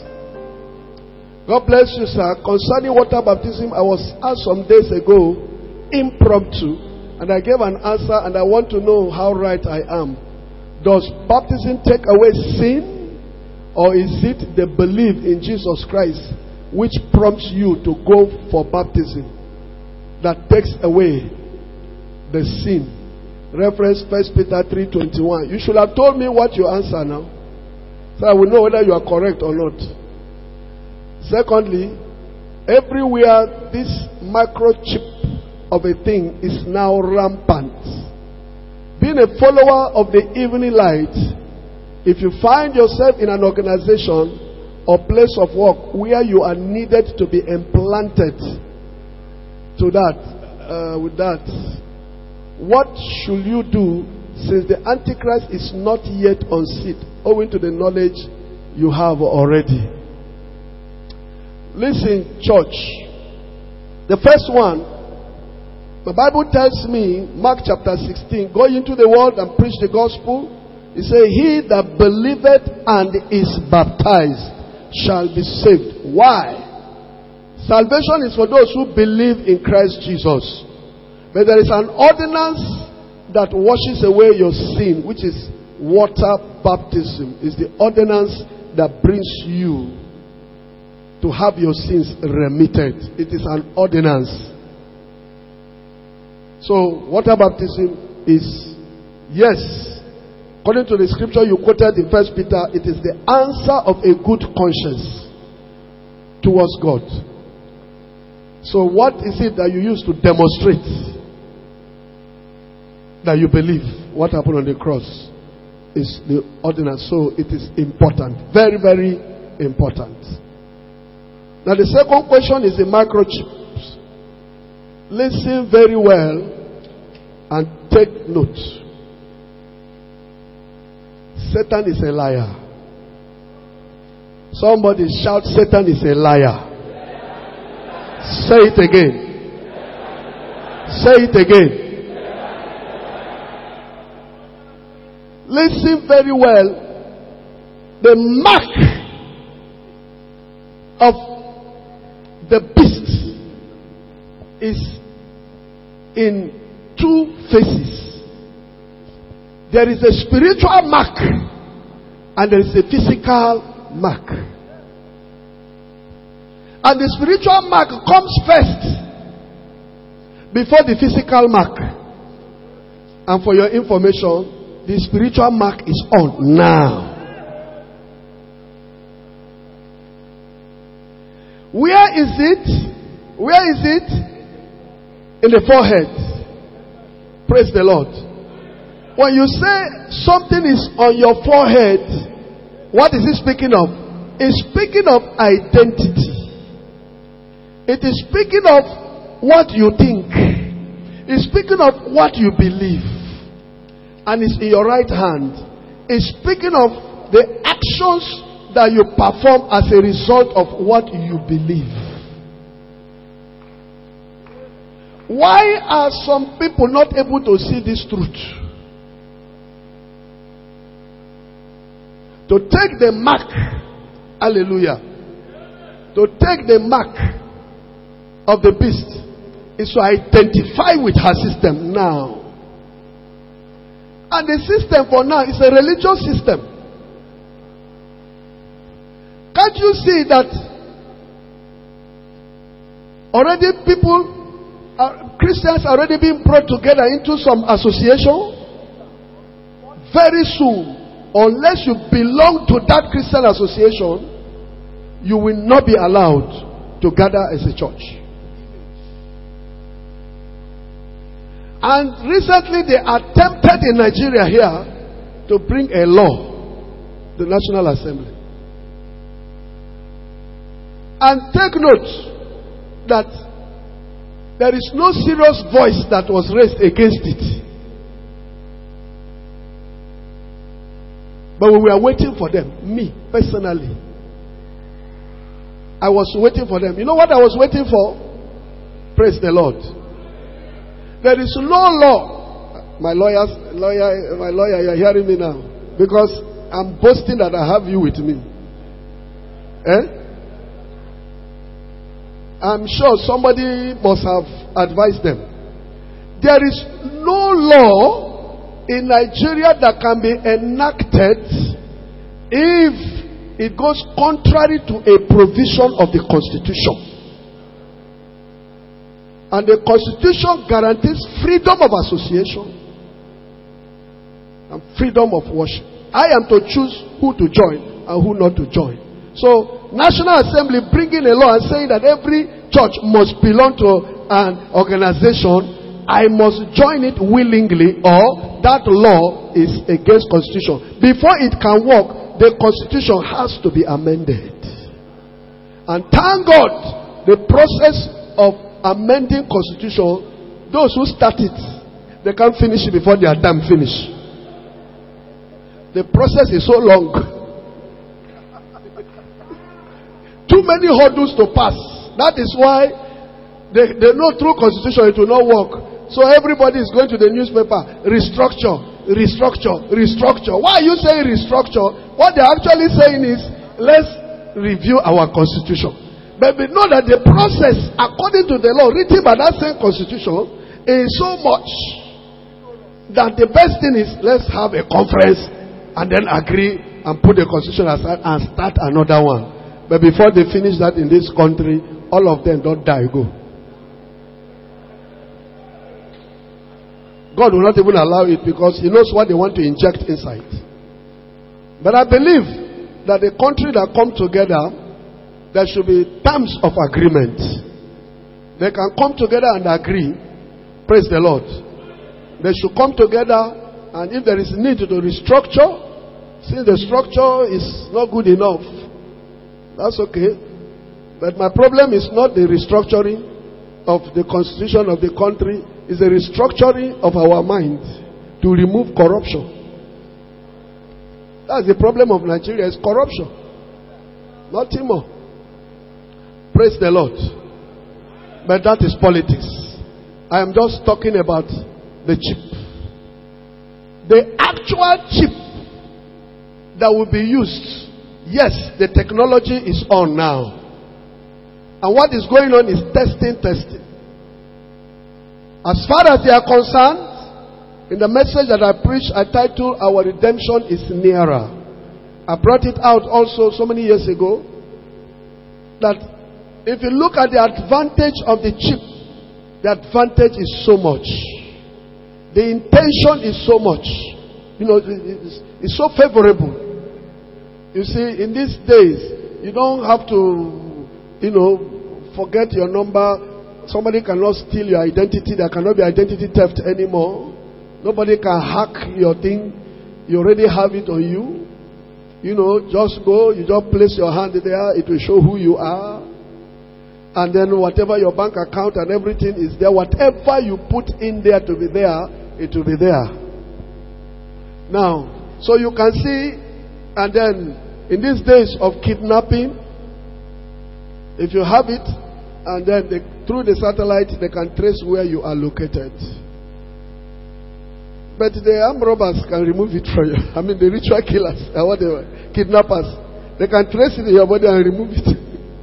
God bless you, sir. Concerning water baptism, I was asked some days ago, impromptu, And I gave an answer, and I want to know how right I am. Does baptism take away sin, or is it the belief in Jesus Christ which prompts you to go for baptism that takes away the sin? Reference First Peter three twenty-one. You should have told me what you answer now, so I will know whether you are correct or not. Secondly, everywhere this microchip of a thing is now rampant. Being a follower of the evening light, if you find yourself in an organization or place of work where you are needed to be implanted to that, uh, with that, what should you do, since the Antichrist is not yet on seat, owing to the knowledge you have already? Listen, church. The first one, the Bible tells me, Mark chapter sixteen, go into the world and preach the gospel. It says, he that believeth and is baptized shall be saved. Why? Salvation is for those who believe in Christ Jesus. But there is an ordinance that washes away your sin, which is water baptism. It's the ordinance that brings you to have your sins remitted. It is an ordinance. So, water baptism is, yes, according to the scripture you quoted in First Peter, it is the answer of a good conscience towards God. So, what is it that you use to demonstrate that you believe what happened on the cross is the ordinance? So, it is important. Very, very important. Now, the second question is the microchip. Listen very well and take note. Satan is a liar. Somebody shout, Satan is a liar. Say it again. Say it again. Listen very well. The mark of the beast is in two faces. There is a spiritual mark and there is a physical mark. And the spiritual mark comes first before the physical mark. And for your information, the spiritual mark is on now. Where is it? Where is it? In the forehead. Praise the Lord. When you say something is on your forehead, what is it speaking of? It's speaking of identity. It is speaking of what you think. It's speaking of what you believe. And it's in your right hand. It's speaking of the actions that you perform as a result of what you believe. Why are some people not able to see this truth? To take the mark, hallelujah, to take the mark of the beast is to identify with her system now. And the system for now is a religious system. Can't you see that already people, uh, Christians are already being brought together into some association? Very soon, unless you belong to that Christian association, you will not be allowed to gather as a church. And recently they attempted in Nigeria here to bring a law, the National Assembly. And take note that there is no serious voice that was raised against it. But we were waiting for them. Me, personally. I was waiting for them. You know what I was waiting for? Praise the Lord. There is no law. My lawyers, lawyer, my lawyer, you're hearing me now. Because I'm boasting that I have you with me. Eh? I'm sure somebody must have advised them. There is no law in Nigeria that can be enacted if it goes contrary to a provision of the Constitution. And the Constitution guarantees freedom of association and freedom of worship. I am to choose who to join and who not to join. So, National Assembly bringing a law and saying that every church must belong to an organization, I must join it willingly, or that law is against Constitution. Before it can work, the Constitution has to be amended. And thank God, the process of amending Constitution, those who start it, they can't finish it before their time finish. The process is so long. Too many hurdles to pass. That is why they, they know through Constitution it will not work. So everybody is going to the newspaper, restructure, restructure, restructure. Why are you saying restructure? What they're actually saying is, let's review our Constitution. But we know that the process, according to the law written by that same Constitution, is so much that the best thing is, let's have a conference and then agree and put the Constitution aside and start another one. But before they finish that in this country, all of them don't die, go. God will not even allow it because He knows what they want to inject inside. But I believe that the country that come together, there should be terms of agreement. They can come together and agree. Praise the Lord. They should come together, and if there is need to restructure, since the structure is not good enough, that's okay. But my problem is not the restructuring of the constitution of the country, it's the restructuring of our mind to remove corruption. That's the problem of Nigeria, is corruption. Nothing more. Praise the Lord. But that is politics. I am just talking about the chip. The actual chip that will be used. Yes, the technology is on now. And what is going on is testing, testing. As far as they are concerned, in the message that I preached, I titled, Our Redemption is Nearer. I brought it out also so many years ago, that if you look at the advantage of the chip, the advantage is so much. The intention is so much. You know, it's, it's so favorable. You see, in these days, you don't have to, you know, forget your number. Somebody cannot steal your identity. There cannot be identity theft anymore. Nobody can hack your thing. You already have it on you. You know, just go, you just place your hand there. It will show who you are. And then whatever your bank account and everything is there, whatever you put in there to be there, it will be there. Now, so you can see, and then in these days of kidnapping, if you have it, and then they, through the satellite, they can trace where you are located. But the armed robbers can remove it from you. I mean, the ritual killers, or whatever, kidnappers, they can trace it in your body and remove it.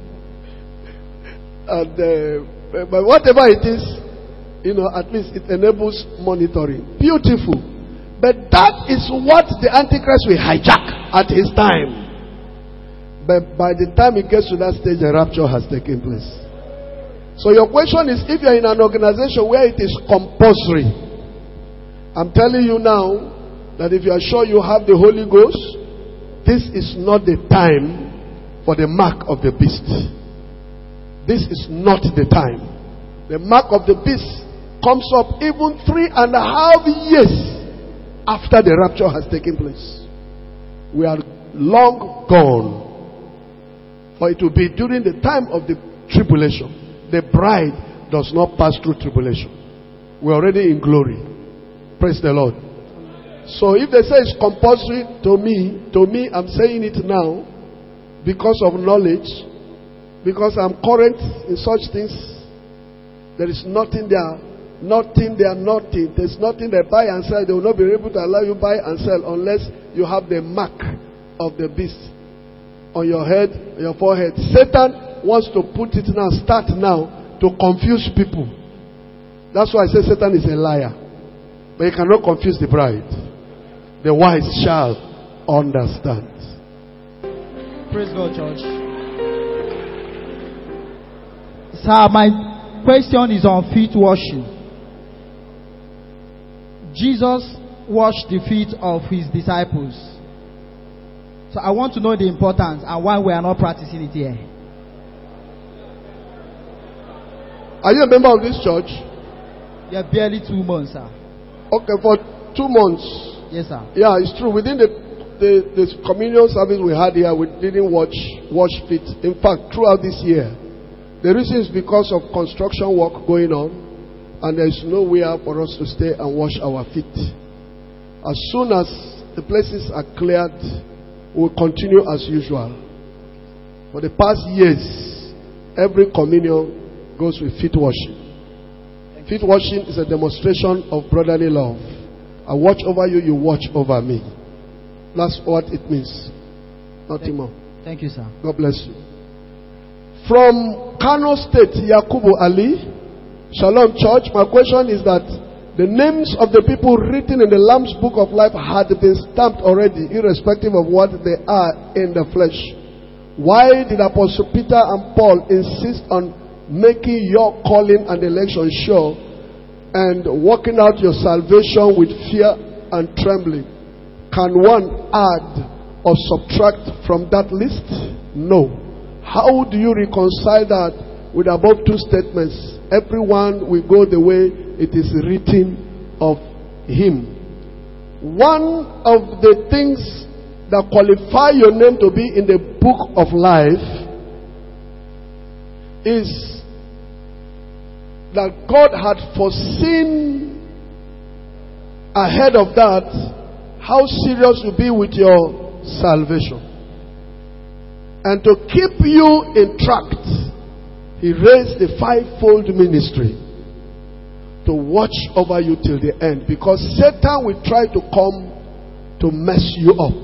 And uh, but whatever it is, you know, at least it enables monitoring. Beautiful. But that is what the Antichrist will hijack at his time. But by the time it gets to that stage, the rapture has taken place. So your question is, if you're in an organization where it is compulsory, I'm telling you now that if you are sure you have the Holy Ghost, this is not the time for the mark of the beast. This is not the time. The mark of the beast comes up even three and a half years after the rapture has taken place. We are long gone. For it will be during the time of the tribulation. The bride does not pass through tribulation. We're already in glory. Praise the Lord. So if they say it's compulsory, to me, to me, I'm saying it now because of knowledge. Because I'm current in such things. There is nothing there. Nothing there, nothing. There's nothing they buy and sell. They will not be able to allow you buy and sell unless you have the mark of the beast on your head, on your forehead. Satan wants to put it now, start now, to confuse people. That's why I say Satan is a liar. But you cannot confuse the bride. The wise shall understand. Praise God, church. Sir, my question is on feet washing. Jesus washed the feet of his disciples. So I want to know the importance and why we are not practicing it here. Are you a member of this church? Yeah, barely two months, sir. Okay, for two months. Yes, sir. Yeah, it's true. Within the, the, the communion service we had here, we didn't watch, wash feet. In fact, throughout this year, the reason is because of construction work going on, and there is nowhere for us to stay and wash our feet. As soon as the places are cleared, we will continue as usual. For the past years, every communion goes with feet washing. Feet washing is a demonstration of brotherly love. I watch over you, you watch over me. That's what it means. Nothing Thank, more. Thank you, sir. God bless you. From Kano State, Yakubu Ali, Shalom Church. My question is that the names of the people written in the Lamb's Book of Life had been stamped already, irrespective of what they are in the flesh. Why did Apostle Peter and Paul insist on making your calling and election sure and working out your salvation with fear and trembling? Can one add or subtract from that list? No. How do you reconcile that with above two statements? Everyone will go the way it is written of him. One of the things that qualify your name to be in the book of life is that God had foreseen ahead of that how serious you'll be with your salvation. And to keep you in tract, he raised the fivefold ministry to watch over you till the end, because Satan will try to come to mess you up.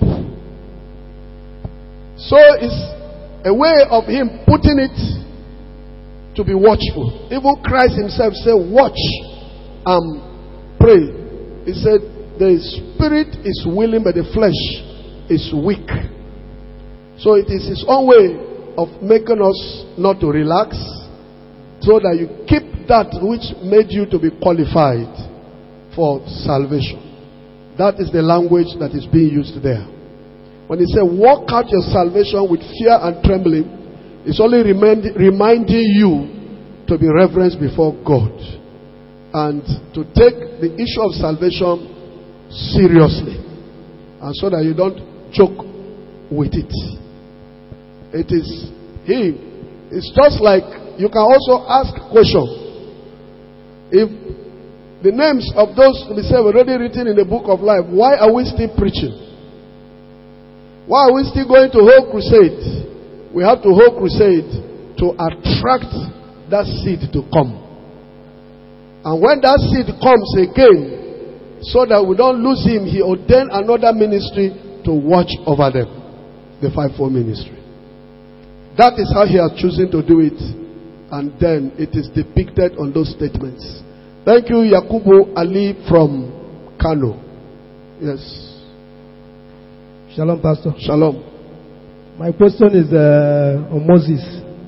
So it's a way of him putting it to be watchful. Even Christ himself said, watch and pray. He said, the spirit is willing, but the flesh is weak. So it is his own way of making us not to relax, so that you keep that which made you to be qualified for salvation. That is the language that is being used there. When he said, walk out your salvation with fear and trembling, it's only remind, reminding you to be reverenced before God and to take the issue of salvation seriously, and so that you don't joke with it. It is him. It's just like you can also ask questions. If the names of those we say were already written in the book of life, why are we still preaching? Why are we still going to hold crusade? We have to hold crusade to attract that seed to come. And when that seed comes again, so that we don't lose him, he ordained another ministry to watch over them. The fivefold ministry. That is how he has chosen to do it. And then it is depicted on those statements. Thank you, Yakubu Ali from Kano. Yes. Shalom, Pastor. Shalom. My question is uh, on Moses.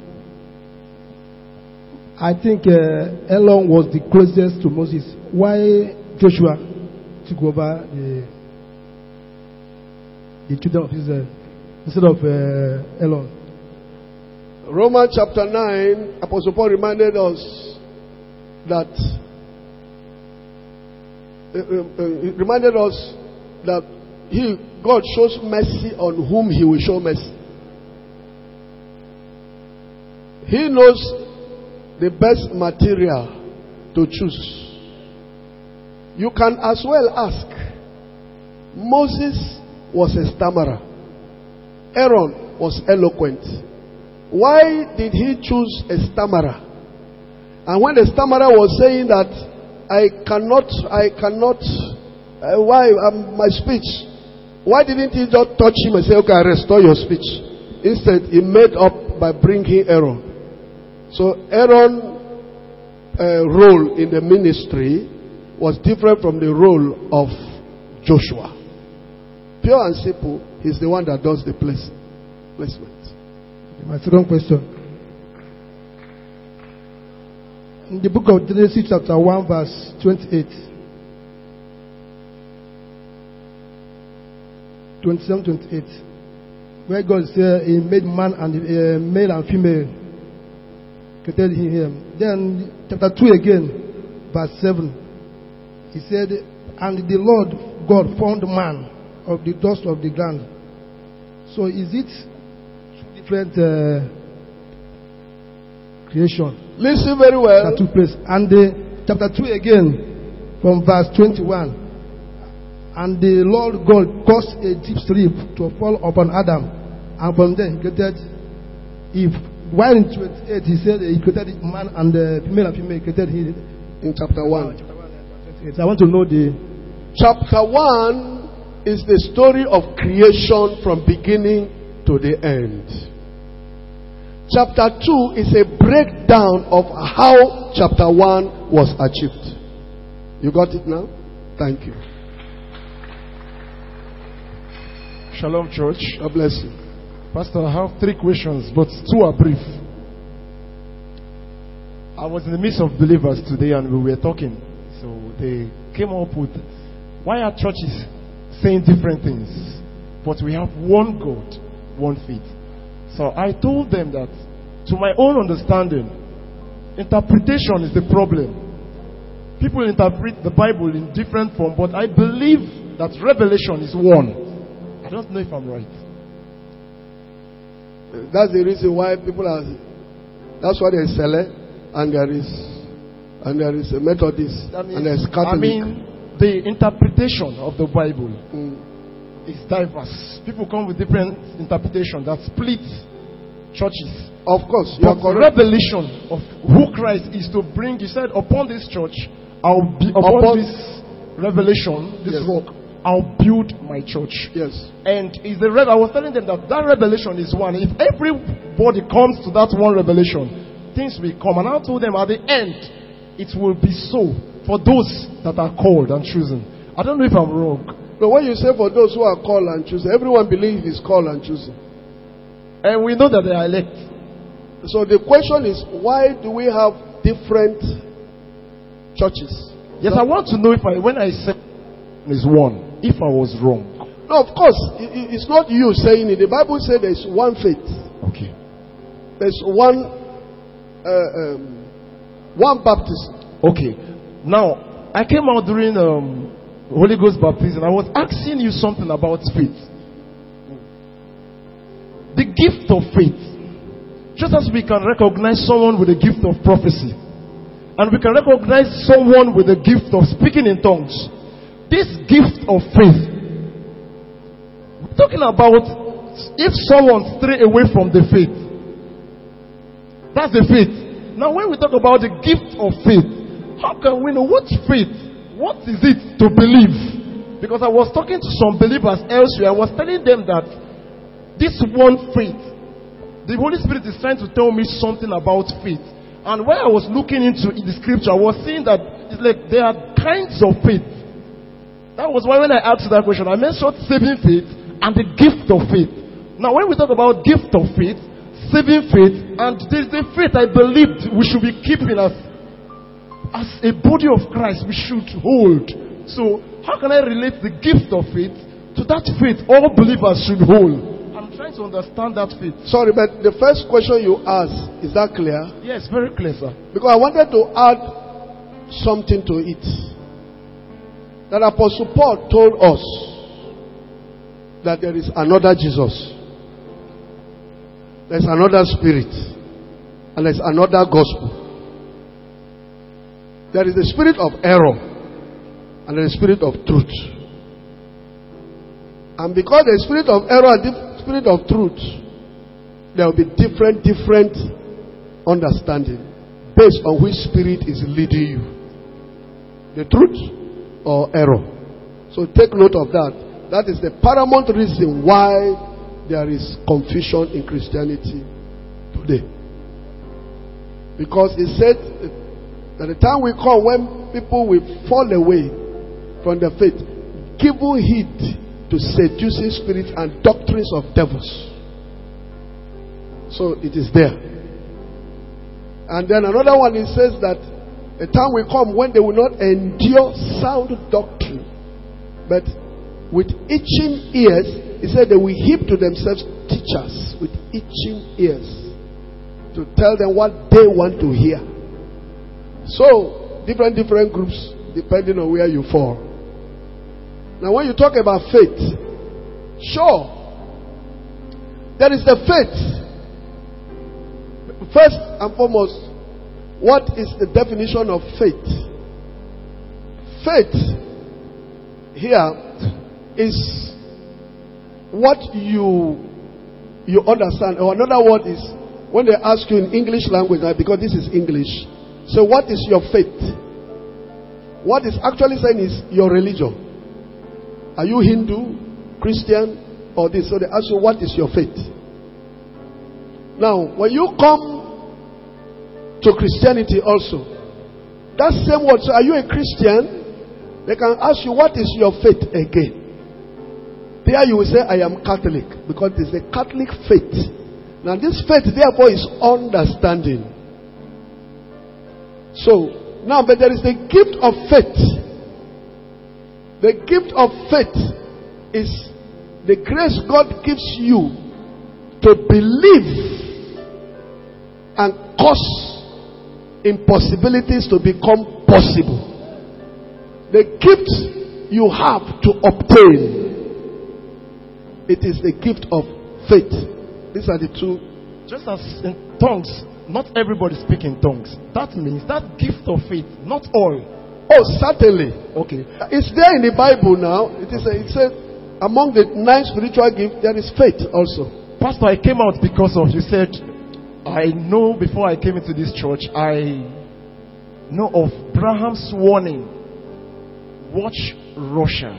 I think uh, Elon was the closest to Moses. Why Joshua took over the, the children of Israel instead of uh, Elon? Romans chapter nine, Apostle Paul reminded us that uh, uh, he reminded us that he, God shows mercy on whom he will show mercy. He knows the best material to choose. You can as well ask, Moses was a stammerer. Aaron was eloquent. Why did he choose a stammerer? And when the stammerer was saying that I cannot, I cannot, uh, why um, my speech? Why didn't he just touch him and say, okay, I restore your speech? Instead, he made up by bringing Aaron. So Aaron uh, role in the ministry was different from the role of Joshua. Pure and simple, he's the one that does the place, placement. My second question. In the book of Genesis chapter one verse twenty-eight. twenty-seven, twenty-eight. Where God said he made man and uh, male and female. Created him. Then chapter two again, verse seven. He said, and the Lord God formed man of the dust of the ground. So is it two different uh, creation? Listen very well. That took place. And the, chapter two again, from verse twenty-one. And the Lord God caused a deep sleep to fall upon Adam, and from there he created Eve. While in twenty-eight he said he created man and the female and female created him in chapter one. So I want to know the chapter one is the story of creation from beginning to the end. Chapter two is a breakdown of how chapter one was achieved. You got it now? Thank you. Shalom, church. God bless you. Pastor, I have three questions, but two are brief. I was in the midst of believers today and we were talking. So they came up with, why are churches saying different things? But we have one God, one faith. So I told them that, to my own understanding, interpretation is the problem. People interpret the Bible in different form, but I believe that revelation is one. I don't know if I'm right. That's the reason why people are. That's why there's Sele and there is and there is a Methodist That means, and there's Catholic. I mean, the interpretation of the Bible mm. is diverse. People come with different interpretation that split churches. Of course, you but are correct. Revelation of who Christ is to bring. He said, "Upon this church, I'll be upon, upon this revelation, this yes. rock." I'll build my church. Yes. And is the re- I was telling them that that revelation is one. If everybody comes to that one revelation, things will come. And I told them at the end, it will be so for those that are called and chosen. I don't know if I'm wrong. But when you say for those who are called and chosen, everyone believes is called and chosen. And we know that they are elect. So the question is, why do we have different churches? Yes, I want to know if I, when I say is one, if I was wrong. No, of course, it's not you saying it. The Bible says there's one faith. Okay. There's one, uh, um, one baptism. Okay. Now, I came out during um, Holy Ghost baptism. I was asking you something about faith. The gift of faith. Just as we can recognize someone with a gift of prophecy, and we can recognize someone with a gift of speaking in tongues. This gift of faith, we're talking about if someone stray away from the faith, that's the faith. Now when we talk about the gift of faith, how can we know what faith, what is it to believe? Because I was talking to some believers elsewhere, I was telling them that this one faith, the Holy Spirit is trying to tell me something about faith. And when I was looking into the scripture, I was seeing that it's like there are kinds of faith. That was why when I asked that question, I mentioned saving faith and the gift of faith. Now when we talk about gift of faith, saving faith, and there's the faith I believed we should be keeping as, as a body of Christ, we should hold. So how can I relate the gift of faith to that faith all believers should hold? I'm trying to understand that faith. Sorry, but the first question you asked, is that clear? Yes, very clear, sir. Because I wanted to add something to it. That Apostle Paul told us that there is another Jesus, there's another spirit, and there's another gospel. There is the spirit of error and the spirit of truth. And because the spirit of error and the spirit of truth, there will be different, different understanding based on which spirit is leading you. The truth or error. So take note of that. That is the paramount reason why there is confusion in Christianity today. Because it said That the time will come when people will fall away from the faith, giving heed to seducing spirits and doctrines of devils. So it is there. And then another one, it says that a time will come when they will not endure sound doctrine, but with itching ears, he said they will heap to themselves teachers with itching ears to tell them what they want to hear. So, different, different groups, depending on where you fall. Now, when you talk about faith, sure, there is the faith. First and foremost, what is the definition of faith? Faith here is what you you understand. Or another word is when they ask you in English language, because this is English. So what is your faith? What is actually saying is your religion. Are you Hindu, Christian, or this? So they ask you, what is your faith? Now, when you come to Christianity also, that same word, so are you a Christian? They can ask you, what is your faith again? There you will say, I am Catholic, because it's a Catholic faith. Now this faith therefore is understanding. So, now, but there is the gift of faith. The gift of faith is the grace God gives you to believe and cause impossibilities to become possible. The gift you have to obtain, it is the gift of faith. These are the two. Just as in tongues, not everybody speaks in tongues. That means that gift of faith, not all. Oh, certainly. Okay. It's there in the Bible now. It is. A, it says among the nine spiritual gifts there is faith also. Pastor, I came out because of you said. I know before I came into this church, I know of Abraham's warning. Watch Russia.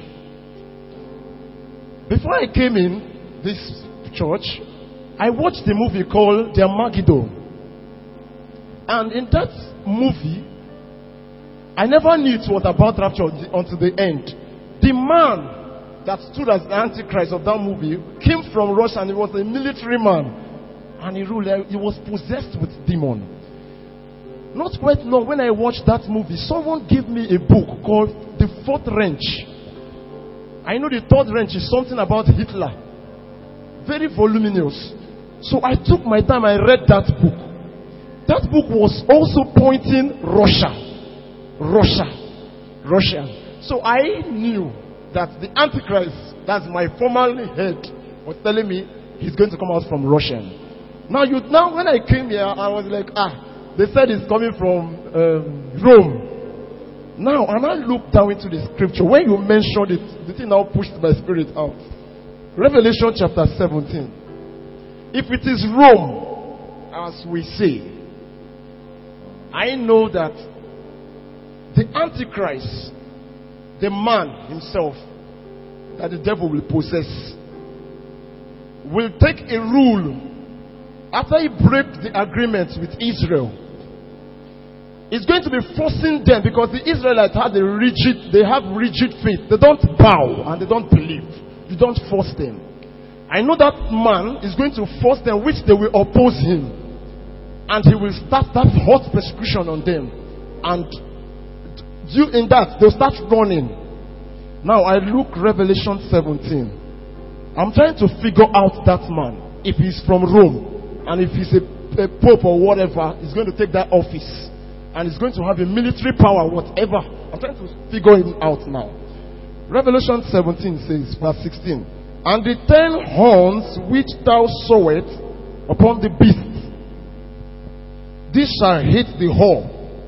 Before I came in this church, I watched the movie called The Armageddon. And in that movie, I never knew it was about rapture until the end. The man that stood as the Antichrist of that movie came from Russia, and he was a military man. And he ruled, he was possessed with demon. Not quite long, when I watched that movie, someone gave me a book called The Fourth Reich. I know the third Reich is something about Hitler. Very voluminous. So I took my time, I read that book. That book was also pointing Russia. Russia. Russia. So I knew that the Antichrist, that's my former head, was telling me he's going to come out from Russia. Now, you, now when I came here, I was like, ah, they said it's coming from um, Rome. Now, and I looked down into the scripture. When you mentioned it, the thing now pushed my spirit out. Revelation chapter seventeen. If it is Rome, as we say, I know that the Antichrist, the man himself, that the devil will possess, will take a rule after he breaks the agreement with Israel. It's going to be forcing them, because the Israelites have a rigid, they have rigid faith. They don't bow and they don't believe. You don't force them. I know that man is going to force them, which they will oppose him. And he will start that hot persecution on them. And due in that, they'll start running. Now I look Revelation seventeen. I'm trying to figure out that man. If he's from Rome, and if he's a, a pope or whatever, he's going to take that office. And he's going to have a military power, whatever. I'm trying to figure him out now. Revelation seventeen says, verse sixteen. And the ten horns which thou sawest upon the beast, this shall hit the whore,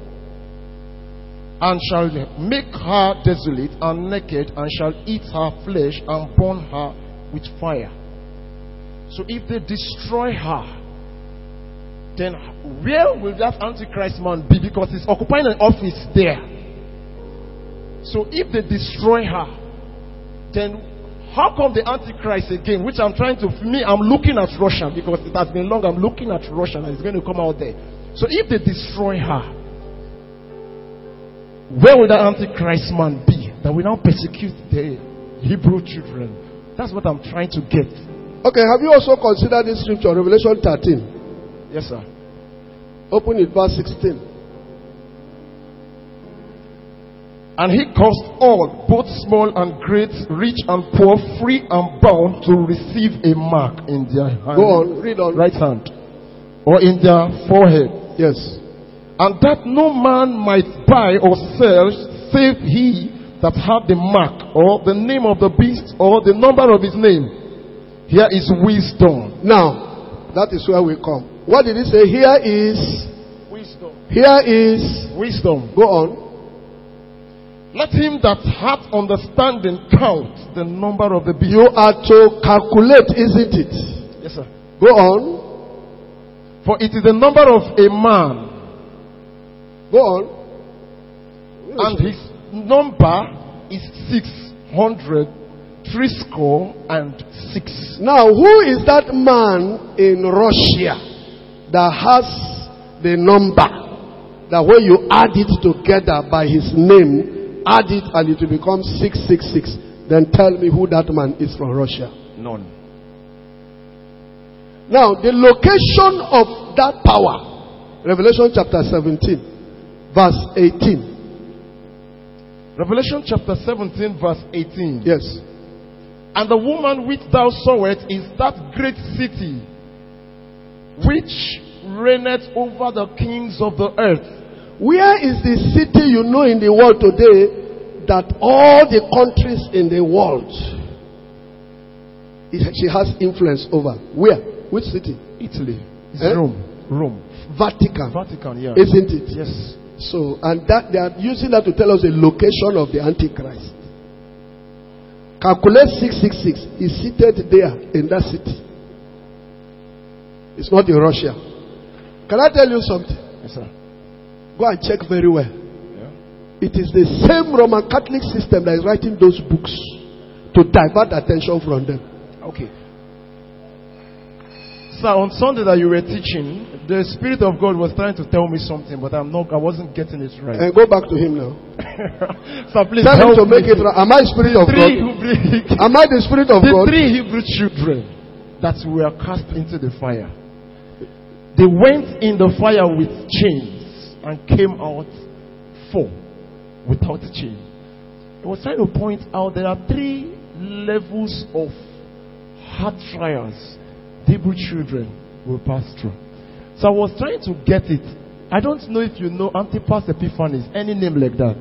and shall make her desolate and naked, and shall eat her flesh and burn her with fire. So if they destroy her, then where will that Antichrist man be? Because he's occupying an office there. So if they destroy her, then how come the Antichrist again, which I'm trying to, for me, I'm looking at Russia, because it has been long, I'm looking at Russia, and it's going to come out there. So if they destroy her, Where will that Antichrist man be that will now persecute the Hebrew children? That's what I'm trying to get. Okay, have you also considered this scripture, Revelation thirteen? Yes, sir. Open it, verse sixteen. And he caused all, both small and great, rich and poor, free and bound, to receive a mark in their hand. Go on, read on. Right hand. Or in their forehead. Yes. And that no man might buy or sell, save he that had the mark, or the name of the beast, or the number of his name. Here is wisdom. Now, that is where we come. What did he say? Here is wisdom. Here is wisdom. Go on. Let him that hath understanding count the number of the beast. You are to calculate, isn't it? Yes, sir. Go on. For it is the number of a man. Go on. And his number is six hundred three score and six. Now, who is that man in Russia that has the number? That when you add it together by his name, add it and it will become six six six. Then tell me who that man is from Russia. None. Now, the location of that power, Revelation chapter seventeen, verse eighteen. Revelation chapter seventeen, verse eighteen. Yes. And the woman which thou sawest is that great city which reigneth over the kings of the earth. Where is the city you know in the world today that all the countries in the world she has influence over? Where? Which city? Italy. It's eh? Rome. Rome. Vatican. Vatican, yeah. Isn't it? Yes. So, and that they are using that to tell us the location of the Antichrist. Calculate six six six. He's seated there in that city. It's not in Russia. Can I tell you something? Yes, sir. Go and check very well. Yeah. It is the same Roman Catholic system that is writing those books to divert attention from them. Okay. So on Sunday that you were teaching, the Spirit of God was trying to tell me something, but I'm not. I wasn't getting it right. And go back to him now. So please tell him help to make me. it right. Am I Spirit of God? Am I the Spirit of the God? The three Hebrew children that were cast into the fire, they went in the fire with chains and came out four without chain. I was trying to point out there are three levels of hard trials Hebrew children will pass through. So I was trying to get it. I don't know if you know Antipas Epiphanes, any name like that.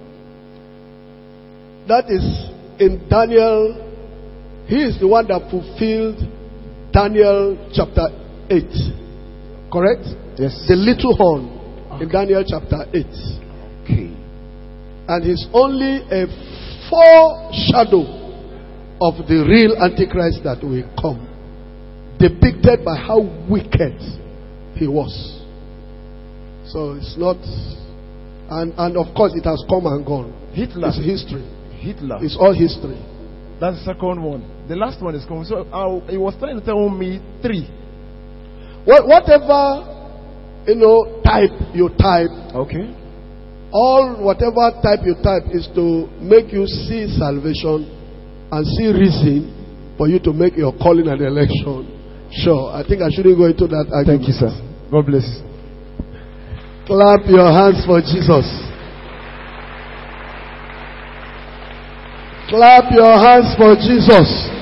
That is in Daniel. He is the one that fulfilled Daniel chapter eight. Correct? Yes. The little horn. Okay. In Daniel chapter eight. Okay. And he's only a foreshadow of the real Antichrist that will come, depicted by how wicked he was. So it's not, and and of course it has come and gone. Hitler. It's history. Hitler. It's all history. That's the second one. The last one is coming. So I, he was trying to tell me three. Well, whatever you know type you type. Okay. All whatever type you type is to make you see salvation and see reason for you to make your calling and election. Sure, I think I shouldn't go into that argument. Thank you, sir. God bless you. Clap your hands for Jesus. Clap your hands for Jesus.